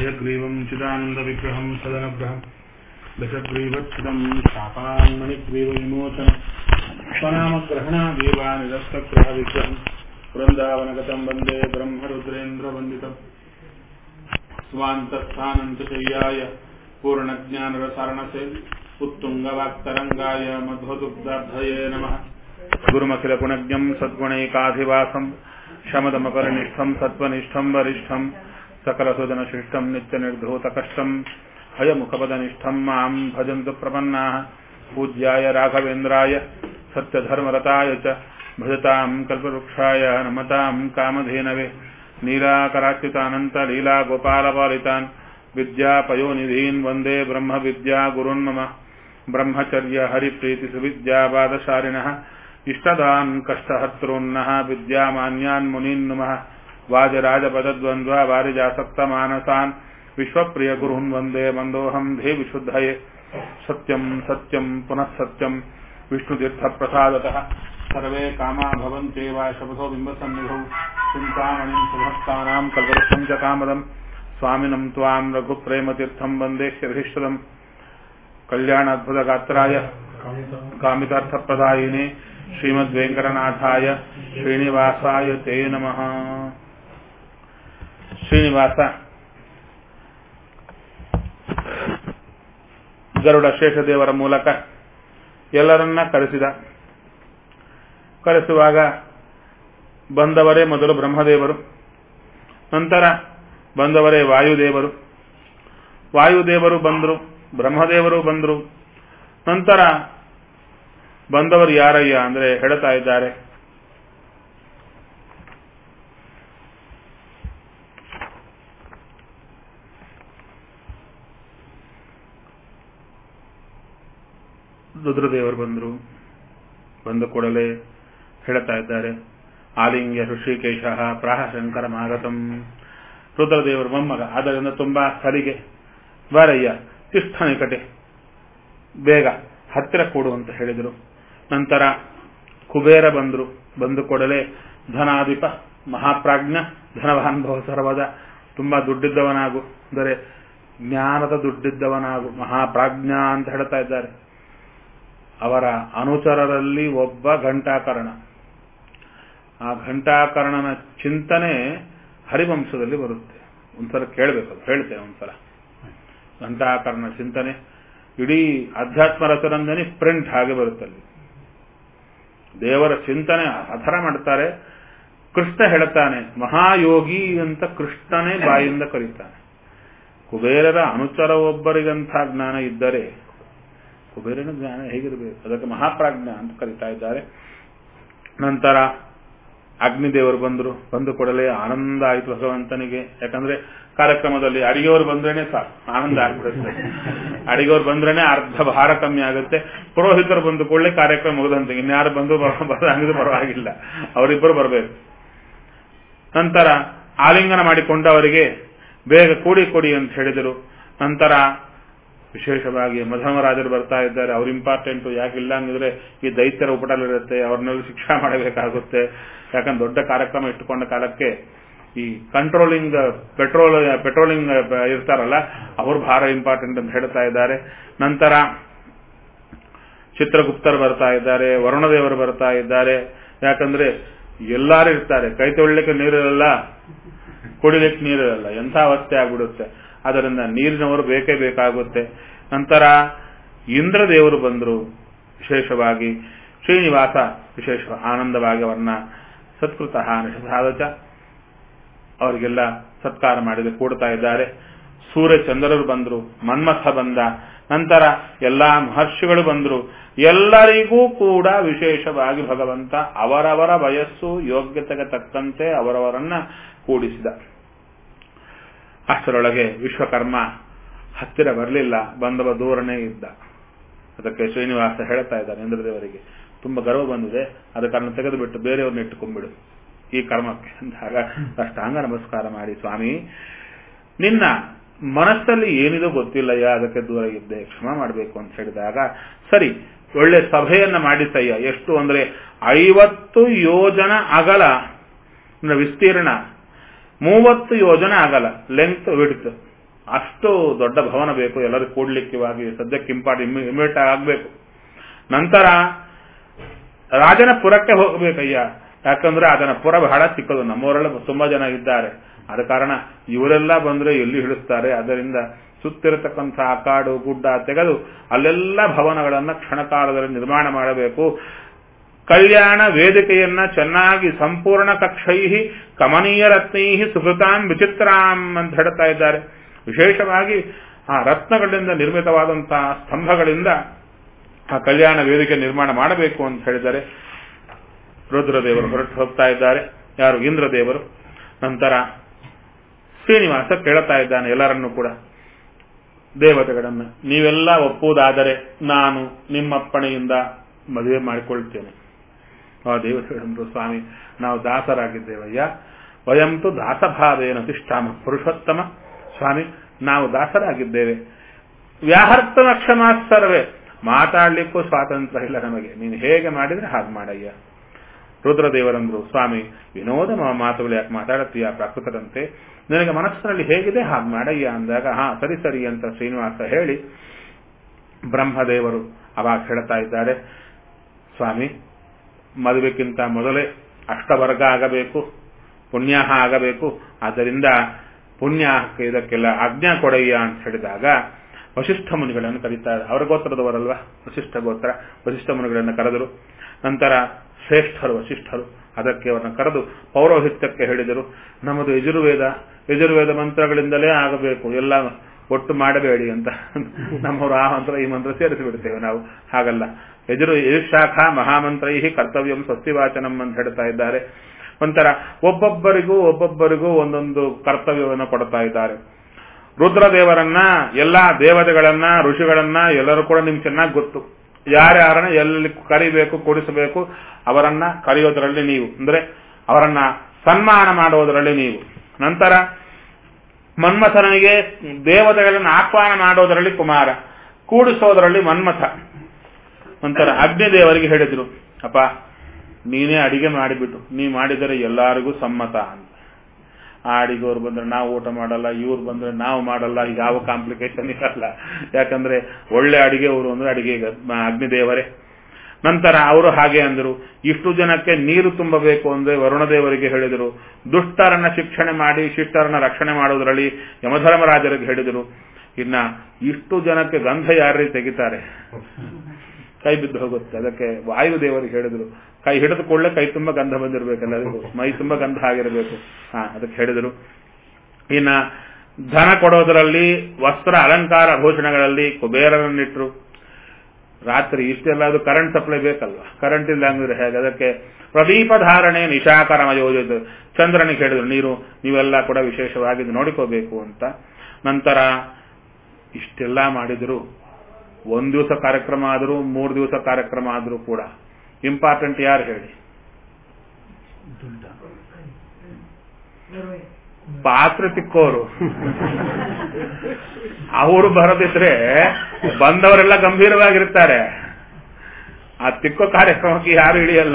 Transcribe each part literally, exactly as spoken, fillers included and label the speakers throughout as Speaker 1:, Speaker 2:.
Speaker 1: हयग्रीवं चिदानन्दविग्रहं सदनुग्रहं दशग्रीवच्छिदं शापान्मणिग्रीवविमोचनं स्वनामग्रहणादेवानिरस्तग्रहविग्रहं वृन्दावनगतं वन्दे ब्रह्मरुद्रेन्द्रवन्दितं स्वान्तस्थानन्तशय्याय पूर्णज्ञानरसारणसे उत्तुङ्गवाक्तरङ्गाय मध्वदुग्धाब्धये नमः। गुरुमखिलगुणज्ञं सद्गुणैकाधिवासं शमदमपरिनिष्ठं सत्त्वनिष्ठं वरिष्ठं सकलसुदनशिष्टं नित्यनिर्धूतकष्टं हयमुखपदनिष्ठं मां भजन्तु प्रपन्नाः। पूज्याय राघवेन्द्राय सत्यधर्मरताय च भजतां कल्पवृक्षाय नमतां कामधेनवे। नीलाकराच्युतानन्तलीलागोपालपालितान् विद्यापयोनिधीन् वन्दे ब्रह्मविद्यागुरुन् मम। ब्रह्मचर्य हरिप्रीतिसुविद्यावादशालिनः इष्टदान् कष्टहर्तॄन्नः विद्यामान्यान् मुनीन् नुमः। वाजराजपदद्वन्द्वा वारिजासक्तमानसान् विश्वप्रियगुरून् वन्दे मन्दोऽहं देविशुद्धये। सत्यं सत्यं पुनः सत्यं विष्णुतीर्थप्रसादतः सर्वे कामा भवन्त्येव शपथो बिम्बसन्निधौ चिन्तामणिं सुभक्तानां कल्पवृक्षं च कामदं स्वामिनं त्वां रघुप्रेमतीर्थं वन्दे शिरहिष्ठदम्। कल्याणाद्भुतगात्राय कामितार्थप्रदायिने श्रीमद्वेंकटनाथाय श्रीनिवासाय ते नमः। ಶ್ರೀನಿವಾಸ ಗರುಡ ಶೇಷದೇವರ ಮೂಲಕ ಎಲ್ಲರನ್ನ ಕರೆಸಿದ. ಕರೆಸುವಾಗ ಬಂದವರೇ ಮೊದಲು ಬ್ರಹ್ಮದೇವರು, ನಂತರ ಬಂದವರೇ ವಾಯುದೇವರು. ವಾಯುದೇವರು ಬಂದರು, ಬ್ರಹ್ಮದೇವರು ಬಂದರು. ನಂತರ ಬಂದವರು ಯಾರಯ್ಯ ಅಂದ್ರೆ ಹೇಳ್ತಾ ಇದ್ದಾರೆ, ರುದ್ರದೇವರು ಬಂದರು. ಬಂದ ಕೂಡಲೇ ಹೇಳ್ತಾ ಇದ್ದಾರೆ, ಆಲಿಂಗ್ಯ ಋಷಿಕೇಶ ಪ್ರಾಹ ಶಂಕರ ಮಾಗತಂ. ರುದ್ರದೇವರು ಮೊಮ್ಮಗ, ಆದ್ದರಿಂದ ತುಂಬಾ ಸರಿಗೆ, ಬಾರಯ್ಯ ತಿಷ್ಠ ನಿಕಟೆ, ಬೇಗ ಹತ್ತಿರ ಕೊಡು ಅಂತ ಹೇಳಿದರು. ನಂತರ ಕುಬೇರ ಬಂದರು. ಬಂದು ಕೂಡಲೇ ಧನಾಧಿಪ ಮಹಾಪ್ರಾಜ್ಞ ಧನವಾನ್ಭವ ಸರ್ವದ, ತುಂಬಾ ದುಡ್ಡಿದ್ದವನಾಗು ಅಂದರೆ ಜ್ಞಾನದ ದುಡ್ಡಿದ್ದವನಾಗು ಮಹಾಪ್ರಾಜ್ಞ ಅಂತ ಹೇಳ್ತಾ ಇದ್ದಾರೆ. ಅವರ ಅನುಚರರಲ್ಲಿ ಒಬ್ಬ ಘಂಟಾಕರ್ಣ. ಆ ಘಂಟಾಕರ್ಣನ ಚಿಂತನೆ ಹರಿವಂಶದಲ್ಲಿ ಬರುತ್ತೆ. ಒಂದ್ಸಲ ಕೇಳಬೇಕು, ಹೇಳ್ತೇನೆ ಒಂದ್ಸಲ. ಘಂಟಾಕರ್ಣ ಚಿಂತನೆ ಇಡೀ ಅಧ್ಯಾತ್ಮ ರಸರಂಜನಿ ಪ್ರಿಂಟ್ ಹಾಗೆ ಬರುತ್ತಲ್ಲಿ. ದೇವರ ಚಿಂತನೆ ಅಧರ ಮಾಡ್ತಾರೆ. ಕೃಷ್ಣ ಹೇಳ್ತಾನೆ ಮಹಾಯೋಗಿ ಅಂತ ಕೃಷ್ಣನೇ ಬಾಯಿಂದ ಕರೀತಾನೆ. ಕುಬೇರರ ಅನುಚರ ಒಬ್ಬರಿಗಂಥ ಜ್ಞಾನ ಇದ್ದರೆ ಕುಬೇರನ ಜ್ಞಾನ ಹೇಗಿರಬೇಕು, ಅದಕ್ಕೆ ಮಹಾಪ್ರಾಜ್ಞ ಅಂತ ಕರೀತಾ ಇದ್ದಾರೆ. ನಂತರ ಅಗ್ನಿದೇವರು ಬಂದರು. ಬಂದು ಕೂಡಲೇ ಆನಂದ ಆಯಿತು ಭಗವಂತನಿಗೆ. ಯಾಕಂದ್ರೆ ಕಾರ್ಯಕ್ರಮದಲ್ಲಿ ಅಡಿಗೆಯವರು ಬಂದ್ರೇನೆ ಸಾಕು, ಆನಂದ ಆಗ್ಬಿಡುತ್ತೆ. ಅಡಿಗೆಯವರು ಬಂದ್ರೇನೆ ಅರ್ಧ ಭಾರ ಕಮ್ಮಿ ಆಗುತ್ತೆ. ಪುರೋಹಿತರು ಬಂದು ಕೂಡಲೇ ಕಾರ್ಯಕ್ರಮ ಮುಗಿದಂತೆ. ಇನ್ಯಾರು ಬಂದು ಬರಂಗಿದ್ರೆ ಪರವಾಗಿಲ್ಲ, ಅವರಿಬ್ಬರು ಬರಬೇಕು. ನಂತರ ಆಲಿಂಗನ ಮಾಡಿಕೊಂಡು ಅವರಿಗೆ ಬೇಗ ಕೂಡಿ ಕೊಡಿ ಅಂತ ಹೇಳಿದರು. ನಂತರ ವಿಶೇಷವಾಗಿ ಮಧಮರಾಜರು ಬರ್ತಾ ಇದ್ದಾರೆ. ಅವ್ರು ಇಂಪಾರ್ಟೆಂಟು. ಯಾಕಿಲ್ಲ ಹಂಗಿದ್ರೆ ಈ ದೈತ್ಯರ ಉಪಟಲಿರುತ್ತೆ, ಅವ್ರನ್ನೆಲ್ಲ ಶಿಕ್ಷಾ ಮಾಡಬೇಕಾಗುತ್ತೆ. ಯಾಕಂದ್ರೆ ದೊಡ್ಡ ಕಾರ್ಯಕ್ರಮ ಇಟ್ಟುಕೊಂಡ ಕಾಲಕ್ಕೆ ಈ ಕಂಟ್ರೋಲಿಂಗ್ ಪೆಟ್ರೋಲ್ ಪೆಟ್ರೋಲಿಂಗ್ ಇರ್ತಾರಲ್ಲ, ಅವರು ಬಹಳ ಇಂಪಾರ್ಟೆಂಟ್ ಅಂತ ಹೇಳ್ತಾ ಇದ್ದಾರೆ. ನಂತರ ಚಿತ್ರಗುಪ್ತರು ಬರ್ತಾ ಇದ್ದಾರೆ, ವರುಣದೇವರು ಬರ್ತಾ ಇದ್ದಾರೆ. ಯಾಕಂದ್ರೆ ಎಲ್ಲಾರು ಇರ್ತಾರೆ, ಕೈ ತೊಳಿಲಿಕ್ಕೆ ನೀರಿರಲ್ಲ, ಕುಡಿಲಿಕ್ಕೆ ನೀರಿರಲ್ಲ, ಎಂಥ ಅವಸ್ಥೆ ಆಗ್ಬಿಡುತ್ತೆ. ಅದರಿಂದ ನೀರಿನವರು ಬೇಕೇ ಬೇಕಾಗುತ್ತೆ. ನಂತರ ಇಂದ್ರದೇವರು ಬಂದರು. ವಿಶೇಷವಾಗಿ ಶ್ರೀನಿವಾಸ ವಿಶೇಷ ಆನಂದವಾಗಿ ಅವರನ್ನ ಸತ್ಕೃತ ನಿಷಧಾದಚ ಅವರಿಗೆಲ್ಲ ಸತ್ಕಾರ ಮಾಡಿದೆ ಕೂಡ್ತಾ ಇದ್ದಾರೆ. ಸೂರ್ಯಚಂದ್ರರು ಬಂದರು, ಮನ್ಮಥ ಬಂದ. ನಂತರ ಎಲ್ಲಾ ಮಹರ್ಷಿಗಳು ಬಂದರು. ಎಲ್ಲರಿಗೂ ಕೂಡ ವಿಶೇಷವಾಗಿ ಭಗವಂತ ಅವರವರ ವಯಸ್ಸು ಯೋಗ್ಯತೆಗೆ ತಕ್ಕಂತೆ ಅವರವರನ್ನ ಕೂಡಿಸಿದ. ಅಷ್ಟರೊಳಗೆ ವಿಶ್ವಕರ್ಮ ಹತ್ತಿರ ಬರಲಿಲ್ಲ, ಬಂದವ ದೂರನೇ ಇದ್ದ. ಅದಕ್ಕೆ ಶ್ರೀನಿವಾಸ ಹೇಳ್ತಾ ಇದ್ದಾರೆ ಇಂದ್ರದೇವರಿಗೆ, ತುಂಬಾ ಗರ್ವ ಬಂದಿದೆ, ಅದಕ್ಕನ್ನು ತೆಗೆದು ಬಿಟ್ಟು ಬೇರೆಯವ್ರನ್ನ ಇಟ್ಟುಕೊಂಡ್ಬಿಡು ಈ ಕರ್ಮಕ್ಕೆ ಅಂದಾಗ ಅಷ್ಟಾಂಗ ನಮಸ್ಕಾರ ಮಾಡಿ, ಸ್ವಾಮಿ ನಿನ್ನ ಮನಸ್ಸಲ್ಲಿ ಏನಿದೋ ಗೊತ್ತಿಲ್ಲಯ್ಯ, ಅದಕ್ಕೆ ದೂರ ಇದ್ದೆ, ಕ್ಷಮ ಮಾಡಬೇಕು ಅಂತ ಹೇಳಿದಾಗ, ಸರಿ ಒಳ್ಳೆ ಸಭೆಯನ್ನ ಮಾಡಿಸಯ್ಯ. ಎಷ್ಟು ಅಂದ್ರೆ ಐವತ್ತು ಯೋಜನ ಅಗಲ ವಿಸ್ತೀರ್ಣ, ಮೂವತ್ತು ಯೋಜನೆ ಆಗಲ್ಲ ಲೆಂತ್ ವಿಡ್ತ್. ಅಷ್ಟು ದೊಡ್ಡ ಭವನ ಬೇಕು ಎಲ್ಲರೂ ಕೂಡ್ಲಿಕ್ಕಿವಾಗಿ, ಸದ್ಯಕ್ಕೆ ಇಂಪಾರ್ಟ್ ಇಮಿಡಿಯೇಟ್ ಆಗಬೇಕು. ನಂತರ ರಾಜನ ಪುರಕ್ಕೆ ಹೋಗಬೇಕಯ್ಯ, ಯಾಕಂದ್ರೆ ಅದನ್ನ ಪುರ ಬಹಳ ಚಿಕ್ಕದು, ನಮ್ಮವರೆಲ್ಲ ತುಂಬಾ ಜನ ಇದ್ದಾರೆ, ಆದ ಕಾರಣ ಇವರೆಲ್ಲ ಬಂದ್ರೆ ಎಲ್ಲಿ ಹಿಡಿಸ್ತಾರೆ, ಅದರಿಂದ ಸುತ್ತಿರತಕ್ಕಂಥ ಕಾಡು ಗುಡ್ಡ ತೆಗೆದು ಅಲ್ಲೆಲ್ಲ ಭವನಗಳನ್ನ ಕ್ಷಣಕಾಲದಲ್ಲಿ ನಿರ್ಮಾಣ ಮಾಡಬೇಕು. ಕಲ್ಯಾಣ ವೇದಿಕೆಯನ್ನ ಚೆನ್ನಾಗಿ ಸಂಪೂರ್ಣ ಕಕ್ಷೈ ಕಮನೀಯ ರತ್ನೈ ಸುಕೃತಾಂ ವಿಚಿತ್ರಾಂ ಅಂತ ಹೇಳ್ತಾ ಇದ್ದಾರೆ. ವಿಶೇಷವಾಗಿ ಆ ರತ್ನಗಳಿಂದ ನಿರ್ಮಿತವಾದಂತಹ ಸ್ತಂಭಗಳಿಂದ ಆ ಕಲ್ಯಾಣ ವೇದಿಕೆ ನಿರ್ಮಾಣ ಮಾಡಬೇಕು ಅಂತ ಹೇಳಿದ್ದಾರೆ. ರುದ್ರದೇವರು ಹೊರಟು ಹೋಗ್ತಾ ಇದ್ದಾರೆ, ಯಾರು ಇಂದ್ರದೇವರು. ನಂತರ ಶ್ರೀನಿವಾಸ ಕೇಳ್ತಾ ಇದ್ದಾನೆ ಎಲ್ಲರನ್ನೂ ಕೂಡ, ದೇವತೆಗಳನ್ನ, ನೀವೆಲ್ಲ ಒಪ್ಪುವುದಾದರೆ ನಾನು ನಿಮ್ಮಪ್ಪಣೆಯಿಂದ ಮದುವೆ ಮಾಡಿಕೊಳ್ತೇನೆ. ಆ ದೇವತೆಗಳಂದ್ರು, ಸ್ವಾಮಿ ನಾವು ದಾಸರಾಗಿದ್ದೇವಯ್ಯ, ವಯಂತು ದಾಸಭಾವೇನ ತಿಷ್ಠಾಮ ಪುರುಷೋತ್ತಮ. ಸ್ವಾಮಿ ನಾವು ದಾಸರಾಗಿದ್ದೇವೆ, ವ್ಯಾಹರ್ತನ ಕ್ಷಮಾಸ್ತರವೇ, ಮಾತಾಡ್ಲಿಕ್ಕೂ ಸ್ವಾತಂತ್ರ್ಯ ಇಲ್ಲ ನಮಗೆ, ನೀನು ಹೇಗೆ ಮಾಡಿದ್ರೆ ಹಾಗೆ ಮಾಡಯ್ಯ. ರುದ್ರದೇವರಂದ್ರು, ಸ್ವಾಮಿ ವಿನೋದ ಮಾತುಗಳು ಯಾಕೆ ಮಾತಾಡುತ್ತೀಯ ಪ್ರಾಕೃತದಂತೆ, ನಿನಗೆ ಮನಸ್ಸಿನಲ್ಲಿ ಹೇಗಿದೆ ಹಾಗೆ ಮಾಡಯ್ಯ ಅಂದಾಗ, ಹಾ ಸರಿ ಸರಿ ಅಂತ ಶ್ರೀನಿವಾಸ ಹೇಳಿ ಬ್ರಹ್ಮದೇವರು ಅವಾಗ ಹೇಳ್ತಾ ಇದ್ದಾರೆ, ಸ್ವಾಮಿ ಮದುವೆಕ್ಕಿಂತ ಮೊದಲೇ ಅಷ್ಟವರ್ಗ ಆಗಬೇಕು, ಪುಣ್ಯಾಹ ಆಗಬೇಕು, ಆದ್ದರಿಂದ ಪುಣ್ಯಾಹಕ್ಕೆ ಇದಕ್ಕೆಲ್ಲ ಆಜ್ಞಾ ಕೊಡಯ್ಯ ಅಂತ ಹೇಳಿದಾಗ ವಶಿಷ್ಠ ಮುನಿಗಳನ್ನು ಕರೀತಾರೆ. ಅವರ ಗೋತ್ರದವರಲ್ವಾ ವಶಿಷ್ಠ ಗೋತ್ರ, ವಶಿಷ್ಠ ಮುನಿಗಳನ್ನು ಕರೆದರು. ನಂತರ ಶ್ರೇಷ್ಠರು ವಶಿಷ್ಠರು, ಅದಕ್ಕೆ ಅವರನ್ನು ಕರೆದು ಪೌರೋಹಿತ್ಯಕ್ಕೆ ಹೇಳಿದರು. ನಮ್ಮದು ಯಜುರ್ವೇದ, ಯಜುರ್ವೇದ ಮಂತ್ರಗಳಿಂದಲೇ ಆಗಬೇಕು, ಎಲ್ಲ ಒಟ್ಟು ಮಾಡಬೇಡಿ ಅಂತ. ನಮ್ಮವರು ಆ ಮಂತ್ರ ಈ ಮಂತ್ರ ಸೇರಿಸಿ ಬಿಡ್ತೇವೆ ನಾವು, ಹಾಗಲ್ಲ. ಯಜುರ್ ಯಜುಶಾಖಾ ಮಹಾಮಂತ್ರೈ ಕರ್ತವ್ಯಂ ಸ್ವಸ್ತಿವಾಚನಂ ಅಂತ ಹೇಳ್ತಾ ಇದ್ದಾರೆ. ಒಂಥರ ಒಬ್ಬೊಬ್ಬರಿಗೂ ಒಬ್ಬೊಬ್ಬರಿಗೂ ಒಂದೊಂದು ಕರ್ತವ್ಯವನ್ನು ಕೊಡ್ತಾ ಇದ್ದಾರೆ. ರುದ್ರದೇವರನ್ನ, ಎಲ್ಲಾ ದೇವತೆಗಳನ್ನ, ಋಷಿಗಳನ್ನ ಎಲ್ಲರೂ ಕೂಡ ನಿಮ್ಗೆ ಚೆನ್ನಾಗಿ ಗೊತ್ತು, ಯಾರ್ಯಾರನ್ನ ಎಲ್ಲಿ ಕರಿಬೇಕು ಕೊಡಿಸಬೇಕು ಅವರನ್ನ ಕರೆಯೋದರಲ್ಲಿ ನೀವು, ಅಂದ್ರೆ ಅವರನ್ನ ಸನ್ಮಾನ ಮಾಡೋದರಲ್ಲಿ ನೀವು. ನಂತರ ಮನ್ಮಥನಿಗೆ ದೇವತೆಗಳನ್ನ ಆಹ್ವಾನ ಮಾಡೋದರಲ್ಲಿ ಕುಮಾರ, ಕೂಡಿಸೋದರಲ್ಲಿ ಮನ್ಮಥ. ನಂತರ ಅಗ್ನಿದೇವರಿಗೆ ಹೇಳಿದ್ರು, ಅಪ್ಪ ನೀನೇ ಅಡಿಗೆ ಮಾಡಿಬಿಟ್ಟು ನೀ ಮಾಡಿದರೆ ಎಲ್ಲರಿಗೂ ಸಮ್ಮತ ಅಂತ. ಆ ಅಡಿಗೆವ್ರು ಬಂದ್ರೆ ನಾವು ಊಟ ಮಾಡಲ್ಲ, ಇವ್ರು ಬಂದ್ರೆ ನಾವು ಮಾಡಲ್ಲ, ಯಾವ ಕಾಂಪ್ಲಿಕೇಶನ್ ಇರಲ್ಲ, ಯಾಕಂದ್ರೆ ಒಳ್ಳೆ ಅಡಿಗೆವರು ಅಂದ್ರೆ ಅಡಿಗೆ ಅಗ್ನಿದೇವರೇ. ನಂತರ ಅವರು ಹಾಗೆ ಅಂದರು, ಇಷ್ಟು ಜನಕ್ಕೆ ನೀರು ತುಂಬಬೇಕು ಅಂದ್ರೆ ವರುಣದೇವರಿಗೆ ಹೇಳಿದರು. ದುಷ್ಟರನ್ನ ಶಿಕ್ಷಣೆ ಮಾಡಿ ಶಿಷ್ಟರನ್ನ ರಕ್ಷಣೆ ಮಾಡುವುದರಲ್ಲಿ ಯಮಧರ್ಮರಾಜರಿಗೆ ಹೇಳಿದರು. ಇನ್ನ ಇಷ್ಟು ಜನಕ್ಕೆ ಗಂಧ ಯಾರೇ ತೆಗಿತಾರೆ, ಕೈ ಬಿದ್ದು ಹೋಗುತ್ತೆ, ಅದಕ್ಕೆ ವಾಯುದೇವರಿಗೆ ಹೇಳಿದರು. ಕೈ ಹಿಡಿದು ಕೊಳ್ಳೆ ಕೈ ತುಂಬಾ ಗಂಧ ಬಂದಿರಬೇಕಲ್ಲ, ಮೈ ತುಂಬಾ ಗಂಧ ಆಗಿರಬೇಕು, ಹಾ ಅದಕ್ಕೆ ಹೇಳಿದರು. ಇನ್ನ ಧನ ಕೊಡೋದರಲ್ಲಿ, ವಸ್ತ್ರ ಅಲಂಕಾರ ಭೂಷಣಗಳಲ್ಲಿ ಕುಬೇರನನ್ನಿಟ್ರು. ರಾತ್ರಿ ಇಷ್ಟೆಲ್ಲ ಅದು ಕರೆಂಟ್ ಸಪ್ಲೈ ಬೇಕಲ್ವಾ, ಕರೆಂಟ್ ಇಲ್ಲ ಅಂದ್ರೆ ಹೇಗೆ, ಅದಕ್ಕೆ ಪ್ರದೀಪ ಧಾರಣೆ ನಿಶಾಕರಮ ಯೋಜಿತ, ಚಂದ್ರನಿಗೆ ಹೇಳಿದ್ರು ನೀರು ನೀವೆಲ್ಲ ಕೂಡ ವಿಶೇಷವಾಗಿ ನೋಡಿಕೋಬೇಕು ಅಂತ. ನಂತರ ಇಷ್ಟೆಲ್ಲ ಮಾಡಿದ್ರು, ಒಂದ್ ದಿವಸ ಕಾರ್ಯಕ್ರಮ ಆದರೂ ಮೂರು ದಿವಸ ಕಾರ್ಯಕ್ರಮ ಆದರೂ ಕೂಡ ಇಂಪಾರ್ಟೆಂಟ್ ಯಾರು ಹೇಳಿ? ಪಾತ್ರೆ ತಿಕ್ಕೋರು. ಅವರು ಬರದಿದ್ರೆ ಬಂದವರೆಲ್ಲ ಗಂಭೀರವಾಗಿರ್ತಾರೆ, ಆ ತಿಕ್ಕೋ ಕಾರ್ಯಕ್ರಮಕ್ಕೆ ಯಾರು ಇಳಿಯಲ್ಲ.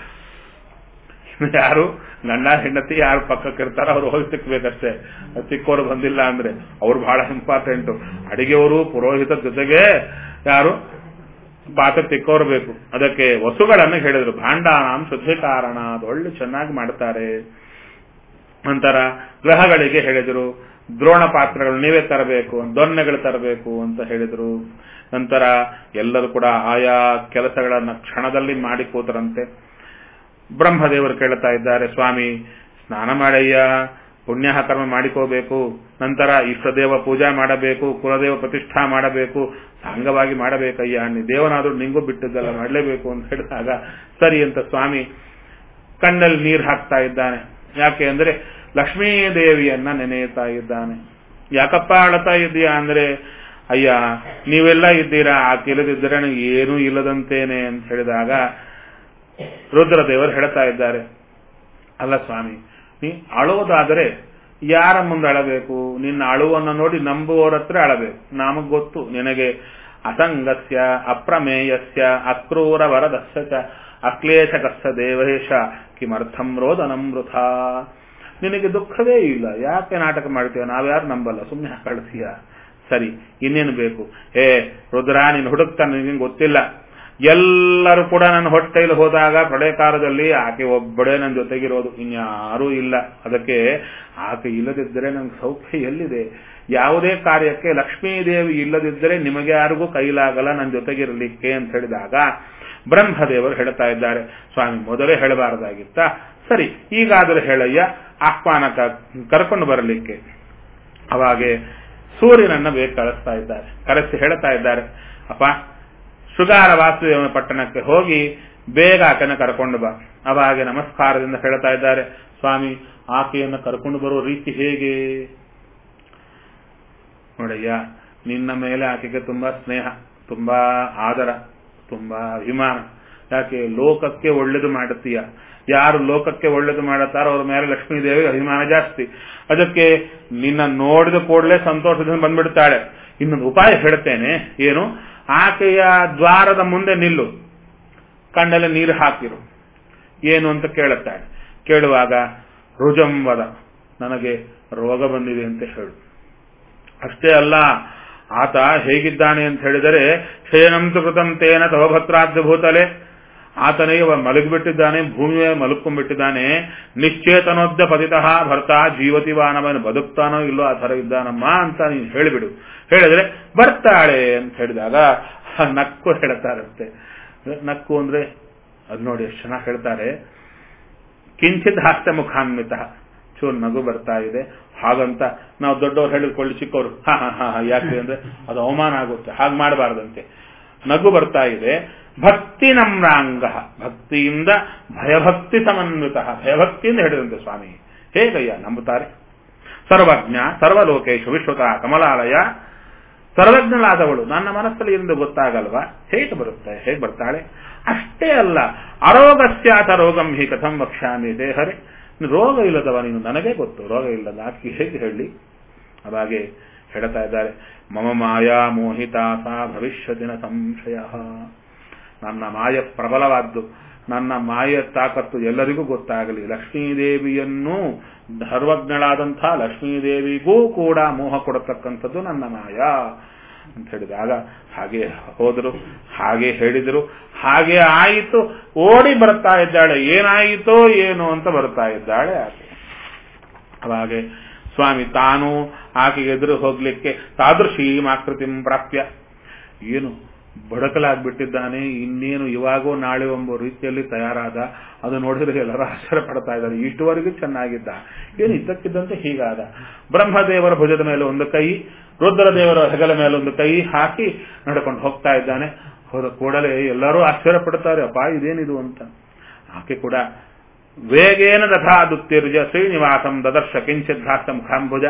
Speaker 1: ಯಾರು ಗಂಡ ಹೆಂಡತಿ ಯಾರು ಪಕ್ಕಕ್ಕಿರ್ತಾರೋ ಅವ್ರು ಹೋಗಿ ತಿಕ್ಬೇಕಷ್ಟೇ. ತಿಕ್ಕೋರು ಬಂದಿಲ್ಲ ಅಂದ್ರೆ ಅವ್ರು ಬಹಳ ಇಂಪಾರ್ಟೆಂಟು. ಅಡಿಗೆಯವರು ಪುರೋಹಿತ ಜೊತೆಗೆ ಯಾರು ಪಾತ್ರೆ ತಿಕ್ಕೋರು ಬೇಕು. ಅದಕ್ಕೆ ವಸುಗಳನ್ನು ಹೇಳಿದ್ರು, ಭಾಂಡಾನಾಂ ಶುದ್ಧೀಕಾರಣ, ಅದು ಒಳ್ಳೆ ಚೆನ್ನಾಗಿ ಮಾಡ್ತಾರೆ. ನಂತರ ಗ್ರಹಗಳಿಗೆ ಹೇಳಿದರು, ದ್ರೋಣ ಪಾತ್ರೆಗಳು ನೀವೇ ತರಬೇಕು, ದೊನ್ನೆಗಳು ತರಬೇಕು ಅಂತ ಹೇಳಿದರು. ನಂತರ ಎಲ್ಲರೂ ಕೂಡ ಆಯಾ ಕೆಲಸಗಳನ್ನ ಕ್ಷಣದಲ್ಲಿ ಮಾಡಿ ಕೂತರಂತೆ. ಬ್ರಹ್ಮದೇವರು ಕೇಳ್ತಾ ಇದ್ದಾರೆ, ಸ್ವಾಮಿ ಸ್ನಾನ ಮಾಡಯ್ಯ, ಪುಣ್ಯ ಕರ್ಮ ಮಾಡಿಕೋಬೇಕು, ನಂತರ ಇಷ್ಟದೇವ ಪೂಜಾ ಮಾಡಬೇಕು, ಕುಲದೇವ ಪ್ರತಿಷ್ಠಾ ಮಾಡಬೇಕು, ಸಾಂಗವಾಗಿ ಮಾಡಬೇಕಯ್ಯ, ನೀ ದೇವನಾದ್ರೂ ನಿಂಗೂ ಬಿಟ್ಟಿದ್ದಲ್ಲ ಮಾಡಲೇಬೇಕು ಅಂತ ಹೇಳಿದಾಗ ಸರಿ ಅಂತ ಸ್ವಾಮಿ ಕಣ್ಣಲ್ಲಿ ನೀರು ಹಾಕ್ತಾ ಇದ್ದಾನೆ. ಯಾಕೆ ಅಂದ್ರೆ ಲಕ್ಷ್ಮೀ ದೇವಿಯನ್ನ ನೆನೆಯುತ್ತಾ ಇದ್ದಾನೆ. ಯಾಕಪ್ಪ ಅಳತಾ ಇದ್ದೀಯಾ ಅಂದ್ರೆ, ಅಯ್ಯ ನೀವೆಲ್ಲ ಇದ್ದೀರಾ, ಆ ಇಲ್ಲದಿದ್ದರೆ ಏನೂ ಇಲ್ಲದಂತೇನೆ ಅಂತ ಹೇಳಿದಾಗ ರುದ್ರದೇವರು ಹೇಳ್ತಾ ಇದ್ದಾರೆ, ಅಲ್ಲ ಸ್ವಾಮಿ ನೀ ಅಳುವುದಾದರೆ ಯಾರ ಮುಂದೆ ಅಳಬೇಕು? ನಿನ್ನ ಅಳುವನ್ನು ನೋಡಿ ನಂಬುವವರ ಹತ್ರ ಅಳಬೇಕು. ನಮಗ್ ಗೊತ್ತು ನಿನಗೆ ಅಸಂಗಸ್ಯ ಅಪ್ರಮೇಯಸ್ಯ ಅಕ್ರೂರ ವರದಸ್ಯ ಅಕ್ಲೇಶಕಸ್ಯ ದೇವೇಶ ಕಿಮರ್ಥಂ ರೋದನಂ ವೃಥಾ. ನಿನಗೆ ದುಃಖವೇ ಇಲ್ಲ, ಯಾಕೆ ನಾಟಕ ಮಾಡ್ತೀಯ, ನಾವ್ಯಾರು ನಂಬಲ್ಲ, ಸುಮ್ಮನೆ ಕಳಿಸ್ತೀಯ. ಸರಿ, ಇನ್ನೇನು ಬೇಕು? ಏ ರುದ್ರ, ನೀನು ಹುಡುಕ್ತಾನೆ, ನಿನಗೆ ಗೊತ್ತಿಲ್ಲ. ಎಲ್ಲರೂ ಕೂಡ ನನ್ನ ಹೊಟ್ಟೆಯಲ್ಲಿ ಹೋದಾಗ ಪ್ರಳಯ ಕಾಲದಲ್ಲಿ ಆಕೆ ಒಬ್ಬಳೇ ನನ್ನ ಜೊತೆಗಿರೋದು, ಇನ್ಯಾರೂ ಇಲ್ಲ. ಅದಕ್ಕೆ ಆಕೆ ಇಲ್ಲದಿದ್ದರೆ ನನಗೆ ಸೌಖ್ಯ ಎಲ್ಲಿದೆ? ಯಾವುದೇ ಕಾರ್ಯಕ್ಕೆ ಲಕ್ಷ್ಮೀದೇವಿ ಇಲ್ಲದಿದ್ದರೆ ನಿಮಗೆ ಯಾರಿಗೂ ಕೈಲಾಗಲ್ಲ ನನ್ನ ಜೊತೆಗಿರಲಿಕ್ಕೆ ಅಂತ ಹೇಳಿದಾಗ ಬ್ರಹ್ಮದೇವರು ಹೇಳ್ತಾ ಇದ್ದಾರೆ, ಸ್ವಾಮಿ ಮೊದಲೇ ಹೇಳಬಾರದಾಗಿತ್ತ, ಸರಿ ಈಗಾದರೂ ಹೇಳಯ್ಯ, ಆಹ್ವಾನ ಕರ್ಕೊಂಡು ಬರಲಿಕ್ಕೆ. ಅವಾಗೆ ಸೂರ್ಯನನ್ನ ಬೇಗ ಕಳಿಸ್ತಾ ಇದ್ದಾರೆ, ಕರೆಸಿ ಹೇಳ್ತಾ ಇದ್ದಾರೆ, ಅಪ್ಪ ಶೃಗಾರ ವಾಸುದೇವನ ಪಟ್ಟಣಕ್ಕೆ ಹೋಗಿ ಬೇಗ ಆಕೆನ ಕರ್ಕೊಂಡು ಬಾ. ಅವಾಗೆ ನಮಸ್ಕಾರದಿಂದ ಹೇಳ್ತಾ ಇದ್ದಾರೆ, ಸ್ವಾಮಿ ಆಕೆಯನ್ನು ಕರ್ಕೊಂಡು ಬರೋ ರೀತಿ ಹೇಗೆ? ನೋಡಯ್ಯ, ನಿನ್ನ ಮೇಲೆ ಆಕೆಗೆ ತುಂಬಾ ಸ್ನೇಹ, ತುಂಬಾ ಆದರ, ತುಂಬಾ ಅಭಿಮಾನ. ಯಾಕೆ? ಲೋಕಕ್ಕೆ ಒಳ್ಳೇದು ಮಾಡುತ್ತೀಯ. ಯಾರು ಲೋಕಕ್ಕೆ ಒಳ್ಳೇದು ಮಾಡುತ್ತಾರೋ ಅವ್ರ ಮೇಲೆ ಲಕ್ಷ್ಮೀದೇವಿ ಅಭಿಮಾನ ಜಾಸ್ತಿ. ಅದಕ್ಕೆ ನಿನ್ನ ನೋಡಿದ ಕೂಡಲೇ ಸಂತೋಷದಿಂದ ಬಂದ್ಬಿಡ್ತಾಳೆ. ಇನ್ನೊಂದು ಉಪಾಯ ಹೇಳ್ತೇನೆ, ಏನು? ಆಕೆಯ ದ್ವಾರದ ಮುಂದೆ ನಿಲ್ಲು, ಕಣ್ಣಲ್ಲಿ ನೀರು ಹಾಕಿರು, ಏನು ಅಂತ ಕೇಳುತ್ತಾಳೆ. ಕೇಳುವಾಗ ರುಜಂವದ, ನನಗೆ ರೋಗ ಬಂದಿದೆ ಅಂತ ಹೇಳು. ಅಷ್ಟೇ ಅಲ್ಲ, ಆತ ಹೇಗಿದ್ದಾನೆ ಅಂತ ಹೇಳಿದರೆ, ಶಯನಂತು ಕೃತಂ ತೇನ ತವ ಭದ್ರಾದ್ಭೂತಲೆ, ಆತನಿಗೆ ಮಲಗಿಬಿಟ್ಟಿದ್ದಾನೆ, ಭೂಮಿಯ ಮಲಕ್ಕೊಂಡ್ಬಿಟ್ಟಿದ್ದಾನೆ. ನಿಶ್ಚೇತನೋದ್ದ ಪತಿತಃ ಭರ್ತ ಜೀವತಿವಾನವನು ಬದುಕ್ತಾನೋ ಇಲ್ಲೋ ಆ ಥರ ಇದ್ದಾನಮ್ಮ ಅಂತ ನೀನು ಹೇಳಿಬಿಡು. ಹೇಳಿದ್ರೆ ಬರ್ತಾಳೆ ಅಂತ ಹೇಳಿದಾಗ ನಕ್ಕು ಹೇಳ್ತಾರಂತೆ. ನಕ್ಕು ಅಂದ್ರೆ ಅದು ನೋಡಿ ಎಷ್ಟು ಚೆನ್ನಾಗಿ ಹೇಳ್ತಾರೆ, ಕಿಂಚಿತ್ ಹಾಸ್ಯ ಮುಖಾನ್ವಿತ, ಚೂರು ನಗು ಬರ್ತಾ ಇದೆ. ಹಾಗಂತ ನಾವು ದೊಡ್ಡವ್ರು ಹೇಳಿದ್ಕೊಳ್ಳಿ ಚಿಕ್ಕವರು ಹಾ ಹಾ ಹಾ ಯಾಕೆ ಅಂದ್ರೆ ಅದು ಅವಮಾನ ಆಗುತ್ತೆ, ಹಾಗೆ ಮಾಡಬಾರ್ದಂತೆ. ನಗು ಬರ್ತಾ ಇದೆ. ಭಕ್ತಿ ನಮ್ರಾಂಗ, ಭಕ್ತಿಯಿಂದ ಭಯಭಕ್ತಿ ಸಮನ್ವಿತ, ಭಯಭಕ್ತಿಯಿಂದ ಹೇಳಿದಂತೆ ಸ್ವಾಮಿ. ಹೇಗಯ್ಯ ನಂಬುತ್ತಾರೆ? ಸರ್ವಜ್ಞ ಸರ್ವಲೋಕೇಶು ವಿಶ್ವತ ಕಮಲಾಲಯ, ಸರ್ವಜ್ಞಳಾದವಳು ನನ್ನ ಮನಸ್ಸಲ್ಲಿ ಎಂದು ಗೊತ್ತಾಗಲ್ವಾ? ಹೇಗೆ ಬರುತ್ತೆ? ಹೇಗೆ ಬರ್ತಾಳೆ? ಅಷ್ಟೇ ಅಲ್ಲ, ಅರೋಗಸ್ಯಾತ ರೋಗಂ ಹಿ ಕಥಂ ವಕ್ಷ್ಯಾಮಿ ದೇಹರೆ, ರೋಗ ಇಲ್ಲದವ ನೀನು, ನನಗೆ ಗೊತ್ತು ರೋಗ ಇಲ್ಲದ, ಆಕೆ ಹೇಗೆ ಹೇಳಿ? ಅವಾಗೆ ಹೇಳ್ತಾ ಇದ್ದಾರೆ, ಮಮ ಮಾಯಾ ಮೋಹಿತಾ ಸಾ ಭವಿಷ್ಯತಿನ ಸಂಶಯ. ನನ್ನ ಮಾಯ ಪ್ರಬಲವಾದ್ದು, ನನ್ನ ಮಾಯ ತಾಕತ್ತು ಎಲ್ಲರಿಗೂ ಗೊತ್ತಾಗಲಿ. ಲಕ್ಷ್ಮೀದೇವಿಯನ್ನು ಸರ್ವಜ್ಞಳಾದಂಥ ಲಕ್ಷ್ಮೀದೇವಿಗೂ ಕೂಡ ಮೋಹ ಕೊಡತಕ್ಕಂಥದ್ದು ನನ್ನ ಮಾಯ ಅಂತ ಹೇಳಿದಾಗ ಹಾಗೆ ಹೋದರು, ಹಾಗೆ ಹೇಳಿದರು, ಹಾಗೆ ಆಯಿತು. ಓಡಿ ಬರ್ತಾ ಇದ್ದಾಳೆ, ಏನಾಯಿತೋ ಏನು ಅಂತ ಬರ್ತಾ ಇದ್ದಾಳೆ ಆಕೆ. ಅವಾಗೆ ಸ್ವಾಮಿ ತಾನು ಆಕೆಗೆ ಎದುರು ಹೋಗ್ಲಿಕ್ಕೆ ತಾದೃಶೀಂ ಆಕೃತಿಂ ಪ್ರಾಪ್ಯ, ಏನು ಬಡಕಲಾಗ್ಬಿಟ್ಟಿದ್ದಾನೆ, ಇನ್ನೇನು ಇವಾಗೋ ನಾಳೆ ಎಂಬ ರೀತಿಯಲ್ಲಿ ತಯಾರಾದ. ಅದು ನೋಡಿದ್ರೆ ಎಲ್ಲರೂ ಆಶ್ಚರ್ಯ ಪಡ್ತಾ ಇದ್ದಾರೆ, ಇಷ್ಟುವರೆಗೂ ಚೆನ್ನಾಗಿದ್ದ, ಏನು ಇದ್ದಕ್ಕಿದ್ದಂತೆ ಹೀಗಾದ. ಬ್ರಹ್ಮದೇವರ ಭುಜದ ಮೇಲೆ ಒಂದು ಕೈ, ರುದ್ರದೇವರ ಹೆಗಲ ಮೇಲೆ ಒಂದು ಕೈ ಹಾಕಿ ನಡ್ಕೊಂಡು ಹೋಗ್ತಾ ಇದ್ದಾನೆ. ಹೋದ ಕೂಡಲೇ ಎಲ್ಲರೂ ಆಶ್ಚರ್ಯ ಪಡ್ತಾರೆ, ಅಪ್ಪ ಇದೇನಿದು ಅಂತ. ಆಕೆ ಕೂಡ ವೇಗೇನ ದಧಾದುತ್ತಿರ್ಜ ಶ್ರೀನಿವಾಸಂ ದದರ್ಶ ಕಿಂಚಿತ್ ಹಾಸ್ಯ ಮುಖಾಂಬುಜ,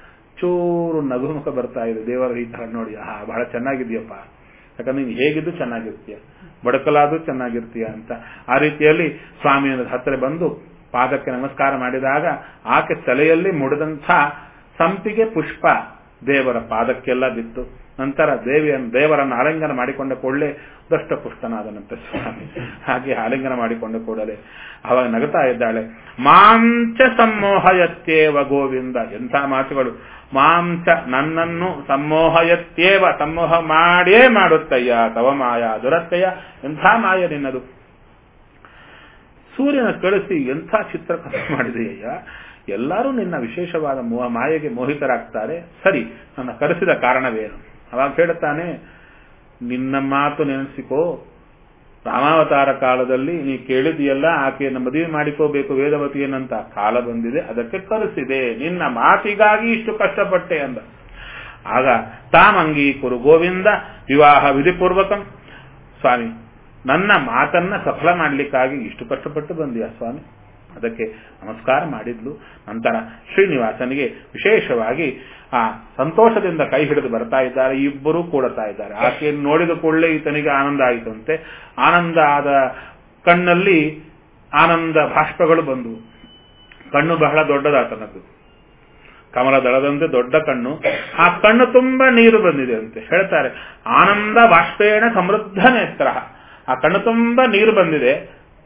Speaker 1: ಚೂರು ನಗುಮುಖ ಬರ್ತಾ ಇದೆ. ದೇವರ ಈ ತರ ನೋಡಿ, ಹಾ ಬಹಳ ಚೆನ್ನಾಗಿದ್ಯಪ್ಪ, ಯಾಕಂದ್ರೆ ನೀನು ಹೇಗಿದ್ದು ಚೆನ್ನಾಗಿರ್ತೀಯ, ಬಡಕಲಾದ್ರೂ ಚೆನ್ನಾಗಿರ್ತೀಯ ಅಂತ. ಆ ರೀತಿಯಲ್ಲಿ ಸ್ವಾಮಿಯ ಹತ್ತಿರ ಬಂದು ಪಾದಕ್ಕೆ ನಮಸ್ಕಾರ ಮಾಡಿದಾಗ ಆಕೆ ತಲೆಯಲ್ಲಿ ಮುಡಿದಂಥ ಸಂಪಿಗೆ ಪುಷ್ಪ ದೇವರ ಪಾದಕ್ಕೆಲ್ಲ ಬಿತ್ತು. ನಂತರ ದೇವಿಯನ್ನು ದೇವರನ್ನು ಆಲಿಂಗನ ಮಾಡಿಕೊಂಡ ಕೂಡಲೇ ದಷ್ಟಪುಷ್ಟನಾದನಂತೆ ಸ್ವಾಮಿ. ಹಾಗೆ ಆಲಿಂಗನ ಮಾಡಿಕೊಂಡ ಕೂಡಲೇ ಅವಾಗ ನಗುತ್ತಾ ಇದ್ದಾಳೆ. ಮಾಂಚ ಸಮ್ಮೋಹಯತ್ಯೇವ ಗೋವಿಂದ, ಎಂಥ ಮಾತುಗಳು! ಮಾಂಚ ನನ್ನನ್ನು ಸಮ್ಮೋಹಯತ್ಯೇವ, ಸಮ್ಮೋಹ ಮಾಡೇ ಮಾಡುತ್ತಯ್ಯ, ತವ ಮಾಯ ದುರತ್ತೆಯ, ಎಂಥ ಮಾಯ ನಿನ್ನದು. ಸೂರ್ಯನ ಕಳಿಸಿ ಎಂಥ ಚಿತ್ರಕಥೆ ಮಾಡಿದೆಯಯ್ಯ, ಎಲ್ಲರೂ ನಿನ್ನ ವಿಶೇಷವಾದ ಮೋಹ ಮಾಯೆಗೆ ಮೋಹಿತರಾಗ್ತಾರೆ. ಸರಿ, ನನ್ನ ಕರೆಸಿದ ಕಾರಣವೇನು? ಅವಾಗ ಹೇಳುತ್ತಾನೆ, ನಿನ್ನ ಮಾತು ನೆನೆಸಿಕೋ, ರಾಮಾವತಾರ ಕಾಲದಲ್ಲಿ ನೀ ಕೇಳಿದೆಯಲ್ಲ, ಆಕೆಯನ್ನು ಮದುವೆ ಮಾಡಿಕೋಬೇಕು ವೇದವತಿಯನ್ನಂತ ಕಾಲ ಬಂದಿದೆ, ಅದಕ್ಕೆ ಕರೆಸಿದೆ, ನಿನ್ನ ಮಾತಿಗಾಗಿ ಇಷ್ಟು ಕಷ್ಟಪಟ್ಟೆ ಅಂದ. ಆಗ ತಾಮಂಗಿ ಕುರು ಗೋವಿಂದ ವಿವಾಹ ವಿಧಿಪೂರ್ವಕಂ, ಸ್ವಾಮಿ ನನ್ನ ಮಾತನ್ನ ಸಫಲ ಮಾಡಲಿಕ್ಕಾಗಿ ಇಷ್ಟು ಕಷ್ಟಪಟ್ಟು ಬಂದಿಯಾ ಸ್ವಾಮಿ? ಅದಕ್ಕೆ ನಮಸ್ಕಾರ ಮಾಡಿದ್ಲು. ನಂತರ ಶ್ರೀನಿವಾಸನಿಗೆ ವಿಶೇಷವಾಗಿ ಆ ಸಂತೋಷದಿಂದ ಕೈ ಹಿಡಿದು ಬರ್ತಾ ಇದ್ದಾರೆ. ಇಬ್ಬರೂ ಕೂಡುತ್ತಾ ಇದ್ದಾರೆ. ಆಕೆಯನ್ನು ನೋಡಿದ ಕೂಡಲೇ ಈತನಿಗೆ ಆನಂದ ಆಯಿತಂತೆ. ಆನಂದ ಆದ ಕಣ್ಣಲ್ಲಿ ಆನಂದ ಭಾಷ್ಪಗಳು ಬಂದವು. ಕಣ್ಣು ಬಹಳ ದೊಡ್ಡದಾತನದ್ದು, ಕಮಲ ದಳದಂತೆ ದೊಡ್ಡ ಕಣ್ಣು. ಆ ಕಣ್ಣು ತುಂಬಾ ನೀರು ಬಂದಿದೆ ಅಂತೆ ಹೇಳ್ತಾರೆ. ಆನಂದ ಬಾಷ್ಪೇಣ ಸಮೃದ್ಧ ನೇತ್ರ, ಆ ಕಣ್ಣು ತುಂಬಾ ನೀರು ಬಂದಿದೆ.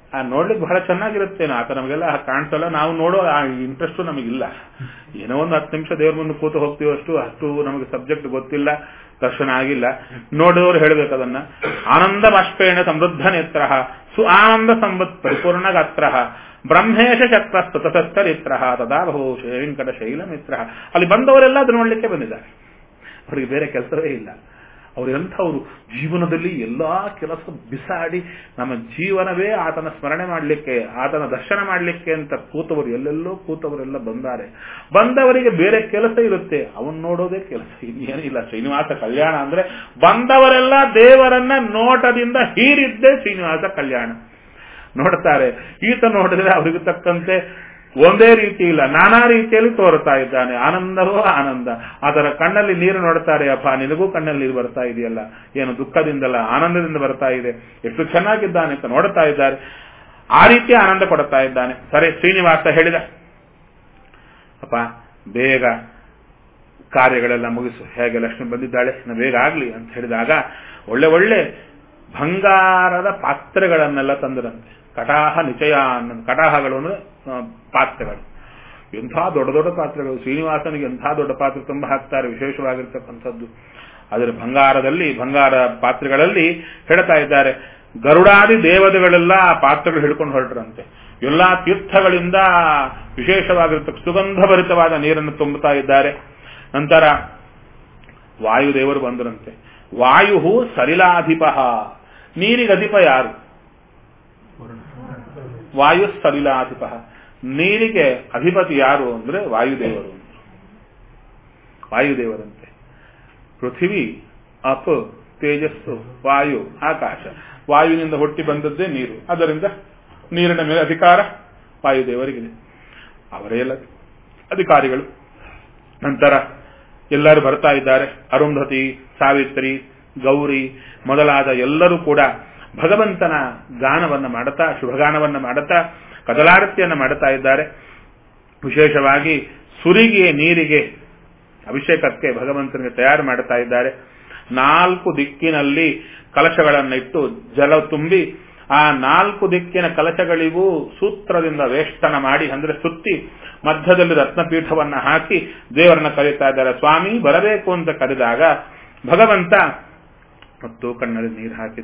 Speaker 1: ಆ ನೋಡ್ಲಿಕ್ಕೆ ಬಹಳ ಚೆನ್ನಾಗಿರುತ್ತೇನೋ ಆತ ನಮಗೆಲ್ಲ ಕಾಣಿಸಲ್ಲ, ನಾವು ನೋಡೋ ಆ ಇಂಟ್ರೆಸ್ಟು ನಮಗಿಲ್ಲ. ಏನೋ ಒಂದು ಹತ್ತು ನಿಮಿಷ ದೇವ್ರ ಮುಂದೆ ಕೂತು ಹೋಗ್ತೀವಿ, ಅಷ್ಟು ಅಷ್ಟು ನಮಗೆ ಸಬ್ಜೆಕ್ಟ್ ಗೊತ್ತಿಲ್ಲ, ದರ್ಶನ ಆಗಿಲ್ಲ. ನೋಡಿದವರು ಹೇಳ್ಬೇಕು ಅದನ್ನ. ಆನಂದ ಬಾಷ್ಪೇಣ ಸಮೃದ್ಧ ನೇತ್ರ ಸು ಆನಂದ ಸಂವತ್ ಪರಿಪೂರ್ಣ ಗಾತ್ರ ಬ್ರಹ್ಮೇಶ ಶಕ್ತ ಸ್ತತಸ್ಥರಿತ್ರ ತದಾ ಬಹು ಶ್ರೇಂಕಟ ಶೈಲ ಮಿತ್ರ. ಅಲ್ಲಿ ಬಂದವರೆಲ್ಲ ಅದು ನೋಡ್ಲಿಕ್ಕೆ ಬಂದಿದ್ದಾರೆ. ಅವರಿಗೆ ಬೇರೆ ಕೆಲಸವೇ ಇಲ್ಲ. ಅವರೆಂಥವ್ರು ಜೀವನದಲ್ಲಿ ಎಲ್ಲಾ ಕೆಲಸ ಬಿಸಾಡಿ ನಮ್ಮ ಜೀವನವೇ ಆತನ ಸ್ಮರಣೆ ಮಾಡಲಿಕ್ಕೆ, ಆತನ ದರ್ಶನ ಮಾಡಲಿಕ್ಕೆ ಅಂತ ಕೂತವರು, ಎಲ್ಲೆಲ್ಲೋ ಕೂತವರೆಲ್ಲ ಬಂದಾರೆ. ಬಂದವರಿಗೆ ಬೇರೆ ಕೆಲಸ ಇರುತ್ತೆ, ಅವನ್ ನೋಡೋದೇ ಕೆಲಸ, ಇನ್ನೇನಿಲ್ಲ. ಶ್ರೀನಿವಾಸ ಕಲ್ಯಾಣ ಅಂದ್ರೆ ಬಂದವರೆಲ್ಲ ದೇವರನ್ನ ನೋಟದಿಂದ ಹೀರಿದ್ದೇ ಶ್ರೀನಿವಾಸ ಕಲ್ಯಾಣ. ನೋಡ್ತಾರೆ, ಈತ ನೋಡಿದ್ರೆ ಅವರಿಗೆ ತಕ್ಕಂತೆ ಒಂದೇ ರೀತಿ ಇಲ್ಲ, ನಾನಾ ರೀತಿಯಲ್ಲಿ ತೋರುತ್ತಾ ಇದ್ದಾನೆ. ಆನಂದವೋ ಆನಂದ. ಅದರ ಕಣ್ಣಲ್ಲಿ ನೀರು ನೋಡ್ತಾರೆ, ಅಪ್ಪ ನಿನಗೂ ಕಣ್ಣಲ್ಲಿ ನೀರು ಬರ್ತಾ ಇದೆಯಲ್ಲ, ಏನು ದುಃಖದಿಂದಲ್ಲ ಆನಂದದಿಂದ ಬರ್ತಾ ಇದೆ, ಎಷ್ಟು ಚೆನ್ನಾಗಿದ್ದಾನೆ ಅಂತ ನೋಡ್ತಾ ಇದ್ದಾರೆ. ಆ ರೀತಿ ಆನಂದ ಕೊಡ್ತಾ ಇದ್ದಾನೆ. ಸರಿ, ಶ್ರೀನಿವಾಸ ಹೇಳಿದ, ಅಪ್ಪ ಬೇಗ ಕಾರ್ಯಗಳೆಲ್ಲ ಮುಗಿಸು, ಹೇಗೆ ಲಕ್ಷ್ಮಿ ಬಂದಿದ್ದಾಳೆ, ನಾ ಬೇಗ ಆಗ್ಲಿ ಅಂತ ಹೇಳಿದಾಗ ಒಳ್ಳೆ ಒಳ್ಳೆ ಬಂಗಾರದ ಪಾತ್ರೆಗಳನ್ನೆಲ್ಲ ತಂದರಂತೆ. ಕಟಾಹ ನಿಚಯ, ಕಟಾಹಗಳು ಅಂದ್ರೆ ಪಾತ್ರೆಗಳು, ಎಂಥ ದೊಡ್ಡ ದೊಡ್ಡ ಪಾತ್ರೆಗಳು. ಶ್ರೀನಿವಾಸನಿಗೆ ಎಂಥ ದೊಡ್ಡ ಪಾತ್ರೆ ತುಂಬ ಹಾಕ್ತಾರೆ, ವಿಶೇಷವಾಗಿರ್ತಕ್ಕಂಥದ್ದು. ಅದರ ಬಂಗಾರದಲ್ಲಿ, ಬಂಗಾರ ಪಾತ್ರೆಗಳಲ್ಲಿ ಹೇಳ್ತಾ ಇದ್ದಾರೆ, ಗರುಡಾದಿ ದೇವತೆಗಳೆಲ್ಲ ಆ ಪಾತ್ರೆಗಳು ಹಿಡ್ಕೊಂಡು ಹೊರಟ್ರಂತೆ. ಎಲ್ಲಾ ತೀರ್ಥಗಳಿಂದ ವಿಶೇಷವಾಗಿರ್ತಕ್ಕ ಸುಗಂಧಭರಿತವಾದ ನೀರನ್ನು ತುಂಬುತ್ತಾ ಇದ್ದಾರೆ. ನಂತರ ವಾಯುದೇವರು ಬಂದರಂತೆ. ವಾಯು ಸಲಿಲಾಧಿಪ. ನೀರಿಗೆ ಅಧಿಪ ಯಾರು? ವಾಯು ಸಲಿಲಾಧಿಪ. ನೀರಿಗೆ ಅಧಿಪತಿ ಯಾರು ಅಂದ್ರೆ ವಾಯುದೇವರು. ವಾಯುದೇವರಂತೆ. ಪೃಥ್ವಿ, ಅಪ್, ತೇಜಸ್ಸು, ವಾಯು, ಆಕಾಶ. ವಾಯುವಿನಿಂದ ಹುಟ್ಟಿ ಬಂದದ್ದೇ ನೀರು, ಅದರಿಂದ ನೀರಿನ ಮೇಲೆ ಅಧಿಕಾರ ವಾಯುದೇವರಿಗಿದೆ. ಅವರೇ ಎಲ್ಲ ಅಧಿಕಾರಿಗಳು. ನಂತರ ಎಲ್ಲರೂ ಬರ್ತಾ ಇದ್ದಾರೆ. ಅರುಂಧತಿ, ಸಾವಿತ್ರಿ, ಗೌರಿ ಮೊದಲಾದ ಎಲ್ಲರೂ ಕೂಡ ಭಗವಂತನ ಗಾನವನ್ನ ಮಾಡುತ್ತಾ, ಶುಭಗಾನವನ್ನ ಮಾಡುತ್ತಾ, ಕದಲಾರತಿಯನ್ನ ಮಾಡುತ್ತಾ ಇದ್ದಾರೆ. ವಿಶೇಷವಾಗಿ ಸುರಿಗೆ ನೀರಿಗೆ ಅಭಿಷೇಕಕ್ಕೆ ಭಗವಂತನಿಗೆ ತಯಾರು ಮಾಡುತ್ತಾ ಇದ್ದಾರೆ. ನಾಲ್ಕು ದಿಕ್ಕಿನಲ್ಲಿ ಕಲಶಗಳನ್ನಿಟ್ಟು ಜಲ ತುಂಬಿ, ಆ ನಾಲ್ಕು ದಿಕ್ಕಿನ ಕಲಶಗಳಿಗೂ ಸೂತ್ರದಿಂದ ವೇಷ್ಟನ ಮಾಡಿ, ಅಂದ್ರೆ ಸುತ್ತಿ ಮಧ್ಯದಲ್ಲಿ ರತ್ನಪೀಠವನ್ನ ಹಾಕಿ ದೇವರನ್ನ ಕರೀತಾ ಇದ್ದಾರೆ. ಸ್ವಾಮಿ ಬರಬೇಕು ಅಂತ ಕರೆದಾಗ ಭಗವಂತ ಮತ್ತು ಕಣ್ಣಲ್ಲಿ ನೀರು ಹಾಕಿದ.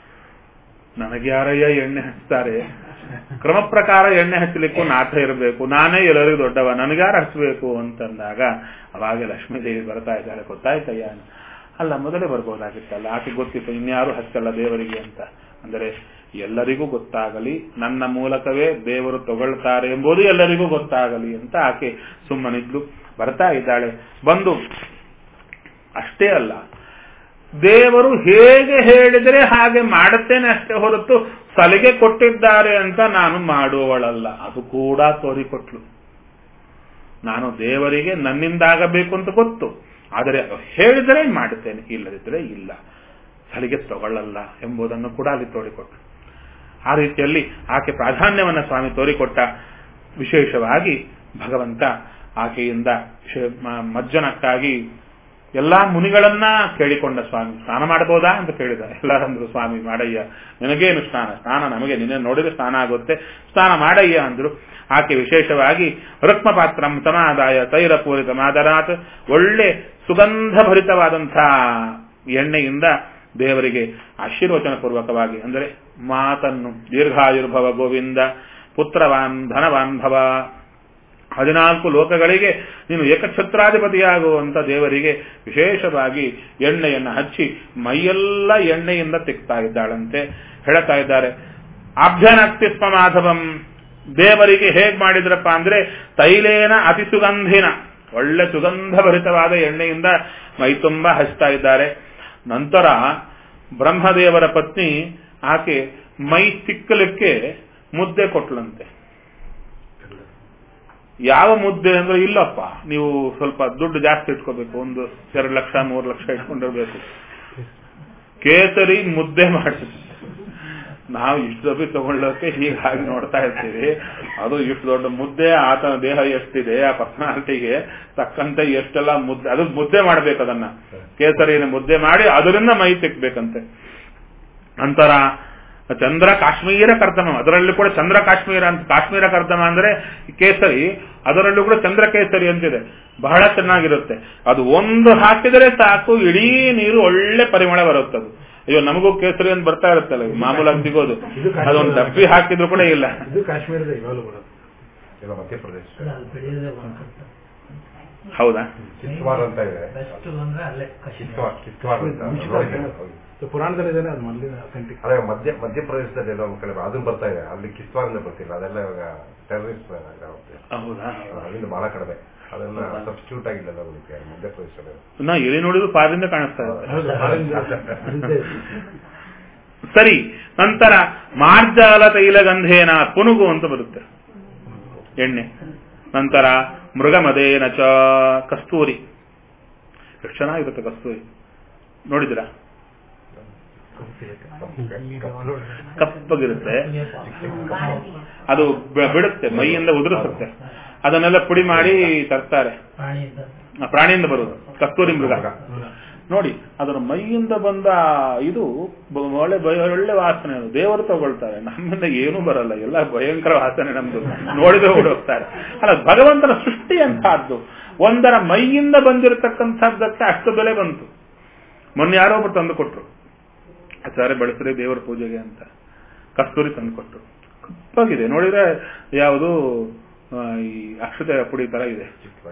Speaker 1: ನನಗೆ ಯಾರಯ್ಯ ಎಣ್ಣೆ ಹಚ್ತಾರೆ? ಕ್ರಮ ಪ್ರಕಾರ ಎಣ್ಣೆ ಹಚ್ಚಲಿಕ್ಕೂ ನಾಥ ಇರಬೇಕು, ನಾನೇ ಎಲ್ಲರಿಗೂ ದೊಡ್ಡವ, ನನಗ್ಯಾರು ಹಚ್ಚಬೇಕು ಅಂತಂದಾಗ ಅವಾಗೆ ಲಕ್ಷ್ಮೀದೇವಿ ಬರ್ತಾ ಇದ್ದಾರೆ. ಗೊತ್ತಾಯ್ತಯ್ಯ? ಅಲ್ಲ, ಮೊದಲೇ ಬರ್ಬೋದಾಗಿತ್ತಲ್ಲ, ಆಕೆ ಗೊತ್ತಿತ್ತು ಇನ್ಯಾರು ಹಚ್ಚಲ್ಲ ದೇವರಿಗೆ ಅಂತ. ಅಂದರೆ ಎಲ್ಲರಿಗೂ ಗೊತ್ತಾಗಲಿ, ನನ್ನ ಮೂಲಕವೇ ದೇವರು ತಗೊಳ್ತಾರೆ ಎಂಬುದು ಎಲ್ಲರಿಗೂ ಗೊತ್ತಾಗಲಿ ಅಂತ ಆಕೆ ಸುಮ್ಮನಿದ್ಲು. ಬರ್ತಾ ಇದ್ದಾಳೆ. ಬಂದು ಅಷ್ಟೇ ಅಲ್ಲ, ದೇವರು ಹೇಗೆ ಹೇಳಿದರೆ ಹಾಗೆ ಮಾಡುತ್ತೇನೆ ಅಷ್ಟೇ ಹೊರತು ಸಲಿಗೆ ಕೊಟ್ಟಿದ್ದಾರೆ ಅಂತ ನಾನು ಮಾಡುವವಳಲ್ಲ. ಅದು ಕೂಡ ತೋರಿಕೊಟ್ಲು. ನಾನು ದೇವರಿಗೆ ನನ್ನಿಂದಾಗಬೇಕು ಅಂತ ಗೊತ್ತು, ಆದರೆ ಹೇಳಿದರೆ ಮಾಡುತ್ತೇನೆ, ಇಲ್ಲದಿದ್ದರೆ ಇಲ್ಲ, ಸಲಿಗೆ ತಗೊಳ್ಳಲ್ಲ ಎಂಬುದನ್ನು ಕೂಡ ಅಲ್ಲಿ ತೋರಿಕೊಟ್ಲು. ಆ ರೀತಿಯಲ್ಲಿ ಆಕೆ ಪ್ರಾಧಾನ್ಯವನ್ನ ಸ್ವಾಮಿ ತೋರಿಕೊಟ್ಟ. ವಿಶೇಷವಾಗಿ ಭಗವಂತ ಆಕೆಯಿಂದ ಮಜ್ಜನಕ್ಕಾಗಿ ಎಲ್ಲಾ ಮುನಿಗಳನ್ನ ಕೇಳಿಕೊಂಡ. ಸ್ವಾಮಿ ಸ್ನಾನ ಮಾಡಬಹುದಾ ಅಂತ ಕೇಳಿದ. ಎಲ್ಲರಂದ್ರು ಸ್ವಾಮಿ ಮಾಡಯ್ಯ, ನಿನಗೇನು ಸ್ನಾನ, ಸ್ನಾನ ನಮಗೆ ನಿನ್ನೆ ನೋಡಿದ್ರೆ ಸ್ನಾನ ಆಗುತ್ತೆ, ಸ್ನಾನ ಮಾಡಯ್ಯ ಅಂದ್ರು. ಆಕೆ ವಿಶೇಷವಾಗಿ ರುಕ್ಮ ಪಾತ್ರಂ ಸಮಾದಾಯ ತೈರ ಪೂರಿತ ಮಾದರಾತ್, ಒಳ್ಳೆ ಸುಗಂಧ ಭರಿತವಾದಂತಹ ಎಣ್ಣೆಯಿಂದ ದೇವರಿಗೆ ಆಶೀರ್ವಚನ ಪೂರ್ವಕವಾಗಿ, ಅಂದರೆ ಮಾತನ್ನು ದೀರ್ಘಾಯುರ್ಭವ ಗೋವಿಂದ ಪುತ್ರವಾನ್ ಧನವಾನ್ ಭವ, ಹದಿನಾಲ್ಕು ಲೋಕಗಳಿಗೆ ನೀನು ಏಕಛತ್ರಾಧಿಪತಿಯಾಗುವಂತ ದೇವರಿಗೆ ವಿಶೇಷವಾಗಿ ಎಣ್ಣೆಯನ್ನು ಹಚ್ಚಿ ಮೈಯೆಲ್ಲ ಎಣ್ಣೆಯಿಂದ ತೆಗ್ತಾ ಇದ್ದಾಳಂತೆ. ಹೇಳ್ತಾ ಇದ್ದಾರೆ, ಅಭ್ಯನಕ್ತಿಸ್ಮ ಮಾಧವಂ, ದೇವರಿಗೆ ಹೇಗ್ ಮಾಡಿದ್ರಪ್ಪ ಅಂದ್ರೆ ತೈಲೇನ ಅತಿ ಸುಗಂಧಿನ, ಒಳ್ಳೆ ಸುಗಂಧ ಭರಿತವಾದ ಎಣ್ಣೆಯಿಂದ ಮೈ ತುಂಬ ಹಚ್ತಾ ಇದ್ದಾರೆ. ನಂತರ ಬ್ರಹ್ಮದೇವರ ಪತ್ನಿ ಆಕೆ ಮೈ ತಿಕ್ಕಲಿಕ್ಕೆ ಮುದ್ದೆ ಕೊಟ್ಲಂತೆ. ಯಾವ ಮುದ್ದೆ ಅಂದ್ರೆ, ಇಲ್ಲಪ್ಪ ನೀವು ಸ್ವಲ್ಪ ದುಡ್ಡು ಜಾಸ್ತಿ ಇಟ್ಕೋಬೇಕು, ಒಂದು ಎರಡು ಲಕ್ಷ ಮೂರು ಲಕ್ಷ ಇಟ್ಕೊಂಡಿರ್ಬೇಕು, ಕೇಸರಿ ಮುದ್ದೆ ಮಾಡಿ. ನಾವು ಇಷ್ಟು ದಬ್ಬಿ ತಗೊಳ್ಳೋಕೆ ಹೀಗಾಗಿ ನೋಡ್ತಾ ಇರ್ತೀವಿ. ಅದು ಇಷ್ಟು ದೊಡ್ಡ ಮುದ್ದೆ, ಆತನ ದೇಹ ಎಷ್ಟಿದೆ, ಆ ಪರ್ಸನಾಲಿಟಿಗೆ ತಕ್ಕಂತೆ ಎಷ್ಟೆಲ್ಲ ಮುದ್ದೆ, ಅದು ಮುದ್ದೆ ಮಾಡ್ಬೇಕು, ಅದನ್ನ ಕೇಸರಿನ ಮುದ್ದೆ ಮಾಡಿ ಅದರಿಂದ ಮೈ ತಿಕ್ಬೇಕಂತೆ. ನಂತರ ಚಂದ್ರ ಕಾಶ್ಮೀರ ಕರ್ದಮ, ಅದರಲ್ಲೂ ಕೂಡ ಚಂದ್ರ ಕಾಶ್ಮೀರ ಅಂತ. ಕಾಶ್ಮೀರ ಕರ್ದಮ ಅಂದ್ರೆ ಕೇಸರಿ, ಅದರಲ್ಲೂ ಕೂಡ ಚಂದ್ರ ಕೇಸರಿ ಅಂತಿದೆ, ಬಹಳ ಚೆನ್ನಾಗಿರುತ್ತೆ. ಅದು ಒಂದು ಹಾಕಿದರೆ ಸಾಕು, ಇಡೀ ನೀರು ಒಳ್ಳೆ ಪರಿಮಳ ಬರುತ್ತದು. ಅಯ್ಯೋ ನಮಗೂ ಕೇಸರಿ ಅಂತ ಬರ್ತಾ ಇರುತ್ತಲ್ಲ ಮಾಮೂಲಾಗಿ ಸಿಗೋದು, ಅದೊಂದು ಡಬ್ಬಿ ಹಾಕಿದ್ರು ಕೂಡ ಇಲ್ಲ.
Speaker 2: ಇದು ಕಾಶ್ಮೀರದ ಇವಾಗಲೂ ಬರುತ್ತೆ,
Speaker 3: ಮಧ್ಯಪ್ರದೇಶ.
Speaker 1: ಹೌದಾ?
Speaker 3: ಕಿಶ್ವಾರ್ ಅಂತ ಇದೆ,
Speaker 2: ಪುರಾಣದಲ್ಲಿದ್ದೇನೆ ಅದು ಮೊದಲಿನ ಅಥೆಂಟಿಕ್.
Speaker 3: ಅದೇ ಮಧ್ಯ ಮಧ್ಯಪ್ರದೇಶದಲ್ಲಿ ಎಲ್ಲೋ ಕಡೆ ಅದನ್ನು ಬರ್ತಾ ಇದೆ, ಅಲ್ಲಿ ಕಿಶ್ವಾರಿಂದ ಬರ್ತಿಲ್ಲ, ಅದೆಲ್ಲ ಇವಾಗ ಟೆರರಿಸ್ಟ್ ಅಲ್ಲಿಂದ ಬಹಳ ಕಡಿಮೆ, ಅದೆಲ್ಲ ಸಬ್ಸ್ಟಿಟ್ಯೂಟ್ ಆಗಿಲ್ಲ ನಮಗೆ ಮಧ್ಯಪ್ರದೇಶದಲ್ಲಿ.
Speaker 1: ನಾ ಎಲ್ಲಿ ನೋಡಿದ್ರು ಪಾರಿಂದ ಕಾಣಿಸ್ತಾ ಇದೆ. ಸರಿ, ನಂತರ ಮಾರ್ಜಾಲ ತೈಲಗಂಧೇನ ಪುನುಗು ಅಂತ ಬರುತ್ತೆ ಎಣ್ಣೆ. ನಂತರ ಮೃಗಮದೇನ ಚ ಕಸ್ತೂರಿ, ಎಷ್ಟು ಚೆನ್ನಾಗಿರುತ್ತೆ ಕಸ್ತೂರಿ, ನೋಡಿದಿರಾ? ಕಪ್ಪಗಿರುತ್ತೆ, ಅದು ಬಿಡುತ್ತೆ, ಮೈಯಿಂದ ಉದುರಿಸುತ್ತೆ. ಅದನ್ನೆಲ್ಲ ಪುಡಿ ಮಾಡಿ ತರ್ತಾರೆ, ಪ್ರಾಣಿಯಿಂದ ಬರುವುದು ಕಸ್ತೂರಿ ಮೃಗ. ನೋಡಿ, ಅದರ ಮೈಯಿಂದ ಬಂದ ಇದು ಒಳ್ಳೆ ಒಳ್ಳೆ ವಾಸನೆ, ದೇವರು ತಗೊಳ್ತಾರೆ, ನಮ್ಮಿಂದ ಏನೂ ಬರಲ್ಲ, ಎಲ್ಲ ಭಯಂಕರ ವಾಸನೆ ನಮ್ದು, ನೋಡಿದ್ರೆ ಓಡೋಗ್ತಾರೆ. ಅಲ್ಲ, ಭಗವಂತನ ಸೃಷ್ಟಿ ಅಂತಹದ್ದು, ಒಂದರ ಮೈಯಿಂದ ಬಂದಿರತಕ್ಕಂಥದ್ದಕ್ಕೆ ಅಷ್ಟು ಬೆಲೆ ಬಂತು. ಮೊನ್ನೆ ಯಾರೋ ಒಬ್ಬರು ತಂದು ಕೊಟ್ರು, ಆಚಾರ್ಯ ಬಳಸ್ರಿ ದೇವರ ಪೂಜೆಗೆ ಅಂತ ಕಸ್ತೂರಿ ತಂದು ಕೊಟ್ರು. ಕಪ್ಪಾಗಿದೆ, ನೋಡಿದ್ರೆ ಯಾವುದು ಈ ಅಕ್ಷತೆ ಪುಡಿ ತರ ಇದೆ,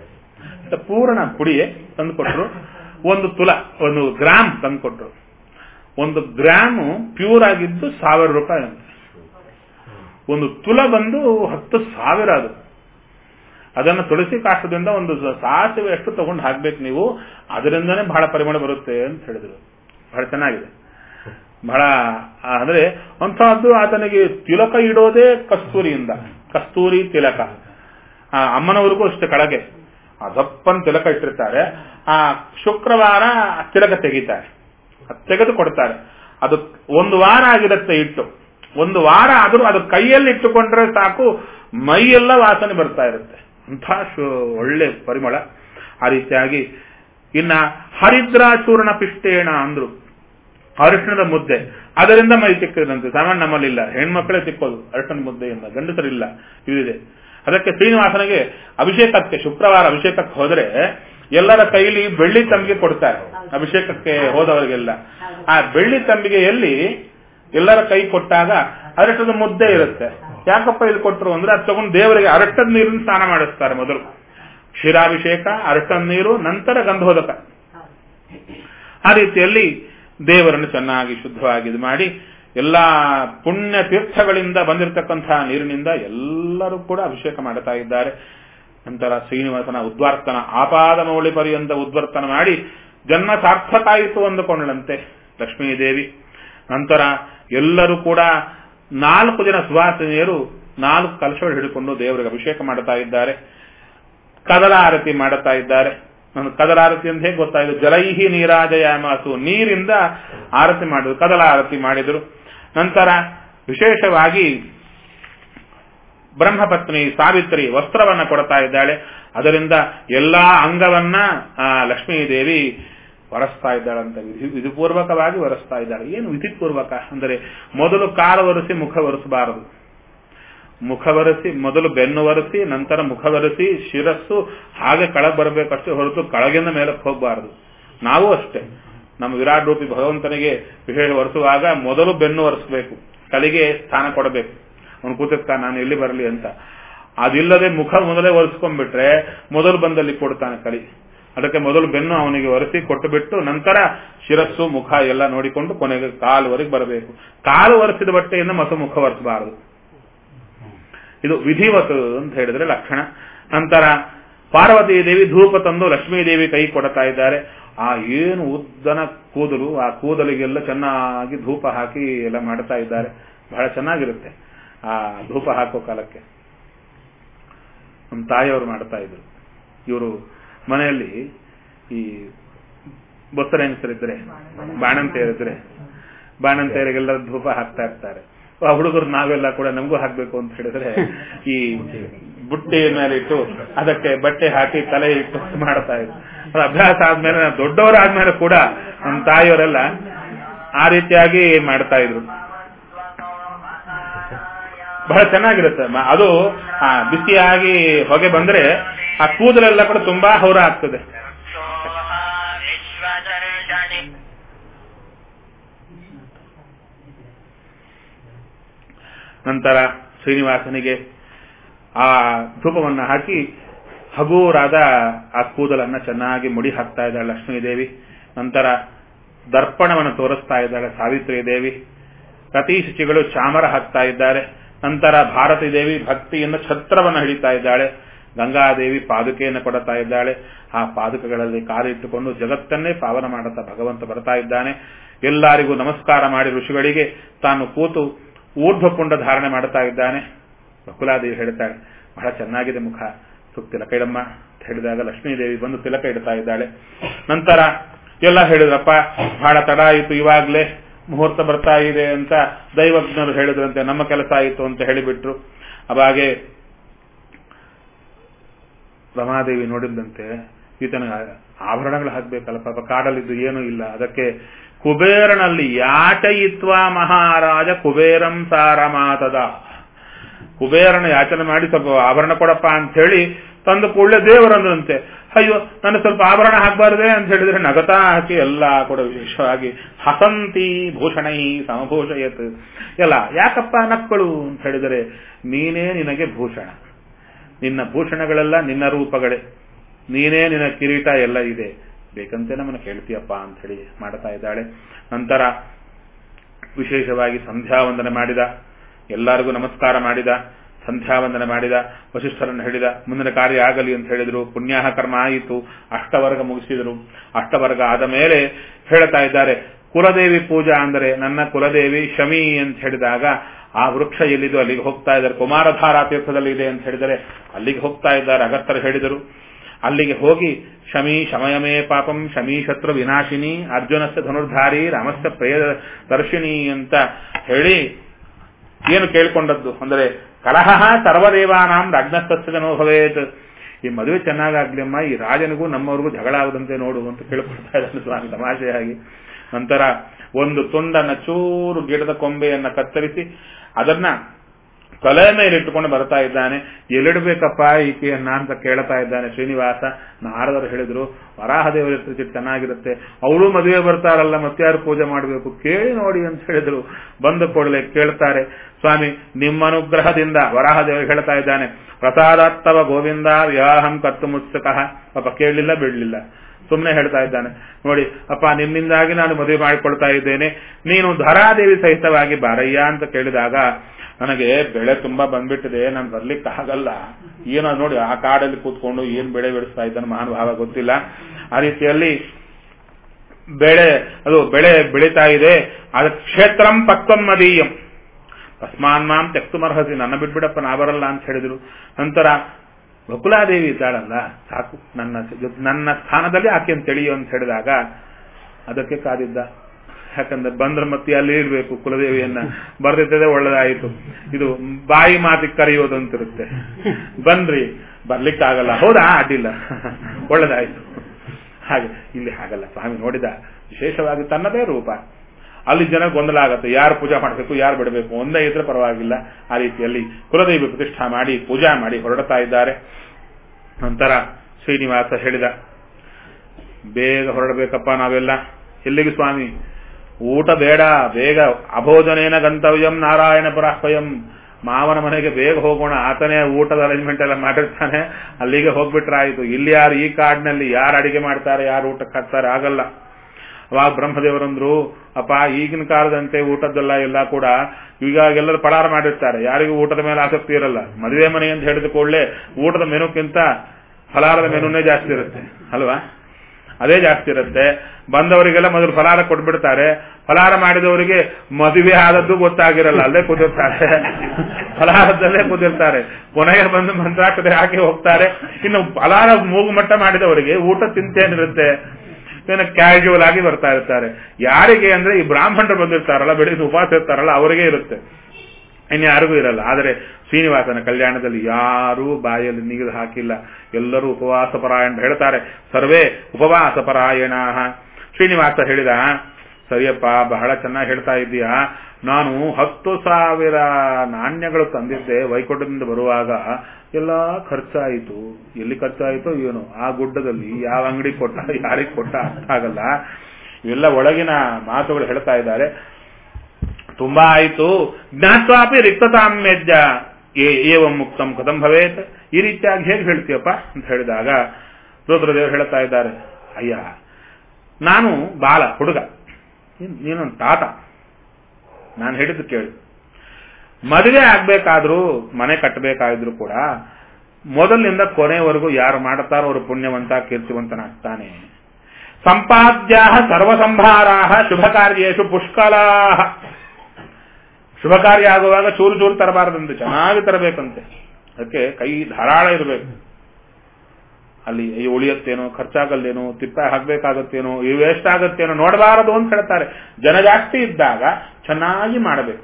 Speaker 1: ಪೂರ್ಣ ಪುಡಿಯೇ ತಂದು ಕೊಟ್ರು. ಒಂದು ತುಲ, ಒಂದು ಗ್ರಾಮ್ ತಂದು ಕೊಟ್ರು. ಒಂದು ಗ್ರಾಮು ಪ್ಯೂರ್ ಆಗಿದ್ದು ಸಾವಿರ ರೂಪಾಯಿ ಅಂತ, ಒಂದು ತುಲ ಬಂದು ಹತ್ತು ಸಾವಿರ. ಅದು ಅದನ್ನು ತುಳಸಿ ಕಾಷ್ಟದಿಂದ ಒಂದು ಸಾಸಿವೆ ಎಷ್ಟು ತಗೊಂಡು ಹಾಕ್ಬೇಕು ನೀವು, ಅದರಿಂದನೇ ಬಹಳ ಪರಿಮಳ ಬರುತ್ತೆ ಅಂತ ಹೇಳಿದ್ರು. ಬಹಳ ಚೆನ್ನಾಗಿದೆ, ಬಹಳ ಅಂದ್ರೆ ಅಂತಹದ್ದು. ಆತನಿಗೆ ತಿಲಕ ಇಡೋದೇ ಕಸ್ತೂರಿಯಿಂದ, ಕಸ್ತೂರಿ ತಿಲಕ. ಆ ಅಮ್ಮನವರಿಗೂ ಅಷ್ಟೇ, ಕಳಗೆ ಅದಪ್ಪನ್ ತಿಲಕ ಇಟ್ಟಿರ್ತಾರೆ. ಆ ಶುಕ್ರವಾರ ತಿಲಕ ತೆಗಿತಾರೆ, ತೆಗೆದು ಕೊಡ್ತಾರೆ. ಅದು ಒಂದು ವಾರ ಆಗಿರುತ್ತೆ ಇಟ್ಟು, ಒಂದು ವಾರ ಆದ್ರೂ ಅದು ಕೈಯಲ್ಲಿ ಇಟ್ಟುಕೊಂಡ್ರೆ ಸಾಕು, ಮೈಯೆಲ್ಲ ವಾಸನೆ ಬರ್ತಾ ಇರುತ್ತೆ, ಅಂಥ ಒಳ್ಳೆ ಪರಿಮಳ. ಆ ರೀತಿಯಾಗಿ ಇನ್ನ ಹರಿದ್ರಾಚೂರ್ಣ ಪಿಷ್ಟೇಣ ಅಂದ್ರು, ಅರಿಶಿಣದ ಮುದ್ದೆ, ಅದರಿಂದ ಮೈ ತಿಕ್ಕದಂತೆ. ಸಾಮಾನ್ಯ ನಮ್ಮಲ್ಲಿಲ್ಲ, ಹೆಣ್ಮಕ್ಳೇ ತಿಕ್ಕೋದು ಅರಿಶಿಣದ ಮುದ್ದೆಯಿಂದ, ಗಂಡಸರಿಲ್ಲ. ಇದಿದೆ. ಅದಕ್ಕೆ ಶ್ರೀನಿವಾಸನಿಗೆ ಅಭಿಷೇಕಕ್ಕೆ, ಶುಕ್ರವಾರ ಅಭಿಷೇಕಕ್ಕೆ ಹೋದ್ರೆ ಎಲ್ಲರ ಕೈಲಿ ಬೆಳ್ಳಿ ತಂಬಿಗೆ ಕೊಡ್ತಾರೆ ಅಭಿಷೇಕಕ್ಕೆ ಹೋದವರಿಗೆಲ್ಲ. ಆ ಬೆಳ್ಳಿ ತಂಬಿಗೆಯಲ್ಲಿ ಎಲ್ಲರ ಕೈ ಕೊಟ್ಟಾಗ ಅರಟದ ಮುದ್ದೆ ಇರುತ್ತೆ. ಯಾಕಪ್ಪ ಇದು ಕೊಟ್ಟರು ಅಂದ್ರೆ, ಅದು ತಗೊಂಡು ದೇವರಿಗೆ ಅರಟದ ನೀರನ್ನು ಸ್ನಾನ ಮಾಡಿಸ್ತಾರೆ. ಮೊದಲು ಕ್ಷೀರಾಭಿಷೇಕ, ಅರಟದ ನೀರು, ನಂತರ ಗಂಧೋದಕ. ಆ ರೀತಿಯಲ್ಲಿ ದೇವರನ್ನು ಚೆನ್ನಾಗಿ ಶುದ್ಧವಾಗಿ ಇದು ಮಾಡಿ, ಎಲ್ಲಾ ಪುಣ್ಯ ತೀರ್ಥಗಳಿಂದ ಬಂದಿರತಕ್ಕಂತಹ ನೀರಿನಿಂದ ಎಲ್ಲರೂ ಕೂಡ ಅಭಿಷೇಕ ಮಾಡುತ್ತಾ ಇದ್ದಾರೆ. ನಂತರ ಶ್ರೀನಿವಾಸನ ಉದ್ವರ್ತನ, ಆಪಾದ ಮೌಳಿ ಪರ್ಯಂತ ಉದ್ವರ್ತನ ಮಾಡಿ ಜನ್ಮ ಸಾರ್ಥಕಾಯಿತು ಅಂದುಕೊಂಡಳಂತೆ ಲಕ್ಷ್ಮೀದೇವಿ. ನಂತರ ಎಲ್ಲರೂ ಕೂಡ ನಾಲ್ಕು ಜನ ಸುವಾಸಿನಿಯರು ನಾಲ್ಕು ಕಲಶಗಳು ಹಿಡಿದುಕೊಂಡು ದೇವರಿಗೆ ಅಭಿಷೇಕ ಮಾಡುತ್ತಾ ಇದ್ದಾರೆ. ಕದಲ ಆರತಿ ಮಾಡುತ್ತಾ ಇದ್ದಾರೆ. ನಾನು ಕದಲ ಆರತಿ ಅಂತ ಹೇಗೆ ಗೊತ್ತಾಯಿತು? ಜಲೈಹಿ ನೀರಾಜಯಾಮಾಸು, ನೀರಿಂದ ಆರತಿ ಮಾಡಿದ್ರು, ಕದಲ ಆರತಿ ಮಾಡಿದರು. ನಂತರ ವಿಶೇಷವಾಗಿ ಬ್ರಹ್ಮಪತ್ನಿ ಸಾವಿತ್ರಿ ವಸ್ತ್ರವನ್ನ ಕೊಡ್ತಾ ಇದ್ದಾಳೆ. ಅದರಿಂದ ಎಲ್ಲಾ ಅಂಗವನ್ನ ಆ ಲಕ್ಷ್ಮೀದೇವಿ ಒರೆಸ್ತಾ ಇದ್ದಾಳಂತ, ವಿಧಿ ವಿಧಿಪೂರ್ವಕವಾಗಿ ಒರೆಸ್ತಾ ಇದ್ದಾಳೆ. ಏನು ವಿಧಿಪೂರ್ವಕ ಅಂದರೆ, ಮೊದಲು ಕಾಲು ಒರೆಸಿ ಮುಖ ಒರೆಸಬಾರದು. ಮುಖ ಒರೆಸಿ ಮೊದಲು ಬೆನ್ನು ಒರೆಸಿ, ನಂತರ ಮುಖ ಒರೆಸಿ, ಶಿರಸ್ಸು ಹಾಗೆ ಕೆಳಗೆ ಬರಬೇಕಷ್ಟೇ ಹೊರತು ಕೆಳಗಿಂದ ಮೇಲಕ್ಕೆ ಹೋಗಬಾರದು. ನಾವು ಅಷ್ಟೇ, ನಮ್ಮ ವಿರಾಟ್ ರೂಪಿ ಭಗವಂತನಿಗೆ ವಿಶೇಷ ಒರೆಸುವಾಗ ಮೊದಲು ಬೆನ್ನು ಒರೆಸಬೇಕು, ಕಲಿಗೆ ಸ್ಥಾನ ಕೊಡಬೇಕು. ಅವನು ಕೂತಿರ್ತಾನೆ, ನಾನು ಎಲ್ಲಿ ಬರಲಿ ಅಂತ. ಅದಿಲ್ಲದೆ ಮುಖ ಮೊದಲೇ ಒರೆಸ್ಕೊಂಡ್ಬಿಟ್ರೆ ಮೊದಲು ಬಂದಲ್ಲಿ ಕೊಡ್ತಾನೆ ಕಲಿ. ಅದಕ್ಕೆ ಮೊದಲು ಬೆನ್ನು ಅವನಿಗೆ ಒರೆಸಿ ಕೊಟ್ಟು ಬಿಟ್ಟು ನಂತರ ಶಿರಸ್ಸು ಮುಖ ಎಲ್ಲ ನೋಡಿಕೊಂಡು ಕೊನೆಗೆ ಕಾಲುವರೆಗೆ ಬರಬೇಕು. ಕಾಲು ಒರೆಸಿದ ಬಟ್ಟೆಯಿಂದ ಮತ್ತು ಮುಖ ಒರೆಸಬಾರದು. ಇದು ವಿಧಿವತ್ ಅಂತ ಹೇಳಿದ್ರೆ ಲಕ್ಷಣ. ನಂತರ ಪಾರ್ವತೀ ದೇವಿ ಧೂಪ ತಂದು ಲಕ್ಷ್ಮೀದೇವಿ ಕೈ ಕೊಡ್ತಾ ಇದ್ದಾರೆ. ಆ ಏನು ಉದ್ದನ ಕೂದಲು, ಆ ಕೂದಲಿಗೆಲ್ಲ ಚೆನ್ನಾಗಿ ಧೂಪ ಹಾಕಿ ಎಲ್ಲ ಮಾಡ್ತಾ ಇದ್ದಾರೆ. ಬಹಳ ಚೆನ್ನಾಗಿರುತ್ತೆ ಆ ಧೂಪ ಹಾಕೋ ಕಾಲಕ್ಕೆ. ನಮ್ಮ ತಾಯಿಯವರು ಮಾಡ್ತಾ ಇದ್ರು. ಇವರು ಮನೆಯಲ್ಲಿ ಈ ಬೊತ್ತರೆ ಹೆಂಗಸರಿದ್ರೆ, ಬಾಣಂತೆಯರಿದ್ರೆ, ಬಾಣಂತೆಯರಿಗೆಲ್ಲ ಧೂಪ ಹಾಕ್ತಾ ಇರ್ತಾರೆ. ಆ ಹುಡುಗರು ನಾವೆಲ್ಲ ಕೂಡ ನಮಗೂ ಹಾಕ್ಬೇಕು ಅಂತ ಹೇಳಿದ್ರೆ ಈ ಬುಟ್ಟಿ ಮೇಲೆ ಇಟ್ಟು ಅದಕ್ಕೆ ಬಟ್ಟೆ ಹಾಕಿ ತಲೆ ಇಟ್ಟು ಮಾಡ್ತಾ ಇದ್ರು. ಅದು ಅಭ್ಯಾಸ ಆದ್ಮೇಲೆ, ದೊಡ್ಡವರಾದ್ಮೇಲೆ ಕೂಡ ನಮ್ಮ ತಾಯಿಯವರೆಲ್ಲ ಆ ರೀತಿಯಾಗಿ ಮಾಡ್ತಾ ಇದ್ರು. ಬಹಳ ಚೆನ್ನಾಗಿರುತ್ತೆ. ಅದು ಆ ಬಿಸಿಯಾಗಿ ಹೊಗೆ ಬಂದ್ರೆ ಆ ಕೂದಲೆಲ್ಲ ಕೂಡ ತುಂಬಾ ಹೌರ ಆಗ್ತದೆ. ನಂತರ ಶ್ರೀನಿವಾಸನಿಗೆ ಆ ಧೂಪವನ್ನು ಹಾಕಿ ಹಗೂರಾದ ಆ ಕೂದಲನ್ನ ಚೆನ್ನಾಗಿ ಮುಡಿ ಹಾಕ್ತಾ ಇದ್ದಾಳೆ ಲಕ್ಷ್ಮೀದೇವಿ. ನಂತರ ದರ್ಪಣವನ್ನು ತೋರಿಸ್ತಾ ಇದ್ದಾಳೆ ಸಾವಿತ್ರಿ ದೇವಿ. ಪ್ರತಿ ಶುಚಿಗಳು ಚಾಮರ ಹಾಕ್ತಾ ಇದ್ದಾರೆ. ನಂತರ ಭಾರತೀ ದೇವಿ ಭಕ್ತಿಯಿಂದ ಛತ್ರವನ್ನು ಹಿಡಿತಾ ಇದ್ದಾಳೆ. ಗಂಗಾದೇವಿ ಪಾದುಕೆಯನ್ನು ಕೊಡುತ್ತಾ ಇದ್ದಾಳೆ. ಆ ಪಾದುಕೆಗಳಲ್ಲಿ ಕಾಲಿಟ್ಟುಕೊಂಡು ಜಗತ್ತನ್ನೇ ಪಾವನ ಮಾಡುತ್ತಾ ಭಗವಂತ ಬರ್ತಾ ಇದ್ದಾನೆ. ಎಲ್ಲರಿಗೂ ನಮಸ್ಕಾರ ಮಾಡಿ ಋಷಿಗಳಿಗೆ ತಾನು ಕೂತು ಊರ್ಧ್ವಪುಂಡ ಧಾರಣೆ ಮಾಡುತ್ತಾ ಇದ್ದಾನೆ. ಬಕುಲಾದೇವಿ ಹೇಳ್ತಾಳೆ, ಬಹಳ ಚೆನ್ನಾಗಿದೆ ಮುಖ, ಸುಕ್ ತಿಲಕ ಇಡಮ್ಮ ಅಂತ ಹೇಳಿದಾಗ ಲಕ್ಷ್ಮೀದೇವಿ ಬಂದು ತಿಲಕ ಇಡ್ತಾ ಇದ್ದಾಳೆ. ನಂತರ ಎಲ್ಲ ಹೇಳಿದ್ರಪ್ಪ ಬಹಳ ತಡ ಆಯಿತು, ಇವಾಗಲೇ ಮುಹೂರ್ತ ಬರ್ತಾ ಇದೆ ಅಂತ ದೈವಜ್ಞರು ಹೇಳಿದ್ರಂತೆ, ನಮ್ಮ ಕೆಲಸ ಆಯಿತು ಅಂತ ಹೇಳಿಬಿಟ್ರು. ಅವಾಗೆ ರಮಾದೇವಿ ನೋಡಿದಂತೆ ಈತನ ಆಭರಣಗಳು ಹಾಕ್ಬೇಕಲ್ಲ, ಪಾಪ ಕಾಡಲ್ಲಿದ್ದು ಏನೂ ಇಲ್ಲ. ಅದಕ್ಕೆ ಕುಬೇರನಲ್ಲಿ ಯಾಚಯಿತ್ವ ಮಹಾರಾಜ ಕುಬೇರಂ ಸಾರ ಮಾತದ, ಕುಬೇರನ ಯಾಚನೆ ಮಾಡಿ ಸ್ವಲ್ಪ ಆಭರಣ ಕೊಡಪ್ಪ ಅಂತ ಹೇಳಿ ತಂದು ಕೂಡಲೇ ದೇವರಂದ್ರಂತೆ, ಅಯ್ಯೋ ನನ್ನ ಸ್ವಲ್ಪ ಆಭರಣ ಹಾಕಬಾರದೆ ಅಂತ ಹೇಳಿದ್ರೆ ನಗತಾ ಹಾಕಿ ಎಲ್ಲ ಕೂಡ ವಿಶೇಷವಾಗಿ ಹಸಂತಿ ಭೂಷಣೈ ಸಮಭೂಷಯತ್ ಎಲ್ಲ. ಯಾಕಪ್ಪ ನಕ್ಕಳು ಅಂತ ಹೇಳಿದರೆ, ನೀನೇ ನಿನಗೆ ಭೂಷಣ, ನಿನ್ನ ಭೂಷಣಗಳೆಲ್ಲ ನಿನ್ನ ರೂಪಗಳೇ, ನೀನೇ ನಿನ್ನ ಕಿರೀಟ ಎಲ್ಲ ಇದೆ, ಬೇಕಂತೆ ನಮ್ಮನ್ನು ಕೇಳ್ತೀಯಪ್ಪ ಅಂತ ಹೇಳಿ ಮಾಡ್ತಾ ಇದ್ದಾಳೆ. ನಂತರ ವಿಶೇಷವಾಗಿ ಸಂಧ್ಯಾವಂದನೆ ಮಾಡಿದ, ಎಲ್ಲರಿಗೂ ನಮಸ್ಕಾರ ಮಾಡಿದ, ಸಂಧ್ಯಾವಂದನೆ ಮಾಡಿದ, ವಶಿಷ್ಠರನ್ನು ಹೇಳಿದ, ಮುಂದಿನ ಕಾರ್ಯ ಆಗಲಿ ಅಂತ ಹೇಳಿದ್ರು. ಪುಣ್ಯಾಹ ಕರ್ಮ ಆಯಿತು, ಅಷ್ಟವರ್ಗ ಮುಗಿಸಿದರು. ಅಷ್ಟವರ್ಗ ಆದ ಮೇಲೆ ಹೇಳ್ತಾ ಇದ್ದಾರೆ, ಕುಲದೇವಿ ಪೂಜಾ ಅಂದರೆ ನನ್ನ ಕುಲದೇವಿ ಶಮಿ ಅಂತ ಹೇಳಿದಾಗ ಆ ವೃಕ್ಷ ಎಲ್ಲಿದು ಅಲ್ಲಿಗೆ ಹೋಗ್ತಾ ಇದ್ದಾರೆ. ಕುಮಾರಧಾರಾ ತೀರ್ಥದಲ್ಲಿ ಇದೆ ಅಂತ ಹೇಳಿದರೆ ಅಲ್ಲಿಗೆ ಹೋಗ್ತಾ ಇದ್ದಾರೆ. ಅಗತ್ಯರು ಹೇಳಿದರು. ಅಲ್ಲಿಗೆ ಹೋಗಿ ಶಮಿ ಶಮಯಮೇ ಪಾಪಂ ಶಮಿ ಶತ್ರು ವಿನಾಶಿನಿ ಅರ್ಜುನಸ್ಯ ಧನುರ್ಧಾರಿ ರಾಮಸ್ಯ ಪ್ರಿಯ ದರ್ಶಿನಿ ಅಂತ ಹೇಳಿ ಏನು ಕೇಳಿಕೊಂಡದ್ದು ಅಂದರೆ ಕಲಹ ಸರ್ವದೇವಾನಾಂ ರಾಜ್ಞಸ್ತಸ್ಯನೋ ಭವೇತ್, ಈ ಮದುವೆ ಚೆನ್ನಾಗಾಗ್ಲಿ ಅಮ್ಮ, ಈ ರಾಜನಿಗೂ ನಮ್ಮವ್ರಿಗೂ ಜಗಳ ಆಗದಂತೆ ನೋಡು ಅಂತ ಕೇಳಿಕೊಳ್ತಾ ಇದ್ದಾನೆ ಸ್ವಾಮಿ ತಮಾಷೆಯಾಗಿ. ನಂತರ ಒಂದು ತುಂಡನ್ನ ಚೂರು ಗಿಡದ ಕೊಂಬೆಯನ್ನ ಕತ್ತರಿಸಿ ಅದನ್ನ ತಲೆ ಮೇಲೆ ಇಟ್ಟುಕೊಂಡು ಬರ್ತಾ ಇದ್ದಾನೆ. ಎಲ್ಲಿಡಬೇಕಪ್ಪ ಈಕೆಯನ್ನ ಅಂತ ಕೇಳ್ತಾ ಇದ್ದಾನೆ ಶ್ರೀನಿವಾಸ. ನಾರದರು ಹೇಳಿದ್ರು, ವರಾಹದೇವರ ಹತ್ರ ಚೆನ್ನಾಗಿರುತ್ತೆ, ಅವಳು ಮದುವೆ ಬರ್ತಾರಲ್ಲ ಮತ್ತಾರು ಪೂಜೆ ಮಾಡಬೇಕು, ಕೇಳಿ ನೋಡಿ ಅಂತ ಹೇಳಿದ್ರು. ಬಂದ ಕೂಡಲೇ ಕೇಳ್ತಾರೆ, ಸ್ವಾಮಿ ನಿಮ್ಮ ಅನುಗ್ರಹದಿಂದ ವರಾಹದೇವರು ಹೇಳ್ತಾ ಇದ್ದಾನೆ, ಪ್ರಸಾದಾತ್ತವ ಗೋವಿಂದ ವ್ಯಾಹಂ ಕತ್ತು ಮುತ್ಸುಕಃ. ಪಾಪ ಕೇಳಲಿಲ್ಲ ಬಿಡ್ಲಿಲ್ಲ, ಸುಮ್ಮನೆ ಹೇಳ್ತಾ ಇದ್ದಾನೆ, ನೋಡಿ ಅಪ್ಪ ನಿಮ್ಮಿಂದಾಗಿ ನಾನು ಮದುವೆ ಮಾಡಿಕೊಳ್ತಾ ಇದ್ದೇನೆ, ನೀನು ಧರಾದೇವಿ ಸಹಿತವಾಗಿ ಬಾರಯ್ಯ ಅಂತ ಕೇಳಿದಾಗ ನನಗೆ ಬೆಳೆ ತುಂಬಾ ಬಂದ್ಬಿಟ್ಟಿದೆ, ನಾನು ಬರ್ಲಿಕ್ಕೆ ಆಗಲ್ಲ. ಏನೋ ನೋಡಿ ಆ ಕಾಡಲ್ಲಿ ಕೂತ್ಕೊಂಡು ಏನ್ ಬೆಳೆ ಬೆಳೆಸ್ತಾ ಇದ್ದಾನೆ ಮಹಾನುಭಾವ ಗೊತ್ತಿಲ್ಲ. ಆ ರೀತಿಯಲ್ಲಿ ಬೆಳೆ ಅದು ಬೆಳೆ ಬೆಳೀತಾ ಇದೆ. ಅದ ಕ್ಷೇತ್ರಂ ಪಕ್ವಂ ಮದೀಯಂ ತಸ್ಮಾನ್ ಮಾಂ ತೆಕ್ತುಮರ್ಹಸಿ, ನನ್ನ ಬಿಟ್ಬಿಡಪ್ಪ ನಾ ಬರಲ್ಲ ಅಂತ ಹೇಳಿದ್ರು. ನಂತರ ಬಕುಲಾದೇವಿ ಇದ್ದಾಳಲ್ಲ, ಸಾಕು ನನ್ನ ನನ್ನ ಸ್ಥಾನದಲ್ಲಿ ಆಕೆಯನ್ನು ತಿಳಿಯೋ ಅಂತ ಹೇಳಿದಾಗ ಅದಕ್ಕೆ ಕಾದಿದ್ದ. ಯಾಕಂದ್ರೆ ಬಂದ್ರ ಮತ್ತೆ ಅಲ್ಲಿ ಇರ್ಬೇಕು ಕುಲದೇವಿಯನ್ನ, ಬರ್ದಿದ್ದದೆ ಒಳ್ಳೇದಾಯಿತು. ಇದು ಬಾಯಿ ಮಾತಿಗೆ ಕರೆಯೋದಂತಿರುತ್ತೆ, ಬನ್ರಿ ಬರ್ಲಿಕ್ಕಾಗಲ್ಲ, ಹೌದಾ ಅಡ್ಡಿಲ್ಲ ಒಳ್ಳೇದಾಯ್ತು. ಹಾಗೆ ಇಲ್ಲಿ ಹಾಗಲ್ಲ, ಸ್ವಾಮಿ ನೋಡಿದ ವಿಶೇಷವಾಗಿ ತನ್ನದೇ ರೂಪ. ಅಲ್ಲಿ ಜನ ಗೊಂದಲ ಆಗತ್ತೆ, ಯಾರು ಪೂಜಾ ಮಾಡಬೇಕು ಯಾರು ಬಿಡಬೇಕು, ಒಂದೇ ಇದ್ರೆ ಪರವಾಗಿಲ್ಲ. ಆ ರೀತಿಯಲ್ಲಿ ಕುಲದೇವಿ ಪ್ರತಿಷ್ಠಾ ಮಾಡಿ ಪೂಜಾ ಮಾಡಿ ಹೊರಡ್ತಾ ಇದ್ದಾರೆ. ನಂತರ ಶ್ರೀನಿವಾಸ ಹೇಳಿದ, ಬೇಗ ಹೊರಡಬೇಕಪ್ಪ ನಾವೆಲ್ಲ. ಎಲ್ಲಿಗೆ ಸ್ವಾಮಿ? ಊಟ ಬೇಡ, ಬೇಗ ಅಭೋಜನೇನ ಗಂತವ್ಯಂ ನಾರಾಯಣ ಪರಾಹ್ವಯಂ, ಮಾವನ ಮನೆಗೆ ಬೇಗ ಹೋಗೋಣ, ಆತನೇ ಊಟದ ಅರೇಂಜ್ಮೆಂಟ್ ಎಲ್ಲ ಮಾಡಿರ್ತಾನೆ, ಅಲ್ಲಿಗೆ ಹೋಗ್ಬಿಟ್ರಾಯಿತು. ಇಲ್ಲಿ ಯಾರು ಈ ಕಾಡಿನಲ್ಲಿ ಯಾರು ಅಡಿಗೆ ಮಾಡ್ತಾರೆ, ಯಾರು ಊಟಕ್ಕೆ ಹಾಕ್ತಾರೆ, ಆಗಲ್ಲ. ಅವಾಗ ಬ್ರಹ್ಮದೇವರಂದ್ರು, ಅಪ್ಪ ಈಗಿನ ಕಾಲದಂತೆ ಊಟದ್ದೆಲ್ಲ ಎಲ್ಲ ಕೂಡ ಈಗ ಎಲ್ಲರೂ ಪಳಾರ ಮಾಡಿರ್ತಾರೆ, ಯಾರಿಗೂ ಊಟದ ಮೇಲೆ ಆಸಕ್ತಿ ಇರಲ್ಲ. ಮದುವೆ ಮನೆ ಅಂತ ಹೇಳಿದ ಕೂಡಲೇ ಊಟದ ಮೆನುಕ್ಕಿಂತ ಫಲಾರದ ಮೆನುನೇ ಜಾಸ್ತಿ ಇರುತ್ತೆ ಅಲ್ವಾ, ಅದೇ ಜಾಸ್ತಿ ಇರುತ್ತೆ. ಬಂದವರಿಗೆಲ್ಲ ಮೊದಲು ಫಲಾರ ಕೊಟ್ಬಿಡ್ತಾರೆ, ಫಲಾರ ಮಾಡಿದವರಿಗೆ ಮದುವೆ ಆದದ್ದು ಗೊತ್ತಾಗಿರಲ್ಲ, ಅಲ್ಲೇ ಕುದಿರ್ತಾರೆ, ಫಲಾರದಲ್ಲೇ ಕುದಿರ್ತಾರೆ. ಕೊನೆಗೆ ಬಂದು ಮಂತ್ರಾಕ್ಷತೆ ಹಾಕಿ ಹೋಗ್ತಾರೆ. ಇನ್ನು ಫಲಾರ ಮೂಗು ಮಟ್ಟ ಮಾಡಿದವರಿಗೆ ಊಟ ತಿಂತೇನಿರುತ್ತೆ, ಏನೋ ಕ್ಯಾಶುವಲ್ ಆಗಿ ಬರ್ತಾ ಇರ್ತಾರೆ. ಯಾರಿಗೆ ಅಂದ್ರೆ ಈ ಬ್ರಾಹ್ಮಣರು ಬಂದಿರ್ತಾರಲ್ಲ, ಬೆಳಿಗ್ಗೆ ಉಪವಾಸ ಇರ್ತಾರಲ್ಲ, ಅವರಿಗೆ ಇರುತ್ತೆ, ಇನ್ಯಾರಿಗೂ ಇರಲ್ಲ. ಆದರೆ ಶ್ರೀನಿವಾಸನ ಕಲ್ಯಾಣದಲ್ಲಿ ಯಾರೂ ಬಾಯಲ್ಲಿ ನೀರು ಹಾಕಿಲ್ಲ, ಎಲ್ಲರೂ ಉಪವಾಸ ಪರಾಯಣ ಹೇಳ್ತಾರೆ. ಸರ್ವೇ ಉಪವಾಸ ಪರಾಯಣ. ಶ್ರೀನಿವಾಸ ಹೇಳಿದ, ಸರಿಯಪ್ಪ, ಬಹಳ ಚೆನ್ನಾಗಿ ಹೇಳ್ತಾ ಇದ್ದೀಯಾ. ನಾನು ಹತ್ತು ಸಾವಿರ ನಾಣ್ಯಗಳು ತಂದಿದ್ದೆ ವೈಕುಂಠದಿಂದ ಬರುವಾಗ, ಎಲ್ಲ ಖರ್ಚಾಯಿತು. ಎಲ್ಲಿ ಖರ್ಚಾಯಿತೋ ಏನೋ, ಆ ಗುಡ್ಡದಲ್ಲಿ ಯಾವ ಅಂಗಡಿ ಕೊಟ್ಟ, ಯಾರಿಗೆ ಕೊಟ್ಟ ಅರ್ಥ ಆಗಲ್ಲ. ಇವೆಲ್ಲ ಒಳಗಿನ ಮಾತುಗಳು ಹೇಳ್ತಾ ಇದ್ದಾರೆ. ತುಂಬಾ ಆಯಿತು. ಜ್ಞಾತ್ವಾಪಿ ರಿಕ್ತತಾಮ್ಯಜ್ಜ ಏವ ಮುಕ್ತಂ ಕಥಂ ಭವೇತ್. ಈ ರೀತಿಯಾಗಿ ಹೇಗೆ ಹೇಳ್ತೀಯಪ್ಪ ಅಂತ ಹೇಳಿದಾಗ ರುದ್ರದೇವರು ಹೇಳ್ತಾ ಇದ್ದಾರೆ, ಅಯ್ಯ ನಾನು ಬಾಲ ಹುಡುಗ, ನೀನೊಂದು ತಾತ. ನಾನು ಹೇಳಿದ್ದು ಕೇಳಿ, ಮದುವೆ ಆಗ್ಬೇಕಾದ್ರೂ ಮನೆ ಕಟ್ಟಬೇಕಾದ್ರೂ ಕೂಡ ಮೊದಲಿನಿಂದ ಕೊನೆಯವರೆಗೂ ಯಾರು ಮಾಡ್ತಾರೋ ಅವರು ಪುಣ್ಯವಂತ ಕೀರ್ತಿವಂತನಾಗ್ತಾನೆ. ಸಂಪಾದ್ಯಾ ಸರ್ವಸಂಭಾರಾ ಶುಭ ಕಾರ್ಯೇಶು ಪುಷ್ಕಲಾ. ಶುಭ ಕಾರ್ಯ ಆಗುವಾಗ ಚೂರು ಚೂರು ತರಬಾರದಂತೆ, ಚೆನ್ನಾಗಿ ತರಬೇಕಂತೆ. ಅದಕ್ಕೆ ಕೈ ಧಾರಾಳ ಇರಬೇಕು. ಅಲ್ಲಿ ಉಳಿಯತ್ತೇನೋ, ಖರ್ಚಾಗಲ್ಲೇನೋ, ತಿಪ್ಪ ಹಾಕ್ಬೇಕಾಗತ್ತೇನೋ, ಇವು ಎಷ್ಟಾಗತ್ತೇನೋ ನೋಡಬಾರದು ಅಂತ ಹೇಳ್ತಾರೆ. ಜನ ಜಾಸ್ತಿ ಇದ್ದಾಗ ಚೆನ್ನಾಗಿ ಮಾಡಬೇಕು.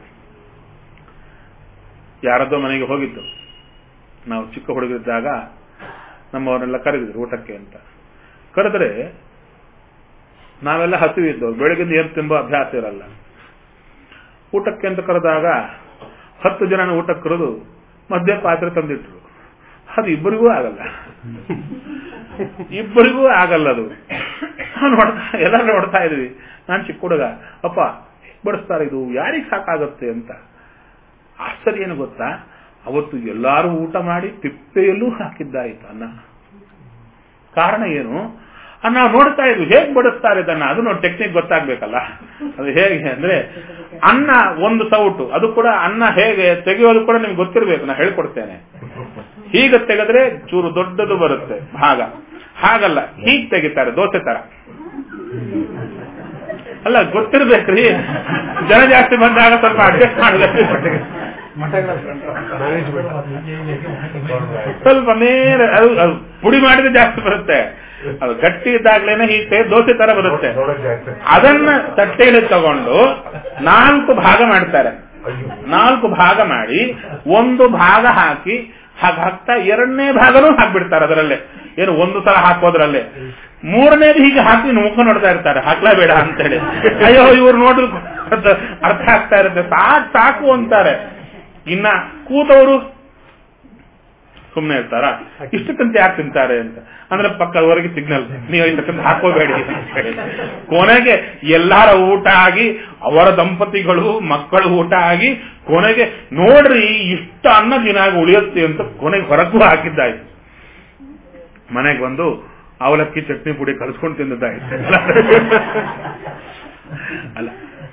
Speaker 1: ಯಾರದ್ದೋ ಮನೆಗೆ ಹೋಗಿದ್ದು, ನಾವು ಚಿಕ್ಕ ಹುಡುಗರಿದ್ದಾಗ ನಮ್ಮವರೆಲ್ಲ ಕರೆದಿದ್ರು ಊಟಕ್ಕೆ ಅಂತ. ಕರೆದ್ರೆ ನಾವೆಲ್ಲ ಹಸಿವಿದ್ದವು, ಬೆಳಗಿಂದ ಏನು ತಿಂಬೋ ಅಭ್ಯಾಸ ಇರಲ್ಲ. ಊಟಕ್ಕೆ ಅಂತ ಕರೆದಾಗ ಹತ್ತು ಜನ ಊಟಕ್ಕೆ ಕರೆದು ಮಧ್ಯ ಪಾತ್ರೆ ತಂದಿಟ್ರು. ಅದು ಇಬ್ಬರಿಗೂ ಆಗಲ್ಲ, ಇಬ್ಬರಿಗೂ ಆಗಲ್ಲ. ಅದು ನೋಡ್ತಾ ಎಲ್ಲರೂ ನೋಡ್ತಾ ಇದ್ವಿ. ನಾನು ಚಿಕ್ಕ ಹುಡುಗ, ಅಪ್ಪ ಬಡಿಸ್ತಾರೆ, ಇದು ಯಾರಿಗೆ ಸಾಕಾಗುತ್ತೆ ಅಂತ. ಆಶ್ಚರ್ಯ ಏನು ಗೊತ್ತಾ, ಅವತ್ತು ಎಲ್ಲರೂ ಊಟ ಮಾಡಿ ತಿಪ್ಪೆಯಲ್ಲೂ ಹಾಕಿದ್ದಾಯಿತು ಅನ್ನ. ಕಾರಣ ಏನು? ನಾವು ನೋಡ್ತಾ ಇದ್ವಿ ಹೇಗೆ ಬಡಿಸ್ತಾರೆ ಇದನ್ನ. ಅದು ನೋಡಿ ಟೆಕ್ನಿಕ್ ಗೊತ್ತಾಗ್ಬೇಕಲ್ಲ. ಅದು ಹೇಗೆ ಅಂದ್ರೆ, ಅನ್ನ ಒಂದು ಸೌಟು, ಅದು ಕೂಡ ಅನ್ನ ಹೇಗೆ ತೆಗೆಯೋದು ಕೂಡ ನಿಮ್ಗೆ ಗೊತ್ತಿರ್ಬೇಕು. ನಾನು ಹೇಳ್ಕೊಡ್ತೇನೆ. ಹೀಗೆ ತೆಗೆದ್ರೆ ಚೂರು ದೊಡ್ಡದು ಬರುತ್ತೆ ಭಾಗ. ಹಾಗಲ್ಲ, ಹೀಗೆ ತೆಗಿತಾರೆ ದೋಸೆ ತರ. ಅಲ್ಲ, ಗೊತ್ತಿರ್ಬೇಕ್ರಿ. ಜನ ಜಾಸ್ತಿ ಬಂದಾಗ ಸ್ವಲ್ಪ ಅಡ್ಜಸ್ಟ್ ಮಾಡಬೇಕು. ಸ್ವಲ್ಪ ಮೇಲೆ ಅದು ಪುಡಿ ಮಾಡಿದ್ರೆ ಜಾಸ್ತಿ ಬರುತ್ತೆ. ಅದು ಗಟ್ಟಿ ಇದ್ದಾಗ್ಲೇನೆ ಹೀಗೆ ದೋಸೆ ತರ ಬರುತ್ತೆ. ಅದನ್ನ ತಟ್ಟೆಯಲ್ಲಿ ತಗೊಂಡು ನಾಲ್ಕು ಭಾಗ ಮಾಡ್ತಾರೆ. ನಾಲ್ಕು ಭಾಗ ಮಾಡಿ ಒಂದು ಭಾಗ ಹಾಕಿ ಹಾಗೆ ಹಾಕ್ತಾ ಎರಡನೇ ಭಾಗನೂ ಹಾಕ್ಬಿಡ್ತಾರೆ ಅದರಲ್ಲೇ. ಏನು ಒಂದು ಸಲ ಹಾಕೋದ್ರಲ್ಲೇ ಮೂರನೇದು ಹೀಗೆ ಹಾಕಿ ಮುಖ ನೋಡ್ತಾ ಇರ್ತಾರೆ, ಹಾಕ್ಲೇಬೇಡ ಅಂತೇಳಿ. ಅಯ್ಯೋ ಇವ್ರು ನೋಡ್ರು ಅರ್ಥ ಆಗ್ತಾ ಇರುತ್ತೆ, ಸಾಕು ಸಾಕು ಅಂತಾರೆ. ಇನ್ನ ಕೂತವರು ಸುಮ್ಮನೆ ಇರ್ತಾರ, ಇಷ್ಟಕ್ಕಂತ ಯಾಕೆ ತಿಂತಾರೆ ಅಂತ ಅಂದ್ರೆ ಪಕ್ಕದವರೆಗೆ ಸಿಗ್ನಲ್, ನೀವು ಇಷ್ಟಕ್ಕಂತ ಹಾಕೋಬೇಡಿ ಅಂತ ಹೇಳಿ. ಕೊನೆಗೆ ಎಲ್ಲಾರ ಊಟ ಆಗಿ, ಅವರ ದಂಪತಿಗಳು ಮಕ್ಕಳು ಊಟ ಆಗಿ, ಕೊನೆಗೆ ನೋಡ್ರಿ ಇಷ್ಟ ಅನ್ನ ದಿನಾಗ ಉಳಿಯುತ್ತೆ ಅಂತ ಕೊನೆಗೆ ಹೊರಗೂ ಹಾಕಿದ್ದಾಯ್ತು. ಮನೆಗೆ ಬಂದು ಅವಲಕ್ಕಿ ಚಟ್ನಿ ಪುಡಿ ಕಲಿಸ್ಕೊಂಡು ತಿಂದಿದ್ದಾಯ್ತು. ಅಲ್ಲ,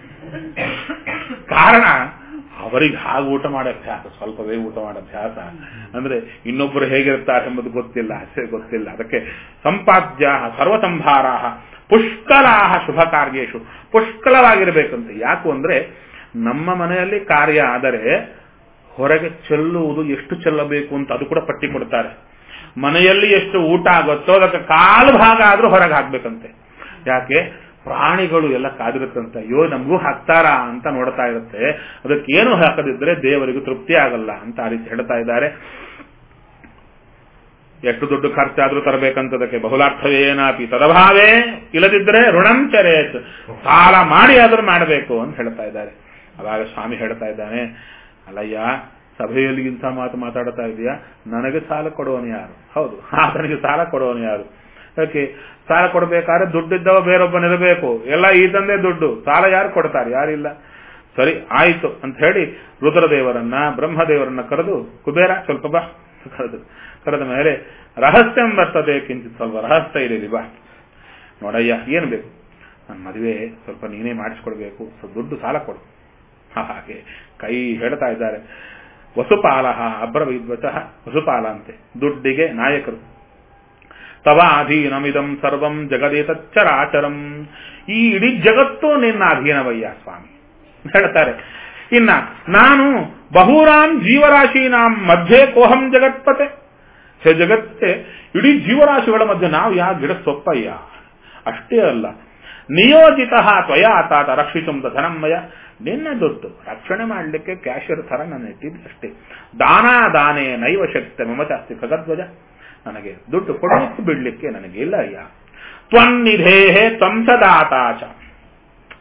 Speaker 1: ಕಾರಣ ಅವರಿಗೆ ಹಾಗೆ ಊಟ ಮಾಡೋ ಅಭ್ಯಾಸ, ಸ್ವಲ್ಪವೇ ಊಟ ಮಾಡೋ ಅಭ್ಯಾಸ. ಅಂದ್ರೆ ಇನ್ನೊಬ್ಬರು ಹೇಗಿರ್ತಾರೆ ಎಂಬುದು ಗೊತ್ತಿಲ್ಲ, ಅಷ್ಟೇ ಗೊತ್ತಿಲ್ಲ. ಅದಕ್ಕೆ ಸಂಪಾದ್ಯ ಸರ್ವಸಂಭಾರಾ ಪುಷ್ಕಲಾ ಶುಭ ಕಾರ್ಯೇಶು. ಪುಷ್ಕಲವಾಗಿರ್ಬೇಕಂತೆ. ಯಾಕು ಅಂದ್ರೆ ನಮ್ಮ ಮನೆಯಲ್ಲಿ ಕಾರ್ಯ ಆದರೆ ಹೊರಗೆ ಚೆಲ್ಲುವುದು ಎಷ್ಟು ಚೆಲ್ಲಬೇಕು ಅಂತ ಅದು ಕೂಡ ಪಟ್ಟಿ ಕೊಡ್ತಾರೆ. ಮನೆಯಲ್ಲಿ ಎಷ್ಟು ಊಟ ಆಗುತ್ತೋ ಅದಕ್ಕೆ ಕಾಲು ಭಾಗ ಆದ್ರೂ ಹೊರಗೆ ಹಾಕ್ಬೇಕಂತೆ. ಯಾಕೆ? ಪ್ರಾಣಿಗಳು ಎಲ್ಲ ಕಾದಿರುತ್ತಂತೆ. ಅಯ್ಯೋ ನಮಗೂ ಹಾಕ್ತಾರಾ ಅಂತ ನೋಡ್ತಾ ಇರುತ್ತೆ. ಅದಕ್ಕೇನು ಹಾಕದಿದ್ರೆ ದೇವರಿಗೂ ತೃಪ್ತಿ ಆಗಲ್ಲ ಅಂತ ಆ ರೀತಿ ಹೇಳ್ತಾ ಇದ್ದಾರೆ. ಎಷ್ಟು ದೊಡ್ಡ ಖರ್ಚಾದ್ರೂ ತರಬೇಕಂತದಕ್ಕೆ ಬಹುಲಾರ್ಥವೇನಾಪಿ ತದಭಾವೇ, ಇಲ್ಲದಿದ್ರೆ ಋಣಂ ಚರೇತ್, ಸಾಲ ಮಾಡಿ ಆದ್ರೂ ಮಾಡಬೇಕು ಅಂತ ಹೇಳ್ತಾ ಇದ್ದಾರೆ. ಅವಾಗ ಸ್ವಾಮಿ ಹೇಳ್ತಾ ಇದ್ದಾನೆ, ಅಲ್ಲಯ್ಯ ಸಭೆಯಲ್ಲಿ ಇಂಥ ಮಾತು ಮಾತಾಡ್ತಾ ಇದೆಯಾ, ನನಗೆ ಸಾಲ ಕೊಡುವನು ಯಾರು? ಹೌದು, ಆತನಿಗೆ ಸಾಲ ಕೊಡುವನು ಯಾರು? ಯಾಕೆ? ಸಾಲ ಕೊಡಬೇಕಾದ್ರೆ ದುಡ್ಡಿದ್ದವ ಬೇರೊಬ್ಬನಿರಬೇಕು. ಎಲ್ಲ ಈತಂದೇ ದುಡ್ಡು, ಸಾಲ ಯಾರು ಕೊಡ್ತಾರೆ? ಯಾರಿಲ್ಲ. ಸರಿ ಆಯಿತು ಅಂತ ಹೇಳಿ ರುದ್ರದೇವರನ್ನ ಬ್ರಹ್ಮದೇವರನ್ನ ಕರೆದು, ಕುಬೇರ ಸ್ವಲ್ಪ ಬಾ ಕರೆದು ಕರೆದ ಮೇಲೆ ರಹಸ್ಯಂ ಬರ್ತದೆ, ಕಿಂಚಿತ್ ಸ್ವಲ್ಪ ರಹಸ್ಯ ಇದೆ ಬಾ. ನೋಡಯ್ಯ ಏನ್ ಬೇಕು? ನನ್ನ ಮದುವೆ ಸ್ವಲ್ಪ ನೀನೇ ಮಾಡಿಸ್ಕೊಡ್ಬೇಕು, ಸ್ವಲ್ಪ ದುಡ್ಡು ಸಾಲ ಕೊಡು. ಹಾಗೆ ಕೈ ಹೇಳ್ತಾ ಇದ್ದಾರೆ. ವಸುಪಾಲ ಅಬ್ರವೀದ್ವಚ, ವಸುಪಾಲ ಅಂತೆ ದುಡ್ಡಿಗೆ ನಾಯಕರು. ತವ ಅಧೀನಮಿದಂ ಸರ್ವಂ ಜಗದೇತಚ್ಚರಾಚರಂ, ಈ ಇಡೀ ಜಗತ್ತು ನಿನ್ನ ಅಧೀನವಯ್ಯ ಸ್ವಾಮಿ ಹೇಳ್ತಾರೆ. ಇನ್ನ ನಾನು ಬಹುರಾಮ್ ಜೀವರಾಶೀನಾಂ ಮಧ್ಯೆ ಕೋಹಂ ಜಗತ್ಪತೆ. ಹೇ ಜಗತ್ತೇ, ಇಡೀ ಜೀವರಾಶಿಗಳ ಮಧ್ಯೆ ನಾವು ಯಾವ ಗಿಡ ಸೊಪ್ಪಯ್ಯ. ಅಷ್ಟೇ ಅಲ್ಲ, ನಿಯೋಜಿತ ತ್ವಯಾ ತಾತ ರಕ್ಷಿಸುಂ ಧನಮ್ಮಯ, ನಿನ್ನ ದುಡ್ಡು ರಕ್ಷಣೆ ಮಾಡಲಿಕ್ಕೆ ಕ್ಯಾಶಿಯರ್ ತರ ನಾನು ಇಟ್ಟಿದ್ದೆ ಅಷ್ಟೇ. ದಾನ ದಾನೇ ನೈವ ಶಕ್ತಿ ಮಮತಾಸ್ತಿ ಖಗಧ್ವಜ, ನನಗೆ ದುಡ್ಡು ಕೊಡಲಿಕ್ಕೆ ಬಿಡ್ಲಿಕ್ಕೆ ನನಗೆ ಇಲ್ಲ ಅಯ್ಯ. ತ್ವನ್ನಿಧೇಹೇ ತ್ವಂಸದಾತಾಚ,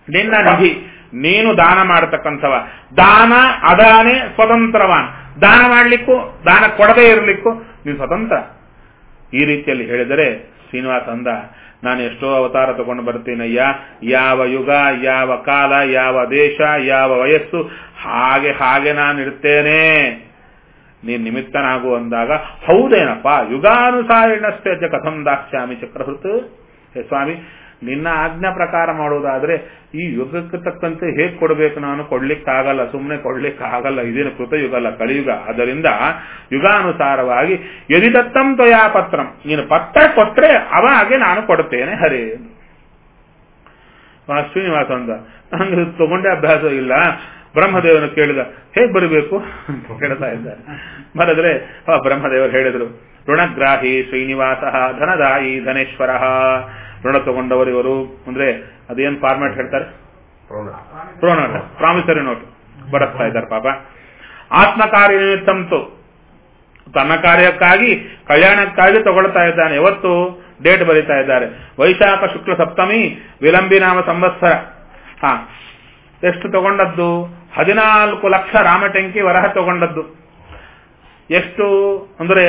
Speaker 1: ನಿನ್ನ ನಿಧಿ, ನೀನು ದಾನ ಮಾಡತಕ್ಕಂಥವ. ದಾನ ಅದಾನೇ ಸ್ವತಂತ್ರವಾನ್. ದಾನ ಮಾಡ್ಲಿಕ್ಕೂ ದಾನ ಕೊಡದೇ ಇರಲಿಕ್ಕೂ ನೀನು ಸ್ವತಂತ್ರ. ಈ ರೀತಿಯಲ್ಲಿ ಹೇಳಿದರೆ ಶ್ರೀನಿವಾಸ ಅಂದ, ನಾನು ಎಷ್ಟೋ ಅವತಾರ ತಗೊಂಡು ಬರ್ತೀನಯ್ಯ, ಯಾವ ಯುಗ, ಯಾವ ಕಾಲ, ಯಾವ ದೇಶ, ಯಾವ ವಯಸ್ಸು, ಹಾಗೆ ಹಾಗೆ ನಾನು ಇರ್ತೇನೆ, ನೀನ್ ನಿಮಿತ್ತನಾಗು ಅಂದಾಗ, ಹೌದೇನಪ್ಪ, ಯುಗಾನುಸಾರಿಣಸ್ಥೆ ಕಥಂ ದಾಕ್ಷ್ಯಾಮಿ ಚಕ್ರಹೃತ್. ಹೇ ಸ್ವಾಮಿ, ನಿನ್ನ ಆಜ್ಞಾ ಪ್ರಕಾರ ಮಾಡುವುದಾದ್ರೆ ಈ ಯುಗಕ್ಕೆ ತಕ್ಕಂತೆ ಹೇಗೆ ಕೊಡಬೇಕು, ನಾನು ಕೊಡ್ಲಿಕ್ಕಾಗಲ್ಲ, ಸುಮ್ಮನೆ ಕೊಡ್ಲಿಕ್ಕಾಗಲ್ಲ, ಇದೇನು ಕೃತಯುಗ ಅಲ್ಲ, ಕಲಿಯುಗ. ಅದರಿಂದ ಯುಗಾನುಸಾರವಾಗಿ ಯದಿ ದತ್ತಂ ತ್ವಯಾ ಪತ್ರಂ, ನೀನು ಪತ್ರ ಕೊಟ್ರೆ ಅವಾಗೆ ನಾನು ಕೊಡ್ತೇನೆ ಹರೇ. ಶ್ರೀನಿವಾಸ ಅಂದ, ನಂಗೆ ತಗೊಂಡೇ ಅಭ್ಯಾಸ ಇಲ್ಲ. ಬ್ರಹ್ಮದೇವನ ಕೇಳಿದ, ಹೇಗೆ ಬರಬೇಕು ಅಂತ ಹೇಳ್ತಾ ಇದ್ದಾರೆ. ಬರೆದ್ರೆ ಬ್ರಹ್ಮದೇವರು ಹೇಳಿದ್ರು, ಋಣಗ್ರಾಹಿ ಶ್ರೀನಿವಾಸ ಧನದಾಯಿ ಧನೇಶ್ವರ. ಋಣ ತಗೊಂಡವರು ಇವರು ಅಂದ್ರೆ ಅದೇನ್ ಫಾರ್ಮ್ಯಾಟ್ ಹೇಳ್ತಾರೆ, ಪ್ರೋನೋಟ್, ಪ್ರಾಮಿಸರಿ ನೋಟ್ ಬರೆಸ್ತಾ ಇದ್ದಾರೆ ಪಾಪ. ಆತ್ಮಕಾರ್ಯ ನಿಮಿತ್ತಂತು, ತನ್ನ ಕಾರ್ಯಕ್ಕಾಗಿ ಕಲ್ಯಾಣಕ್ಕಾಗಿ ತಗೊಳ್ತಾ ಇದ್ದಾನೆ. ಯಾವತ್ತು ಡೇಟ್ ಬರೀತಾ ಇದ್ದಾರೆ, ವೈಶಾಖ ಶುಕ್ಲ ಸಪ್ತಮಿ ವಿಲಂಬಿನಾಮ ಸಂವತ್ಸರ. ಹಾ, ಎಷ್ಟು ತಗೊಂಡದ್ದು? ಹದಿನಾಲ್ಕು ಲಕ್ಷ ರಾಮಟಂಕಿ ವರಹ ತಗೊಂಡದ್ದು. ಎಷ್ಟು ಅಂದ್ರೆ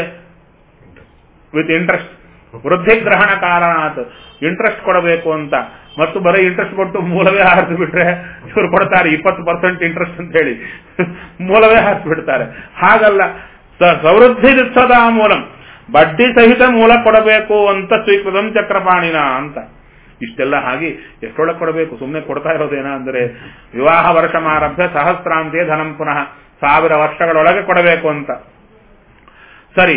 Speaker 1: ವಿತ್ ಇಂಟ್ರೆಸ್ಟ್, ವೃದ್ಧಿಗ್ರಹಣ ಕಾರಣಾತ್, ಇಂಟ್ರೆಸ್ಟ್ ಕೊಡಬೇಕು ಅಂತ. ಮತ್ತು ಬರೀ ಇಂಟ್ರೆಸ್ಟ್ ಕೊಟ್ಟು ಮೂಲವೇ ಹಾರಿಸಿ ಬಿಟ್ರೆ ಇವರು ಕೊಡ್ತಾರೆ ಇಪ್ಪತ್ತು ಪರ್ಸೆಂಟ್ ಇಂಟ್ರೆಸ್ಟ್ ಅಂತ ಹೇಳಿ, ಮೂಲವೇ ಹಾರಿಸಿ ಬಿಡ್ತಾರೆ. ಹಾಗಲ್ಲ, ಸಮೃದ್ಧಿ ಸದಾ ಮೂಲಂ, ಬಡ್ಡಿ ಸಹಿತ ಮೂಲ ಕೊಡಬೇಕು ಅಂತ ಸ್ವೀಕೃತಂ ಚಕ್ರಪಾಣಿನ ಅಂತ. ಇಷ್ಟೆಲ್ಲ ಹಾಗೆ ಎಷ್ಟೊಳಗೆ ಕೊಡಬೇಕು, ಸುಮ್ಮನೆ ಕೊಡ್ತಾ ಇರೋದೇನಾ ಅಂದ್ರೆ, ವಿವಾಹ ವರ್ಷ ಆರಭ್ಯ ಸಹಸ್ರಾಂತಿಯ ಧನಂ ಪುನಃ, ಸಾವಿರ ವರ್ಷಗಳೊಳಗೆ ಕೊಡಬೇಕು ಅಂತ. ಸರಿ,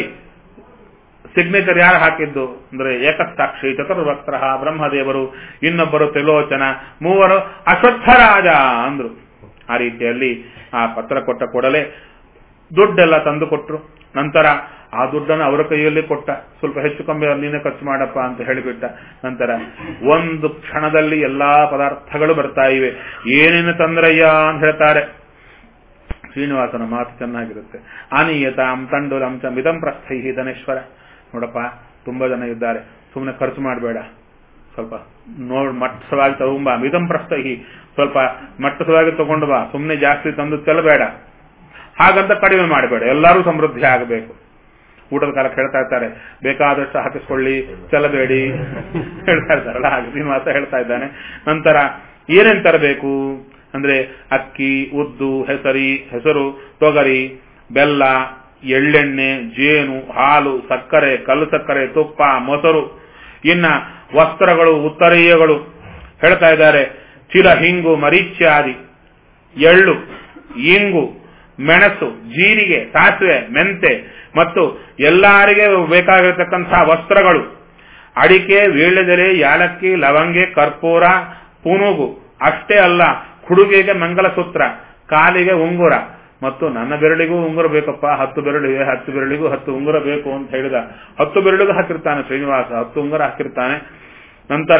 Speaker 1: ಸಿಗ್ನೇಚರ್ ಯಾರು ಹಾಕಿದ್ದು ಅಂದ್ರೆ ಏಕಸಾಕ್ಷಿ ಚತುರ್ವಕ್ತ್ರ ಬ್ರಹ್ಮದೇವರು, ಇನ್ನೊಬ್ಬರು ತ್ರಿಲೋಚನ, ಮೂವರು ಅಶ್ವತ್ಥರಾಜ ಅಂದ್ರು. ಆ ರೀತಿಯಲ್ಲಿ ಆ ಪತ್ರ ಕೊಟ್ಟ ಕೂಡಲೇ ದುಡ್ಡೆಲ್ಲ ತಂದು ಕೊಟ್ರು. ನಂತರ ಆ ದುಡ್ಡನ್ನು ಅವರ ಕೈಯಲ್ಲಿ ಕೊಟ್ಟ, ಸ್ವಲ್ಪ ಹೆಚ್ಚು ಕಮ್ಮಿ ನೀನೇ ಖರ್ಚು ಮಾಡಪ್ಪ ಅಂತ ಹೇಳಿಬಿಟ್ಟ. ನಂತರ ಒಂದು ಕ್ಷಣದಲ್ಲಿ ಎಲ್ಲಾ ಪದಾರ್ಥಗಳು ಬರ್ತಾ ಇವೆ. ಏನೇನು ತಂದ್ರಯ್ಯ ಅಂತ ಹೇಳ್ತಾರೆ. ಶ್ರೀನಿವಾಸನ ಮಾತು ಚೆನ್ನಾಗಿರುತ್ತೆ. ಆನೀಯತಾಂ ತಂಡುಲಂ ಚ ಮಿದಂ ಪ್ರಸ್ಥೈ ಧನೇಶ್ವರ. ನೋಡಪ್ಪ, ತುಂಬಾ ಜನ ಇದ್ದಾರೆ, ಸುಮ್ಮನೆ ಖರ್ಚು ಮಾಡಬೇಡ, ಸ್ವಲ್ಪ ನೋಡ್ ಮಟ್ಟಸವಾಗಿ ತಗೊಂಬ. ಮಿದಂ ಪ್ರಸ್ಥೈ, ಸ್ವಲ್ಪ ಮಟ್ಟಸವಾಗಿ ತಗೊಂಡು ಬಾ, ಸುಮ್ಮನೆ ಜಾಸ್ತಿ ತಂದು ಚೆಲ್ಲಬೇಡ. ಹಾಗಂತ ಕಡಿಮೆ ಮಾಡಬೇಡ, ಎಲ್ಲರೂ ಸಮೃದ್ಧಿ ಆಗಬೇಕು. ಊಟದ ಕಾಲಕ್ಕೆ ಹೇಳ್ತಾ ಇರ್ತಾರೆ, ಬೇಕಾದಷ್ಟು ಹಾಕಿಸ್ಕೊಳ್ಳಿ, ಚೆಲ್ಲಬೇಡಿ ಹೇಳ್ತಾ ಇರ್ತಾರಲ್ಲ, ಹಾಗೆ ಶ್ರೀನಿವಾಸ ಹೇಳ್ತಾ ಇದ್ದಾನೆ. ನಂತರ ಏನೇನ್ ತರಬೇಕು ಅಂದ್ರೆ ಅಕ್ಕಿ, ಉದ್ದು, ಹೆಸರಿ ಹೆಸರು ತೊಗರಿ, ಬೆಲ್ಲ, ಎಳ್ಳೆಣ್ಣೆ, ಜೇನು, ಹಾಲು, ಸಕ್ಕರೆ, ಕಲ್ಲು ಸಕ್ಕರೆ, ತುಪ್ಪ, ಮೊಸರು. ಇನ್ನ ವಸ್ತ್ರಗಳು, ಉತ್ತರೀಯಗಳು ಹೇಳ್ತಾ ಇದ್ದಾರೆ. ಚಿಲ, ಹಿಂಗು, ಮರೀಚ್ಯಾದಿ, ಎಳ್ಳು, ಇಂಗು, ಮೆಣಸು, ಜೀರಿಗೆ, ಸಾಸಿವೆ, ಮೆಂತೆ ಮತ್ತು ಎಲ್ಲರಿಗೆ ಬೇಕಾಗಿರತಕ್ಕಂತಹ ವಸ್ತ್ರಗಳು, ಅಡಿಕೆ, ವೀಳ್ಯದೆಲೆ, ಯಾಲಕ್ಕಿ, ಲವಂಗೆ, ಕರ್ಪೂರ, ಪುನುಗು. ಅಷ್ಟೇ ಅಲ್ಲ, ಹುಡುಗಿಗೆ ಮಂಗಲಸೂತ್ರ, ಕಾಲಿಗೆ ಉಂಗುರ, ಮತ್ತು ನನ್ನ ಬೆರಳಿಗೂ ಉಂಗುರ ಬೇಕಪ್ಪ, ಹತ್ತು ಬೆರಳಿಗೆ ಹತ್ತು ಬೆರಳಿಗೂ ಹತ್ತು ಉಂಗುರ ಬೇಕು ಅಂತ ಹೇಳಿದ. ಹತ್ತು ಬೆರಳಿಗೂ ಹಾಕಿರ್ತಾನೆ ಶ್ರೀನಿವಾಸ, ಹತ್ತು ಉಂಗುರ ಹಾಕಿರ್ತಾನೆ. ನಂತರ